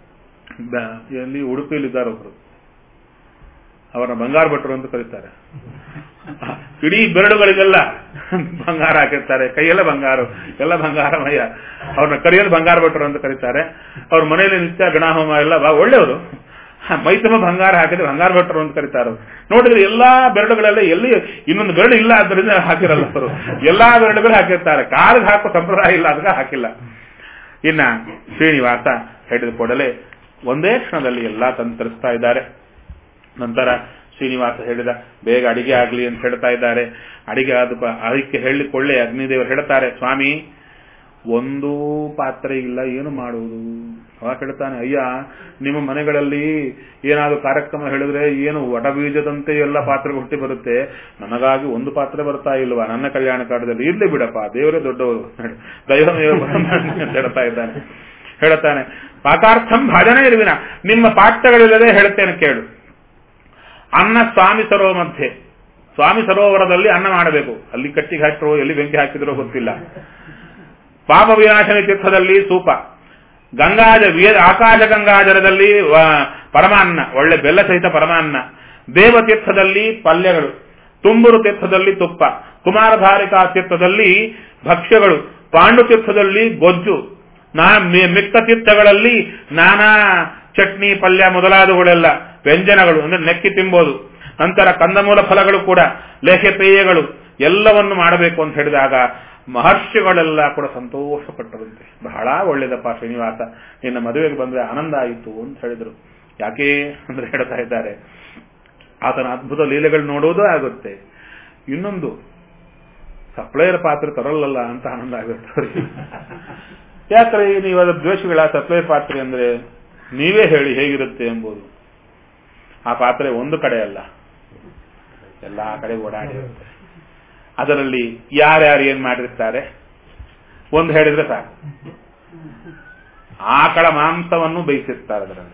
Speaker 1: ಎಲ್ಲಿ ಉಡುಪಿಯಲ್ಲಿದ್ದಾರೆ ಒಬ್ರು, ಅವರ ಬಂಗಾರ ಭಟ್ರು ಅಂತ ಕರೀತಾರೆ. ಇಡೀ ಬೆರಳುಗಳಿಗೆಲ್ಲ ಬಂಗಾರ ಹಾಕಿರ್ತಾರೆ, ಕೈಯೆಲ್ಲ ಬಂಗಾರ, ಎಲ್ಲ ಬಂಗಾರಮಯ. ಅವ್ರನ್ನ ಕರಿಯಲ್ಲಿ ಬಂಗಾರ ಭಟ್ರು ಅಂತ ಕರೀತಾರೆ. ಅವ್ರ ಮನೆಯಲ್ಲಿ ನಿತ್ಯ ಗಣಹೋಮ ಎಲ್ಲ ಒಳ್ಳೆಯವರು, ಮೈತಮ ಬಂಗಾರ ಹಾಕಿದ್ರೆ ಬಂಗಾರ ಭಟ್ರು ಅಂತ ಕರೀತಾರೆ. ನೋಡಿದ್ರೆ ಎಲ್ಲಾ ಬೆರಳುಗಳೆಲ್ಲ ಎಲ್ಲಿ ಇನ್ನೊಂದು ಬೆರಳು ಇಲ್ಲ, ಆದ್ದರಿಂದ ಹಾಕಿರಲ್ಲ ಅವರು. ಎಲ್ಲಾ ಬೆರಳುಗಳು ಹಾಕಿರ್ತಾರೆ, ಕಾಲಿಗೆ ಹಾಕೋ ಸಂಪ್ರದಾಯ ಇಲ್ಲ, ಅದಕ್ಕೆ ಹಾಕಿಲ್ಲ. ಇನ್ನ ಶ್ರೀನಿವಾಸ ಹೇಳಿದ ಕೂಡಲೇ ಒಂದೇ ಕ್ಷಣದಲ್ಲಿ ಎಲ್ಲಾ ತಂತರಿಸ್ತಾ ಇದ್ದಾರೆ. ನಂತರ ಶ್ರೀನಿವಾಸ ಹೇಳಿದ, ಬೇಗ ಅಡಿಗೆ ಆಗ್ಲಿ ಅಂತ ಹೇಳ್ತಾ ಇದ್ದಾರೆ. ಅಡಿಗೆ ಆದ ಅದಕ್ಕೆ ಹೇಳಿಕೊಳ್ಳೆ ಅಗ್ನಿದೇವರು ಹೇಳ್ತಾರೆ, ಸ್ವಾಮಿ ಒಂದೂ ಪಾತ್ರೆ ಇಲ್ಲ, ಏನು ಮಾಡುವುದು? ಅವಾಗ ಹೇಳ್ತಾನೆ, ಅಯ್ಯ ನಿಮ್ಮ ಮನೆಗಳಲ್ಲಿ ಏನಾದ್ರು ಕಾರ್ಯಕ್ರಮ ಹೇಳಿದ್ರೆ ಏನು ವಟಬೀಜದಂತೆ ಎಲ್ಲ ಪಾತ್ರೆ ಹುಟ್ಟಿ ಬರುತ್ತೆ, ನನಗಾಗಿ ಒಂದು ಪಾತ್ರೆ ಬರ್ತಾ ಇಲ್ವಾ ನನ್ನ ಕಲ್ಯಾಣ ಕಾಲದಲ್ಲಿ? ಇರ್ಲಿ ಬಿಡಪ್ಪ, ದೇವರೇ ದೊಡ್ಡವರು, ದೈವಮೇವ ಅಂತ ಹೇಳ್ತಾ ಇದ್ದಾನೆ. ಹೇಳ್ತಾನೆ, ಪಾಕಾರ್ಥಂ ಭಾಜನೆ ಇರುವಿನ, ನಿಮ್ಮ ಪಾಠಗಳಿಲ್ಲದೆ ಹೇಳ್ತೇನೆ ಕೇಳು. ಅನ್ನ ಸ್ವಾಮಿ ಸರೋವರ ಮಧ್ಯೆ, ಸ್ವಾಮಿ ಸರೋವರದಲ್ಲಿ ಅನ್ನ ಮಾಡಬೇಕು. ಅಲ್ಲಿ ಕಟ್ಟಿಗೆ ಹಾಕಿರೋ ಎಲ್ಲಿ ಬೆಂಕಿ ಹಾಕಿದ್ರೋ ಗೊತ್ತಿಲ್ಲ. ಪಾಪ ವಿನಾಶನಿ ತೀರ್ಥದಲ್ಲಿ ಸೂಪ, ಗಂಗಾಜ ಆಕಾಶ ಗಂಗಾಜಲದಲ್ಲಿ ಪರಮಾನ್ನ, ಒಳ್ಳೆ ಬೆಲ್ಲ ಸಹಿತ ಪರಮಾನ್ನ, ದೇವತೀರ್ಥದಲ್ಲಿ ಪಲ್ಯಗಳು, ತುಂಬುರು ತೀರ್ಥದಲ್ಲಿ ತುಪ್ಪ, ಕುಮಾರಧಾರಿಕಾ ತೀರ್ಥದಲ್ಲಿ ಭಕ್ಷ್ಯಗಳು, ಪಾಂಡು ತೀರ್ಥದಲ್ಲಿ ಗೊಜ್ಜು, ನಾ ಮಿಕ್ಕ ತೀರ್ಥಗಳಲ್ಲಿ ನಾನಾ ಚಟ್ನಿ, ಪಲ್ಯ ಮೊದಲಾದವುಗಳೆಲ್ಲ. ವ್ಯಂಜನಗಳು ಅಂದ್ರೆ ನೆಕ್ಕಿ ತಿಂಬೋದು, ನಂತರ ಕಂದಮೂಲ ಫಲಗಳು ಕೂಡ, ಲೇಹ್ಯ ಪೇಯಗಳು ಎಲ್ಲವನ್ನು ಮಾಡಬೇಕು ಅಂತ ಹೇಳಿದಾಗ ಮಹರ್ಷಿಗಳೆಲ್ಲ ಕೂಡ ಸಂತೋಷ ಪಟ್ಟರಂತೆ. ಬಹಳ ಒಳ್ಳೇದಪ್ಪ ಶ್ರೀನಿವಾಸ, ನಿನ್ನ ಮದುವೆಗೆ ಬಂದ್ರೆ ಆನಂದ ಆಯಿತು ಅಂತ ಹೇಳಿದ್ರು. ಯಾಕೆ ಅಂದ್ರೆ ಹೇಳ್ತಾ ಇದ್ದಾರೆ, ಆತನ ಅದ್ಭುತ ಲೀಲೆಗಳು ನೋಡೋದು ಆಗುತ್ತೆ, ಇನ್ನೊಂದು ಸಪ್ಲೈಯರ್ ಪಾತ್ರೆ ತರಲ್ಲ ಅಂತ ಆನಂದ ಆಗುತ್ತೆ. ಯಾಕ್ರೆ ನೀವು ಅದ್ರ ದ್ವೇಷಗಳ ಸಪ್ಲೈಯರ್ ಪಾತ್ರೆ ಅಂದ್ರೆ ನೀವೇ ಹೇಳಿ ಹೇಗಿರುತ್ತೆ ಎಂಬುದು. ಆ ಪಾತ್ರೆ ಒಂದು ಕಡೆ ಅಲ್ಲ, ಎಲ್ಲಾ ಕಡೆ ಓಡಾಡಿರುತ್ತೆ. ಅದರಲ್ಲಿ ಯಾರ್ಯಾರು ಏನ್ ಮಾಡಿರ್ತಾರೆ ಒಂದು ಹೇಳಿದ್ರೆ ಸಾಕು. ಆಕಳ ಮಾಂಸವನ್ನು ಬೇಯಿಸಿರ್ತಾರೆ, ಅದರಲ್ಲಿ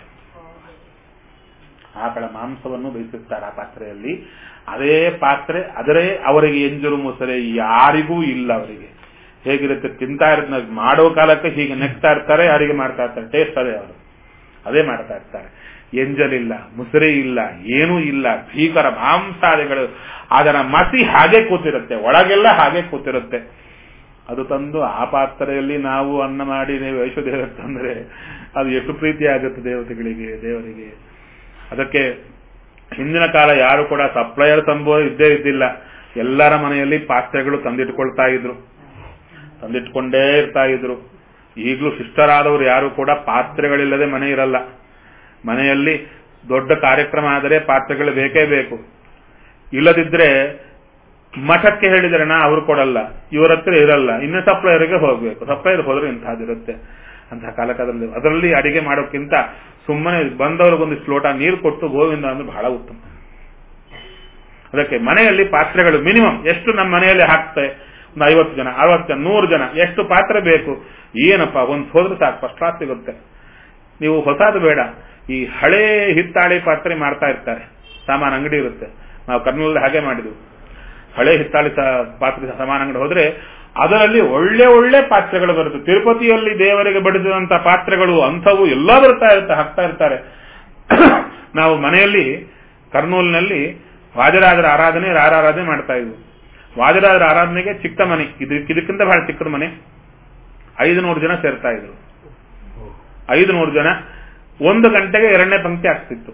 Speaker 1: ಆಕಳ ಮಾಂಸವನ್ನು ಬೇಯಿಸಿರ್ತಾರೆ ಆ ಪಾತ್ರೆಯಲ್ಲಿ. ಅದೇ ಪಾತ್ರೆ ಅದರೇ ಅವರಿಗೆ ಎಂಜರು ಮುಸರೆ ಯಾರಿಗೂ ಇಲ್ಲ. ಅವರಿಗೆ ಹೇಗಿರುತ್ತೆ ತಿಂತಾ ಇರ್ತ ಮಾಡೋ ಕಾಲಕ್ಕೆ ಹೀಗೆ ನೆಕ್ತಾ ಇರ್ತಾರೆ, ಯಾರಿಗೆ ಮಾಡ್ತಾ ಇರ್ತಾರೆ, ಟೇಸ್ಟ್ ಅದೇ ಅವರು ಅದೇ ಮಾಡ್ತಾ ಇರ್ತಾರೆ. ಎಂಜಲಿಲ್ಲ, ಮುಸರೆ ಇಲ್ಲ, ಏನೂ ಇಲ್ಲ, ಭೀಕರ ಮಾಂಸಾದಿಗಳು. ಅದರ ಮಸಿ ಹಾಗೆ ಕೂತಿರುತ್ತೆ, ಒಳಗೆಲ್ಲ ಹಾಗೆ ಕೂತಿರುತ್ತೆ. ಅದು ತಂದು ಆ ಪಾತ್ರೆಯಲ್ಲಿ ನಾವು ಅನ್ನ ಮಾಡಿ ನೀವು ವೈಶ್ವದೇವ ತಂದ್ರೆ ಅದು ಎಷ್ಟು ಪ್ರೀತಿ ಆಗುತ್ತೆ ದೇವತೆಗಳಿಗೆ, ದೇವರಿಗೆ. ಅದಕ್ಕೆ ಹಿಂದಿನ ಕಾಲ ಯಾರು ಕೂಡ ಸಪ್ಲೈಯರ್ ತಂಬೋ ಇದ್ದೇ ಇದ್ದಿಲ್ಲ. ಎಲ್ಲರ ಮನೆಯಲ್ಲಿ ಪಾತ್ರೆಗಳು ತಂದಿಟ್ಕೊಳ್ತಾ ಇದ್ರು, ತಂದಿಟ್ಕೊಂಡೇ ಇರ್ತಾ ಇದ್ರು. ಈಗಲೂ ಶಿಷ್ಟರಾದವರು ಯಾರು ಕೂಡ ಪಾತ್ರೆಗಳಿಲ್ಲದೆ ಮನೆ ಇರಲ್ಲ. ಮನೆಯಲ್ಲಿ ದೊಡ್ಡ ಕಾರ್ಯಕ್ರಮ ಆದರೆ ಪಾತ್ರೆಗಳು ಬೇಕೇ ಬೇಕು. ಇಲ್ಲದಿದ್ರೆ ಮಠಕ್ಕೆ ಹೇಳಿದ್ರೆ ನಾ ಅವ್ರು ಕೊಡಲ್ಲ, ಇವರ ಹತ್ರ ಇರಲ್ಲ, ಇನ್ನು ಸಪ್ಲೈಯರ್ಗೆ ಹೋಗ್ಬೇಕು. ಸಪ್ಲೈಯರ್ ಹೋದ್ರೆ ಇಂತಹದಿರುತ್ತೆ ಅಂತಹ ಕಾಲಕ್ಕೆ. ಅದರಲ್ಲಿ ಅದರಲ್ಲಿ ಅಡಿಗೆ ಮಾಡೋಕ್ಕಿಂತ ಸುಮ್ಮನೆ ಬಂದವ್ರಿಗೊಂದಿಷ್ಟು ಲೋಟ ನೀರು ಕೊಟ್ಟು ಗೋವಿಂದ ಅಂದ್ರೆ ಬಹಳ ಉತ್ತಮ. ಅದಕ್ಕೆ ಮನೆಯಲ್ಲಿ ಪಾತ್ರೆಗಳು ಮಿನಿಮಮ್ ಎಷ್ಟು ನಮ್ಮ ಮನೆಯಲ್ಲಿ ಹಾಕ್ತೇವೆ, ಒಂದು ಐವತ್ತು ಜನ ಅರವತ್ತು ಜನ ನೂರು ಜನ ಎಷ್ಟು ಪಾತ್ರೆ ಬೇಕು. ಏನಪ್ಪಾ ಒಂದು ಹೋದ್ರೆ ಸಾಕು, ಫಸ್ಟ್ ಕ್ಲಾಸ್ ಸಿಗುತ್ತೆ. ನೀವು ಹೊಸದು ಬೇಡ, ಈ ಹಳೇ ಹಿತ್ತಾಳಿ ಪಾತ್ರೆ ಮಾಡ್ತಾ ಇರ್ತಾರೆ, ಸಾಮಾನು ಅಂಗಡಿ ಇರುತ್ತೆ. ನಾವು ಕರ್ನೂಲಲ್ಲಿ ಹಾಗೆ ಮಾಡಿದ್ವಿ. ಹಳೆ ಹಿತ್ತಾಳಿ ಪಾತ್ರೆ ಸಾಮಾನು ಅಂಗಡಿ ಹೋದ್ರೆ ಅದರಲ್ಲಿ ಒಳ್ಳೆ ಒಳ್ಳೆ ಪಾತ್ರೆಗಳು ಬರುತ್ತೆ. ತಿರುಪತಿಯಲ್ಲಿ ದೇವರಿಗೆ ಬಡಿಸಿದಂತ ಪಾತ್ರೆಗಳು ಅಂಥವು ಎಲ್ಲ ಬರ್ತಾ ಇರುತ್ತೆ, ಹಾಕ್ತಾ ಇರ್ತಾರೆ. ನಾವು ಮನೆಯಲ್ಲಿ ಕರ್ನೂಲಿನಲ್ಲಿ ವಾಜರಾಜರ ಆರಾಧನೆ ರಾರಾರಾಧನೆ ಮಾಡ್ತಾ ಇದ್ವಿ. ವಾಜರಾಜರ ಆರಾಧನೆಗೆ ಚಿಕ್ಕ ಮನೆ, ಇದಕ್ಕೆ ಇದಕ್ಕಿಂತ ಬಹಳ ಚಿಕ್ಕದ ಮನೆ, ಐದು ನೂರು ಜನ ಸೇರ್ತಾ ಇದ್ರು. ಐದು ನೂರು ಜನ ಒಂದು ಗಂಟೆಗೆ ಎರಡನೇ ಪಂಕ್ತಿ ಆಗ್ತಿತ್ತು.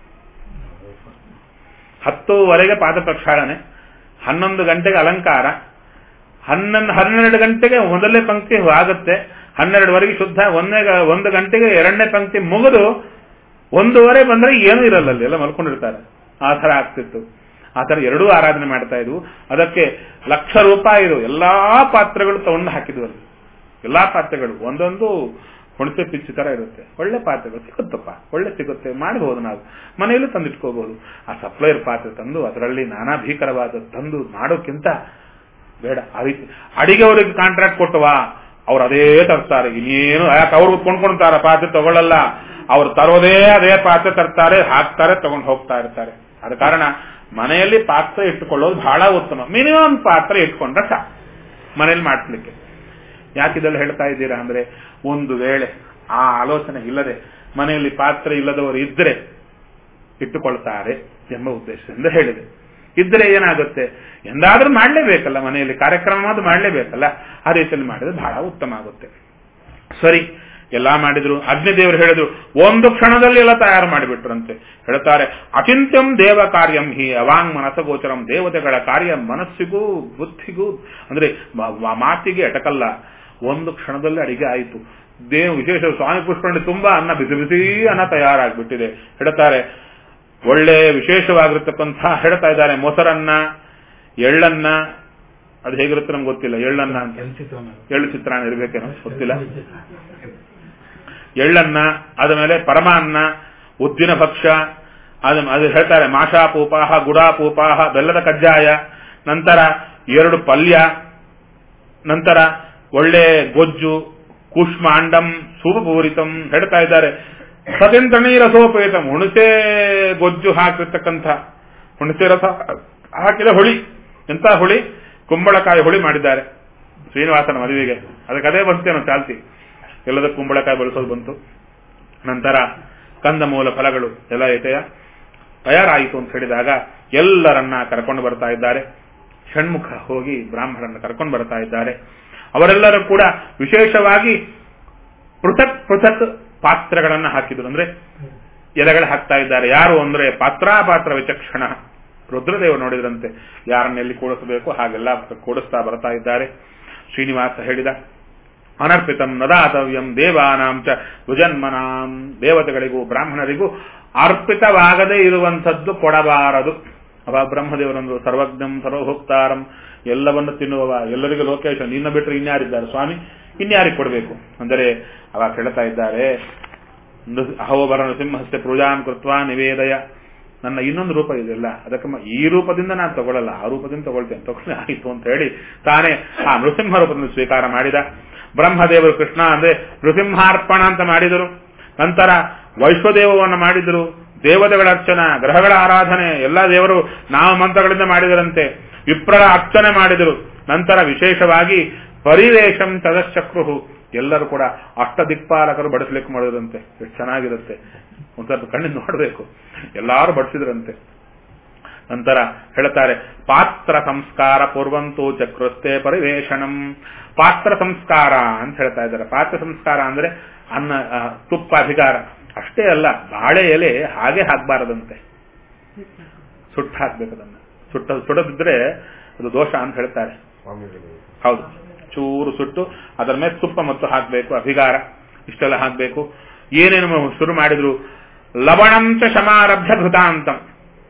Speaker 1: ಹತ್ತುವರೆಗೆ ಪಾದ ಪ್ರಕ್ಷಾಳನೆ, ಹನ್ನೊಂದು ಗಂಟೆಗೆ ಅಲಂಕಾರ, ಹನ್ನೊಂದು ಹನ್ನೆರಡು ಗಂಟೆಗೆ ಮೊದಲನೇ ಪಂಕ್ತಿ ಆಗುತ್ತೆ, ಹನ್ನೆರಡುವರೆಗೆ ಶುದ್ಧ, ಒಂದೇ ಒಂದು ಗಂಟೆಗೆ ಎರಡನೇ ಪಂಕ್ತಿ ಮುಗಿದು ಒಂದೂವರೆ ಬಂದ್ರೆ ಏನೂ ಇರಲ್ಲ, ಅಲ್ಲಿ ಎಲ್ಲ ಮಲ್ಕೊಂಡಿರ್ತಾರೆ. ಆ ತರ ಆಗ್ತಿತ್ತು. ಆ ತರ ಎರಡೂ ಆರಾಧನೆ ಮಾಡ್ತಾ ಇದ್ವು. ಅದಕ್ಕೆ ಲಕ್ಷ ರೂಪಾಯಿ ಎಲ್ಲಾ ಪಾತ್ರೆಗಳು ತಗೊಂಡು ಹಾಕಿದ್ವು. ಅಲ್ಲಿ ಎಲ್ಲಾ ಪಾತ್ರೆಗಳು ಒಂದೊಂದು ಹುಣಸೆ ಪಿಚ್ಚು ತರ ಇರುತ್ತೆ. ಒಳ್ಳೆ ಪಾತ್ರೆಗಳು ಸಿಗುತ್ತಪ್ಪ, ಒಳ್ಳೆ ಸಿಗುತ್ತೆ, ಮಾಡಬಹುದು. ನಾವು ಮನೆಯಲ್ಲೂ ತಂದಿಟ್ಕೋಬಹುದು. ಆ ಸಪ್ಲೈಯರ್ ಪಾತ್ರೆ ತಂದು ಅದರಲ್ಲಿ ನಾನಾ ಭೀಕರವಾದ ತಂದು ಮಾಡೋಕ್ಕಿಂತ ಬೇಡ. ಆ ರೀತಿ ಅಡಿಗೆ ಅವರಿಗೆ ಕಾಂಟ್ರಾಕ್ಟ್ ಕೊಟ್ಟವಾ, ಅವ್ರು ಅದೇ ತರ್ತಾರೆ. ಇನ್ನೇನು ಯಾಕೆ ಅವ್ರು ಕೊಂಡ್ಕೊಂಡ್ತಾರ, ಪಾತ್ರೆ ತಗೊಳ್ಳಲ್ಲ. ಅವ್ರು ತರೋದೇ ಅದೇ ಪಾತ್ರೆ ತರ್ತಾರೆ, ಹಾಕ್ತಾರೆ, ತಗೊಂಡು ಹೋಗ್ತಾ ಇರ್ತಾರೆ. ಆದ ಕಾರಣ ಮನೆಯಲ್ಲಿ ಪಾತ್ರೆ ಇಟ್ಟುಕೊಳ್ಳೋದು ಬಹಳ ಉತ್ತಮ. ಮಿನಿಮಮ್ ಪಾತ್ರೆ ಇಟ್ಕೊಂಡ್ರೆ ಸಾಕು ಮನೇಲಿ ಮಾಡ್ಲಿಕ್ಕೆ. ಯಾಕಿದೆಲ್ಲ ಹೇಳ್ತಾ ಇದ್ದೀರಾ ಅಂದ್ರೆ, ಒಂದು ವೇಳೆ ಆ ಆಲೋಚನೆ ಇಲ್ಲದೆ ಮನೆಯಲ್ಲಿ ಪಾತ್ರೆ ಇಲ್ಲದವರು ಇದ್ರೆ ಇಟ್ಟುಕೊಳ್ತಾರೆ ಎಂಬ ಉದ್ದೇಶದಿಂದ ಹೇಳಿದೆ. ಇದ್ರೆ ಏನಾಗುತ್ತೆ, ಎಂದಾದ್ರೂ ಮಾಡಲೇಬೇಕಲ್ಲ, ಮನೆಯಲ್ಲಿ ಕಾರ್ಯಕ್ರಮ ಅದು ಮಾಡಲೇಬೇಕಲ್ಲ. ಆ ರೀತಿಯಲ್ಲಿ ಮಾಡಿದ್ರೆ ಬಹಳ ಉತ್ತಮ ಆಗುತ್ತೆ. ಸರಿ, ಎಲ್ಲಾ ಮಾಡಿದ್ರು. ಅಗ್ನಿದೇವರು ಹೇಳಿದ್ರು, ಒಂದು ಕ್ಷಣದಲ್ಲಿ ಎಲ್ಲ ತಯಾರು ಮಾಡಿಬಿಟ್ರಂತೆ. ಹೇಳ್ತಾರೆ, ಅಚಿಂತ್ಯಂ ದೇವ ಕಾರ್ಯಂ ಹಿ ಅವಾಂಗ್ ಮನಸಗೋಚರಂ. ದೇವತೆಗಳ ಕಾರ್ಯ ಮನಸ್ಸಿಗೂ ಬುದ್ಧಿಗೂ ಅಂದ್ರೆ ಮಾತಿಗೆ ಅಟಕಲ್ಲ. ಒಂದು ಕ್ಷಣದಲ್ಲಿ ಅಡಿಗೆ ಆಯಿತು. ದೇವ ವಿಶೇಷ ಸ್ವಾಮಿ ಪುಷ್ಕರಣಿ ತುಂಬಾ ಅನ್ನ, ಬಿಸಿ ಬಿಸಿ ಅನ್ನ ತಯಾರಾಗ್ಬಿಟ್ಟಿದೆ. ಹೇಳ್ತಾರೆ, ಒಳ್ಳೆ ವಿಶೇಷವಾಗಿರ್ತಕ್ಕಂಥ ಹೇಳ್ತಾ ಇದ್ದಾರೆ, ಮೊಸರನ್ನ, ಎಳ್ಳನ್ನ, ಅದು ಹೇಗಿರುತ್ತೆ ನಮ್ಗೆ ಗೊತ್ತಿಲ್ಲ. ಎಳ್ಳನ್ನ ಅಂತ ಎಳ್ಳು ಚಿತ್ರಾನ್ನ ಇರ್ಬೇಕೇನೋ ಗೊತ್ತಿಲ್ಲ. ಎಳ್ಳನ್ನ, ಅದ ಮೇಲೆ ಪರಮಾನ್ನ, ಉದ್ದಿನ ಭಕ್ಷ್ಯ, ಅದು ಅದು ಹೇಳ್ತಾರೆ ಮಾಷಾಪೂಪಾಹ, ಗುಡಾಪೂಪಾಹ, ಬೆಲ್ಲದ ಕಜ್ಜಾಯ, ನಂತರ ಎರಡು ಪಲ್ಯ, ನಂತರ ಒಳ್ಳೆ ಗೊಜ್ಜು, ಕೂಷ್ಮಾಂಡಂ ಸೂಪಪೂರಿತಂ ಹೇಳ್ತಾ ಇದ್ದಾರೆ. ಸತೆಂತಣಿ ರಸೋಪೇತಂ, ಹುಣಸೆ ಗೊಜ್ಜು ಹಾಕಿರ್ತಕ್ಕಂಥ ಹುಣಸೆ ರಸ ಹಾಕಿದ ಹುಳಿ. ಎಂತ ಹುಳಿ? ಕುಂಬಳಕಾಯಿ ಹುಳಿ ಮಾಡಿದ್ದಾರೆ ಶ್ರೀನಿವಾಸನ ಮದುವೆಗೆ. ಅದಕ್ಕೆ ಅದೇ ಬಂತೇನೋ ಚಾಲ್ತಿ, ಎಲ್ಲದ ಕುಂಬಳಕಾಯಿ ಬಳಸೋದು ಬಂತು. ನಂತರ ಕಂದಮೂಲ ಫಲಗಳು ಎಲ್ಲ ಐತೆಯ ತಯಾರಾಯಿತು ಅಂತ ಹೇಳಿದಾಗ ಎಲ್ಲರನ್ನ ಕರ್ಕೊಂಡು ಬರ್ತಾ ಇದ್ದಾರೆ. ಷಣ್ಮುಖ ಹೋಗಿ ಬ್ರಾಹ್ಮಣರನ್ನ ಕರ್ಕೊಂಡು ಬರ್ತಾ ಇದ್ದಾರೆ. ಅವರೆಲ್ಲರೂ ಕೂಡ ವಿಶೇಷವಾಗಿ ಪೃಥಕ್ ಪೃಥಕ್ ಪಾತ್ರೆಗಳನ್ನ ಹಾಕಿದ್ರು. ಅಂದ್ರೆ ಎಲೆಗಳು ಹಾಕ್ತಾ ಇದ್ದಾರೆ. ಯಾರು ಅಂದ್ರೆ ಪಾತ್ರಾಪಾತ್ರ ವಿಚಕ್ಷಣ ರುದ್ರದೇವರು ನೋಡಿದ್ರಂತೆ ಯಾರನ್ನೆಲ್ಲಿ ಕೂಡಿಸಬೇಕು ಹಾಗೆಲ್ಲ ಕೂಡಿಸ್ತಾ ಬರ್ತಾ ಇದ್ದಾರೆ. ಶ್ರೀನಿವಾಸ ಹೇಳಿದ, ಅನರ್ಪಿತಂ ನದಾತವ್ಯಂ ದೇವಾನಾಂ ಚ ಭುಜನ್ಮನಾಂ, ದೇವತೆಗಳಿಗೂ ಬ್ರಾಹ್ಮಣರಿಗೂ ಅರ್ಪಿತವಾಗದೇ ಇರುವಂಥದ್ದು ಕೊಡಬಾರದು. ಅವ ಬ್ರಹ್ಮದೇವರಂದ್ರು ಸರ್ವಜ್ಞಂ ಸರ್ವಭೋಕ್ತಾರಂ, ಎಲ್ಲವನ್ನು ತಿನ್ನುವವ, ಎಲ್ಲರಿಗೂ ಲೋಕೇಶ, ನಿನ್ನ ಬಿಟ್ಟರೆ ಇನ್ಯಾರಿದ್ದಾರೆ ಸ್ವಾಮಿ, ಇನ್ಯಾರಿಗೆ ಕೊಡಬೇಕು ಅಂದರೆ ಅವಾಗ ಹೇಳ್ತಾ ಇದ್ದಾರೆ, ಅಹೋಬರ ನೃಸಿಂಹಸ್ಯ ಪೂಜಾನ್ ಕೃತ್ವಾ ನಿವೇದಯ, ನನ್ನ ಇನ್ನೊಂದು ರೂಪ ಇದೆಲ್ಲ, ಅದಕ್ಕೆ ಈ ರೂಪದಿಂದ ನಾನು ತಗೊಳ್ಳಲ್ಲ, ಆ ರೂಪದಿಂದ ತಗೊಳ್ತೇನೆ, ತಗೊಳ್ಳಿ ಆಯಿತು ಅಂತ ಹೇಳಿ ತಾನೇ ಆ ನೃಸಿಂಹ ರೂಪದಿಂದ ಸ್ವೀಕಾರ ಮಾಡಿದ. ಬ್ರಹ್ಮದೇವರು ಕೃಷ್ಣ ಅಂದ್ರೆ ನೃಸಿಂಹಾರ್ಪಣ ಅಂತ ಮಾಡಿದರು. ನಂತರ ವೈಶ್ವದೇವವನ್ನು ಮಾಡಿದರು. ದೇವತೆಗಳ ಅರ್ಚನ, ಗ್ರಹಗಳ ಆರಾಧನೆ, ಎಲ್ಲ ದೇವರು ನಾಮ ಮಂತ್ರಗಳಿಂದ ಮಾಡಿದರಂತೆ. ವಿಪ್ರರ ಅರ್ಚನೆ ಮಾಡಿದರು. ನಂತರ ವಿಶೇಷವಾಗಿ ಪರಿವೇಶಂ ತದಶ್ಚಕ್ರು, ಎಲ್ಲರೂ ಕೂಡ ಅಷ್ಟ ದಿಕ್ಪಾಲಕರು ಬಡಿಸ್ಲಿಕ್ಕೆ ಮಾಡಿದ್ರಂತೆ. ಎಷ್ಟು ಚೆನ್ನಾಗಿರುತ್ತೆ, ಒಂದ್ ಸ್ವಲ್ಪ ಕಣ್ಣಿಂದ ನೋಡಬೇಕು, ಎಲ್ಲಾರು ಬಡಿಸಿದ್ರಂತೆ. ನಂತರ ಹೇಳ್ತಾರೆ, ಪಾತ್ರ ಸಂಸ್ಕಾರ ಪೂರ್ವಂತೂ ಚಕ್ರಸ್ಥೆ ಪರಿವೇಶನಂ, ಪಾತ್ರ ಸಂಸ್ಕಾರ ಅಂತ ಹೇಳ್ತಾ ಇದ್ದಾರೆ. ಪಾತ್ರ ಸಂಸ್ಕಾರ ಅಂದ್ರೆ ಅನ್ನ, ತುಪ್ಪ ಅಧಿಕಾರ ಅಷ್ಟೇ ಅಲ್ಲ, ಬಾಳೆ ಎಲೆ ಹಾಗೆ ಹಾಕಬಾರದಂತೆ, ಸುಟ್ಟು ಹಾಕ್ಬೇಕು. ಅದನ್ನ ಸುಟ್ಟ ಸುಡದಿದ್ರೆ ಅದು ದೋಷ ಅಂತ ಹೇಳ್ತಾರೆ. ಹೌದು, ಚೂರು ಸುಟ್ಟು ಅದರ ಮೇಲೆ ತುಪ್ಪ ಮತ್ತು ಹಾಕಬೇಕು, ಅಭಿಗಾರ ಇಷ್ಟೆಲ್ಲ ಹಾಕಬೇಕು. ಏನೇನು ಶುರು ಮಾಡಿದ್ರು, ಲವಣಂಚ ಶಮಾರಭ್ಯ ಘೃತಾಂತಂ,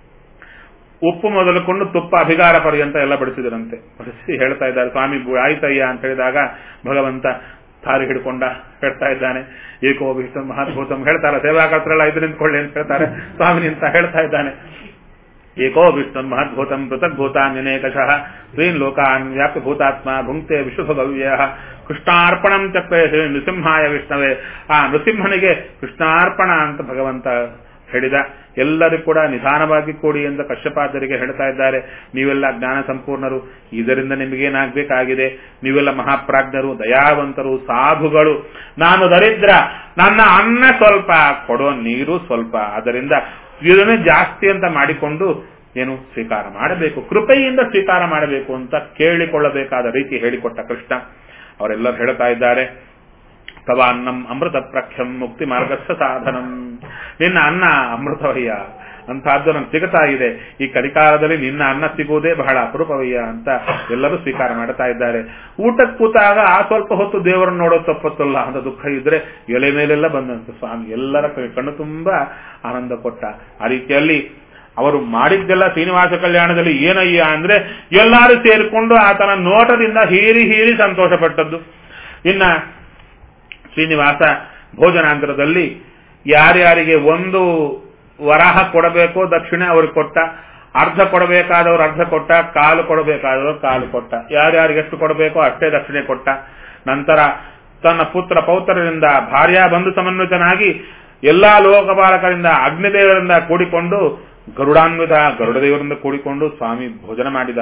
Speaker 1: ಉಪ್ಪು ಮೊದಲುಕೊಂಡು ತುಪ್ಪ ಅಭಿಗಾರ ಪರ್ಯಂತ ಎಲ್ಲ ಬಡಿಸಿದರಂತೆ. ಬಡಿಸಿ ಹೇಳ್ತಾ ಇದ್ದಾರೆ, ಸ್ವಾಮಿ ಆಯ್ತಯ್ಯ ಅಂತ ಹೇಳಿದಾಗ ಭಗವಂತ ತಾರಿ ಹಿಡ್ಕೊಂಡ ಹೇಳ್ತಾ ಇದ್ದಾನೆ, ಏಕೋ ವಿಷ್ಣು ಮಹಾದ್ಭೂತಂ ಹೇಳ್ತಾರೆ, ಸೇವಾಕರ್ತರೆಲ್ಲ ಇದು ನಿಂತ್ಕೊಳ್ಳಿ ಅಂತ ಹೇಳ್ತಾರೆ, ಸ್ವಾಮಿ ನಿಂತ ಹೇಳ್ತಾ ಇದ್ದಾನೆ, ಏಕೋ ವಿಷ್ಣು ಮಹದ್ಭೂತಂ ಪೃಥಗ್ಭೂತಾನ್ಯನೇಕಶಃ ಸ್ತ್ರೀನ್ ಲೋಕಾನ್ ವ್ಯಾಪ್ಯ ಭೂತಾತ್ಮ ಭುಂಕ್ತೆ ವಿಶ್ವಭವ್ಯ ಕೃಷ್ಣಾರ್ಪಣಂ ಚಕ್ರೇ ನೃಸಿಂಹಾಯ ವಿಷ್ಣವೇ. ಆ ನೃಸಿಂಹನಿಗೆ ಕೃಷ್ಣಾರ್ಪಣ ಅಂತ ಭಗವಂತ ಹೇಳಿದ. ಎಲ್ಲರೂ ಕೂಡ ನಿಧಾನವಾಗಿ ಕೂಡಿ ಎಂದು ಕಶ್ಯಪಾದರಿಗೆ ಹೇಳ್ತಾ ಇದ್ದಾರೆ, ನೀವೆಲ್ಲ ಜ್ಞಾನ ಸಂಪೂರ್ಣರು, ಇದರಿಂದ ನಿಮಗೇನಾಗಬೇಕಾಗಿದೆ, ನೀವೆಲ್ಲ ಮಹಾಪ್ರಾಜ್ಞರು, ದಯಾವಂತರು, ಸಾಧುಗಳು, ನಾನು ದರಿದ್ರ, ನನ್ನ ಅನ್ನ ಸ್ವಲ್ಪ, ಕೊಡೋ ನೀರು ಸ್ವಲ್ಪ, ಅದರಿಂದ ಇದನ್ನೇ ಜಾಸ್ತಿ ಅಂತ ಮಾಡಿಕೊಂಡು ಏನು ಸ್ವೀಕಾರ ಮಾಡಬೇಕು, ಕೃಪೆಯಿಂದ ಸ್ವೀಕಾರ ಮಾಡಬೇಕು ಅಂತ ಕೇಳಿಕೊಳ್ಳಬೇಕಾದ ರೀತಿ ಹೇಳಿಕೊಟ್ಟ ಕೃಷ್ಣ. ಅವರೆಲ್ಲರೂ ಹೇಳ್ತಾ ಇದ್ದಾರೆ, ತವ ಅನ್ನಂ ಅಮೃತ ಪ್ರಖ್ಯಂ ಮುಕ್ತಿ ಮಾರ್ಗಸ್ಥ ಸಾಧನಂ, ನಿನ್ನ ಅನ್ನ ಅಮೃತವಯ್ಯ, ಅಂತಹದ್ದು ನಮ್ಗೆ ಸಿಗುತ್ತಾ ಇದೆ, ಈ ಕಲಿಕಾಲದಲ್ಲಿ ನಿನ್ನ ಅನ್ನ ಸಿಗುವುದೇ ಬಹಳ ಅಪರೂಪವಯ್ಯ ಅಂತ ಎಲ್ಲರೂ ಸ್ವೀಕಾರ ಮಾಡ್ತಾ ಇದ್ದಾರೆ. ಊಟಕ್ಕೆ ಕೂತಾಗ ಆ ಸ್ವಲ್ಪ ಹೊತ್ತು ದೇವರನ್ನು ನೋಡೋ ತಪ್ಪತ್ತಲ್ಲ ಅಂತ ದುಃಖ ಇದ್ರೆ ಎಲೆ ಮೇಲೆಲ್ಲ ಬಂದಂತ ಸ್ವಾಮಿ ಎಲ್ಲರ ಕಣ್ಣು ತುಂಬಾ ಆನಂದ ಕೊಟ್ಟ. ಆ ರೀತಿಯಲ್ಲಿ ಅವರು ಮಾಡಿದ್ದೆಲ್ಲ ಶ್ರೀನಿವಾಸ ಕಲ್ಯಾಣದಲ್ಲಿ ಏನಯ್ಯ ಅಂದ್ರೆ ಎಲ್ಲರೂ ಸೇರಿಕೊಂಡು ಆತನ ನೋಟದಿಂದ ಹೀರಿ ಹೀರಿ ಸಂತೋಷ ಪಟ್ಟದ್ದು. ಇನ್ನ ಶ್ರೀನಿವಾಸ ಭೋಜನಾಂತರದಲ್ಲಿ ಯಾರ್ಯಾರಿಗೆ ಒಂದು ವರಾಹ ಕೊಡಬೇಕೋ ದಕ್ಷಿಣೆ ಅವ್ರಿಗೆ ಕೊಟ್ಟ, ಅರ್ಧ ಕೊಡಬೇಕಾದವ್ರು ಅರ್ಧ ಕೊಟ್ಟ, ಕಾಲು ಕೊಡಬೇಕಾದವ್ರು ಕಾಲು ಕೊಟ್ಟ, ಯಾರ್ಯಾರಿಗೆ ಎಷ್ಟು ಕೊಡಬೇಕೋ ಅಷ್ಟೇ ದಕ್ಷಿಣೆ ಕೊಟ್ಟ. ನಂತರ ತನ್ನ ಪುತ್ರ ಪೌತ್ರರಿಂದ ಭಾರ್ಯಾ ಬಂಧು ಸಮನ್ವಿತನಾಗಿ ಎಲ್ಲಾ ಲೋಕಪಾಲಕರಿಂದ ಅಗ್ನಿದೇವರಿಂದ ಕೂಡಿಕೊಂಡು ಗರುಡಾನ್ವಿತ ಗರುಡ ದೇವರಿಂದ ಕೂಡಿಕೊಂಡು ಸ್ವಾಮಿ ಭೋಜನ ಮಾಡಿದ.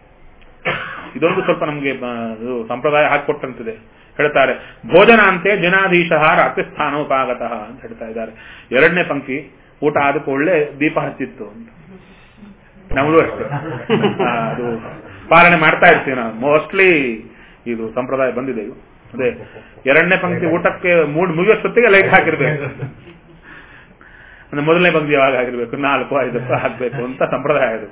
Speaker 1: ಇದೊಂದು ಸ್ವಲ್ಪ ನಮಗೆ ಸಂಪ್ರದಾಯ ಹಾಕಿಕೊಟ್ಟಂತಿದೆ. ಹೇಳ್ತಾರೆ, ಭೋಜನ ಅಂತೆ ಜನಾಧೀಶ ರಾತ್ರಿಸ್ಥಾನೋಪಾಗತಃ ಅಂತ ಹೇಳ್ತಾ ಇದ್ದಾರೆ. ಎರಡನೇ ಪಂಕ್ತಿ ಊಟ ಆದ ಕೂಡಲೇ ದೀಪ ಹಚ್ಚಿತ್ತು ಅಂತ ನಮಗೂ ಅಷ್ಟೇ, ಅದು ಪಾಲನೆ ಮಾಡ್ತಾ ಇರ್ತೀವಿ ನಾವು. ಮೋಸ್ಟ್ಲಿ ಇದು ಸಂಪ್ರದಾಯ ಬಂದಿದೆ. ಇದು ಅದೇ ಎರಡನೇ ಪಂಕ್ತಿ ಊಟಕ್ಕೆ ಮೂಡ್ ಮುಗಿಯೋಷ್ಟೊತ್ತಿಗೆ ಲೈಟ್ ಹಾಕಿರ್ಬೇಕು, ಅಂದ್ರೆ ಮೊದಲನೇ ಪಂಕ್ತಿ ಯಾವಾಗ ಆಗಿರ್ಬೇಕು, ನಾಲ್ಕು ಐದಕ್ಕೂ ಹಾಕ್ಬೇಕು ಅಂತ ಸಂಪ್ರದಾಯ ಇದು.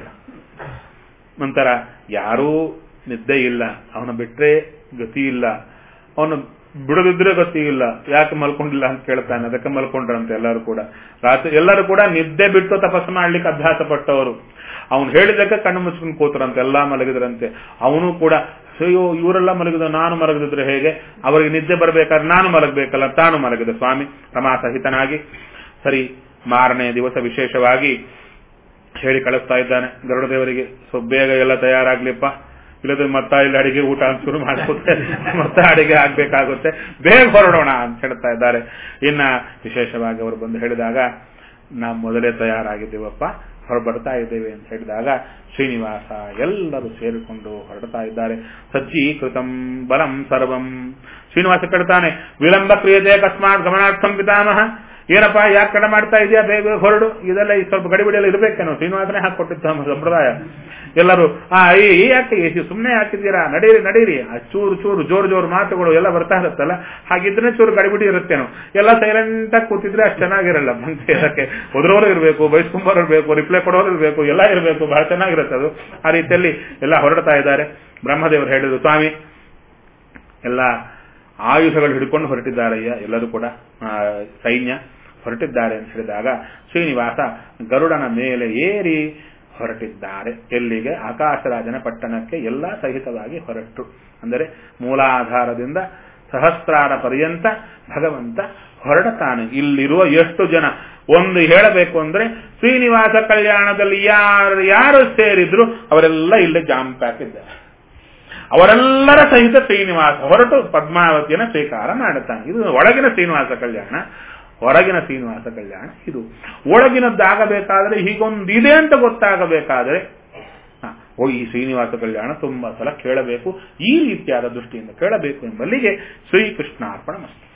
Speaker 1: ನಂತರ ಯಾರೂ ನಿದ್ದೆ ಇಲ್ಲ, ಅವನ ಬಿಟ್ರೆ ಗತಿ ಇಲ್ಲ, ಅವನು ಬಿಡದಿದ್ರೆ ಗತಿ ಇಲ್ಲ, ಯಾಕೆ ಮಲ್ಕೊಂಡಿಲ್ಲ ಅಂತ ಕೇಳ್ತಾನೆ, ಅದಕ್ಕೆ ಮಲ್ಕೊಂಡ್ರಂತೆ ಎಲ್ಲರೂ ಕೂಡ. ರಾತ್ರಿ ಎಲ್ಲರೂ ಕೂಡ ನಿದ್ದೆ ಬಿಟ್ಟು ತಪಸ್ಸು ಮಾಡ್ಲಿಕ್ಕೆ ಅಭ್ಯಾಸ ಪಟ್ಟವರು. ಅವನು ಹೇಳಿದಕ್ಕೆ ಕಣ್ಣು ಮುಚ್ಕೊಂಡು ಕೂತರಂತೆ, ಎಲ್ಲಾ ಮಲಗಿದ್ರಂತೆ. ಅವನು ಕೂಡ ಅಯ್ಯೋ ಇವರೆಲ್ಲ ಮಲಗಿದ, ನಾನು ಮಲಗದಿದ್ರೆ ಹೇಗೆ, ಅವರಿಗೆ ನಿದ್ದೆ ಬರಬೇಕಾದ್ರೆ ನಾನು ಮಲಗಬೇಕಲ್ಲ, ತಾನು ಮಲಗಿದ ಸ್ವಾಮಿ ರಮಾ ಸಹಿತನಾಗಿ. ಸರಿ, ಮಾರನೇ ದಿವಸ ವಿಶೇಷವಾಗಿ ಹೇಳಿ ಕಳಿಸ್ತಾ ಇದ್ದಾನೆ ಗರುಡದೇವರಿಗೆ, ಸೊ ಬೇಗ ಎಲ್ಲ ತಯಾರಾಗ್ಲಿಪ್ಪ, ಇಲ್ಲದ್ರೆ ಮತ್ತ ಇಲ್ಲಿ ಅಡಿಗೆ ಊಟ ಅಂತ ಶುರು ಮಾಡುತ್ತೆ, ಮತ್ತೆ ಅಡಿಗೆ ಆಗ್ಬೇಕಾಗುತ್ತೆ, ಬೇಗ ಹೊರಡೋಣ ಅಂತ ಹೇಳ್ತಾ ಇದ್ದಾರೆ. ಇನ್ನ ವಿಶೇಷವಾಗಿ ಅವರು ಬಂದು ಹೇಳಿದಾಗ ನಾವು ಮೊದಲೇ ತಯಾರಾಗಿದ್ದೇವಪ್ಪ, ಹೊರಬರ್ತಾ ಇದ್ದೇವೆ ಅಂತ ಹೇಳಿದಾಗ ಶ್ರೀನಿವಾಸ ಎಲ್ಲರೂ ಸೇರಿಕೊಂಡು ಹೊರಡ್ತಾ ಇದ್ದಾರೆ. ಸಜ್ಜೀಕೃತಂ ಬಲಂ ಸರ್ವಂ. ಶ್ರೀನಿವಾಸ ಕೇಳ್ತಾನೆ, ವಿಳಂಬ ಕ್ರಿಯತೆ ಅಕಸ್ಮಾತ್ ಗಮನಾರ್ಥಂ ಪಿತಾಮಹ, ಏನಪ್ಪಾ ಯಾಕೆ ಕಡೆ ಮಾಡ್ತಾ ಇದೆಯಾ, ಬೇಗ ಬೇಗ ಹೊರಡು, ಇದೆಲ್ಲ ಸ್ವಲ್ಪ ಗಡಿಬಿಡಿಯಲ್ಲಿ ಇರ್ಬೇಕೇನೋ, ಶ್ರೀನಿವಾಸನೇ ಹಾಕೊಟ್ಟಿದ್ದ ಸಂಪ್ರದಾಯ. ಎಲ್ಲರೂ ಆ ಈ ಯಾಕೆ ಸುಮ್ಮನೆ ಹಾಕಿದ್ದೀರಾ, ನಡೀರಿ ನಡೀರಿ, ಆ ಚೂರು ಚೂರು ಜೋರು ಜೋರು ಮಾತುಗಳು ಎಲ್ಲ ಬರ್ತಾ ಇರುತ್ತಲ್ಲ, ಹಾಗಿದ್ರೆ ಚೂರು ಗಡಿಬಿಡಿ ಇರುತ್ತೇನೋ. ಎಲ್ಲ ಸೈಲೆಂಟ್ ಆಗಿ ಕೂತಿದ್ರೆ ಅಷ್ಟು ಚೆನ್ನಾಗಿರಲ್ಲ. ಬಂದು ಇದಕ್ಕೆ ಒದ್ರೋರು ಇರಬೇಕು, ಬಯಸ್ಕೊಂಬರು ಇರಬೇಕು, ರಿಪ್ಲೈ ಕೊಡೋರು ಇರಬೇಕು, ಎಲ್ಲ ಇರಬೇಕು, ಬಹಳ ಚೆನ್ನಾಗಿರುತ್ತೆ ಅದು. ಆ ರೀತಿಯಲ್ಲಿ ಎಲ್ಲ ಹೊರಡ್ತಾ ಇದ್ದಾರೆ. ಬ್ರಹ್ಮದೇವರು ಹೇಳಿದ್ರು, ಸ್ವಾಮಿ ಎಲ್ಲ ಆಯುಧಗಳು ಹಿಡ್ಕೊಂಡು ಹೊರಟಿದ್ದಾರಯ್ಯ, ಎಲ್ಲರೂ ಕೂಡ ಸೈನ್ಯ ಹೊರಟಿದ್ದಾರೆ ಅಂತ ಹೇಳಿದಾಗ ಶ್ರೀನಿವಾಸ ಗರುಡನ ಮೇಲೆ ಏರಿ ಹೊರಟಿದ್ದಾರೆ. ಎಲ್ಲಿಗೆ? ಆಕಾಶರಾಜನ ಪಟ್ಟಣಕ್ಕೆ ಎಲ್ಲ ಸಹಿತವಾಗಿ ಹೊರಟು. ಅಂದರೆ ಮೂಲಾಧಾರದಿಂದ ಸಹಸ್ರಾರ ಪರ್ಯಂತ ಭಗವಂತ ಹೊರಡತಾನೆ. ಇಲ್ಲಿರುವ ಎಷ್ಟು ಜನ ಒಂದು ಹೇಳಬೇಕು ಅಂದ್ರೆ ಶ್ರೀನಿವಾಸ ಕಲ್ಯಾಣದಲ್ಲಿ ಯಾರು ಯಾರು ಸೇರಿದ್ರು ಅವರೆಲ್ಲ ಇಲ್ಲೇ ಜಾಂಪ್ ಹಾಕಿದ್ದಾರೆ. ಅವರೆಲ್ಲರ ಸಹಿತ ಶ್ರೀನಿವಾಸ ಹೊರಟು ಪದ್ಮಾವತಿಯನ್ನು ಸ್ವೀಕಾರ ಮಾಡುತ್ತಾನೆ. ಇದು ಒಳಗಿನ ಶ್ರೀನಿವಾಸ ಕಲ್ಯಾಣ. ಹೊರಗಿನ ಶ್ರೀನಿವಾಸ ಕಲ್ಯಾಣ ಇದು. ಒಳಗಿನದ್ದಾಗಬೇಕಾದ್ರೆ ಹೀಗೊಂದಿದೆ ಅಂತ ಗೊತ್ತಾಗಬೇಕಾದ್ರೆ ಓ ಈ ಶ್ರೀನಿವಾಸ ಕಲ್ಯಾಣ ತುಂಬಾ ಸಲ ಕೇಳಬೇಕು, ಈ ರೀತಿಯಾದ ದೃಷ್ಟಿಯಿಂದ ಕೇಳಬೇಕು ಎಂಬಲ್ಲಿಗೆ ಶ್ರೀಕೃಷ್ಣಾರ್ಪಣ ಮಸ್ತು.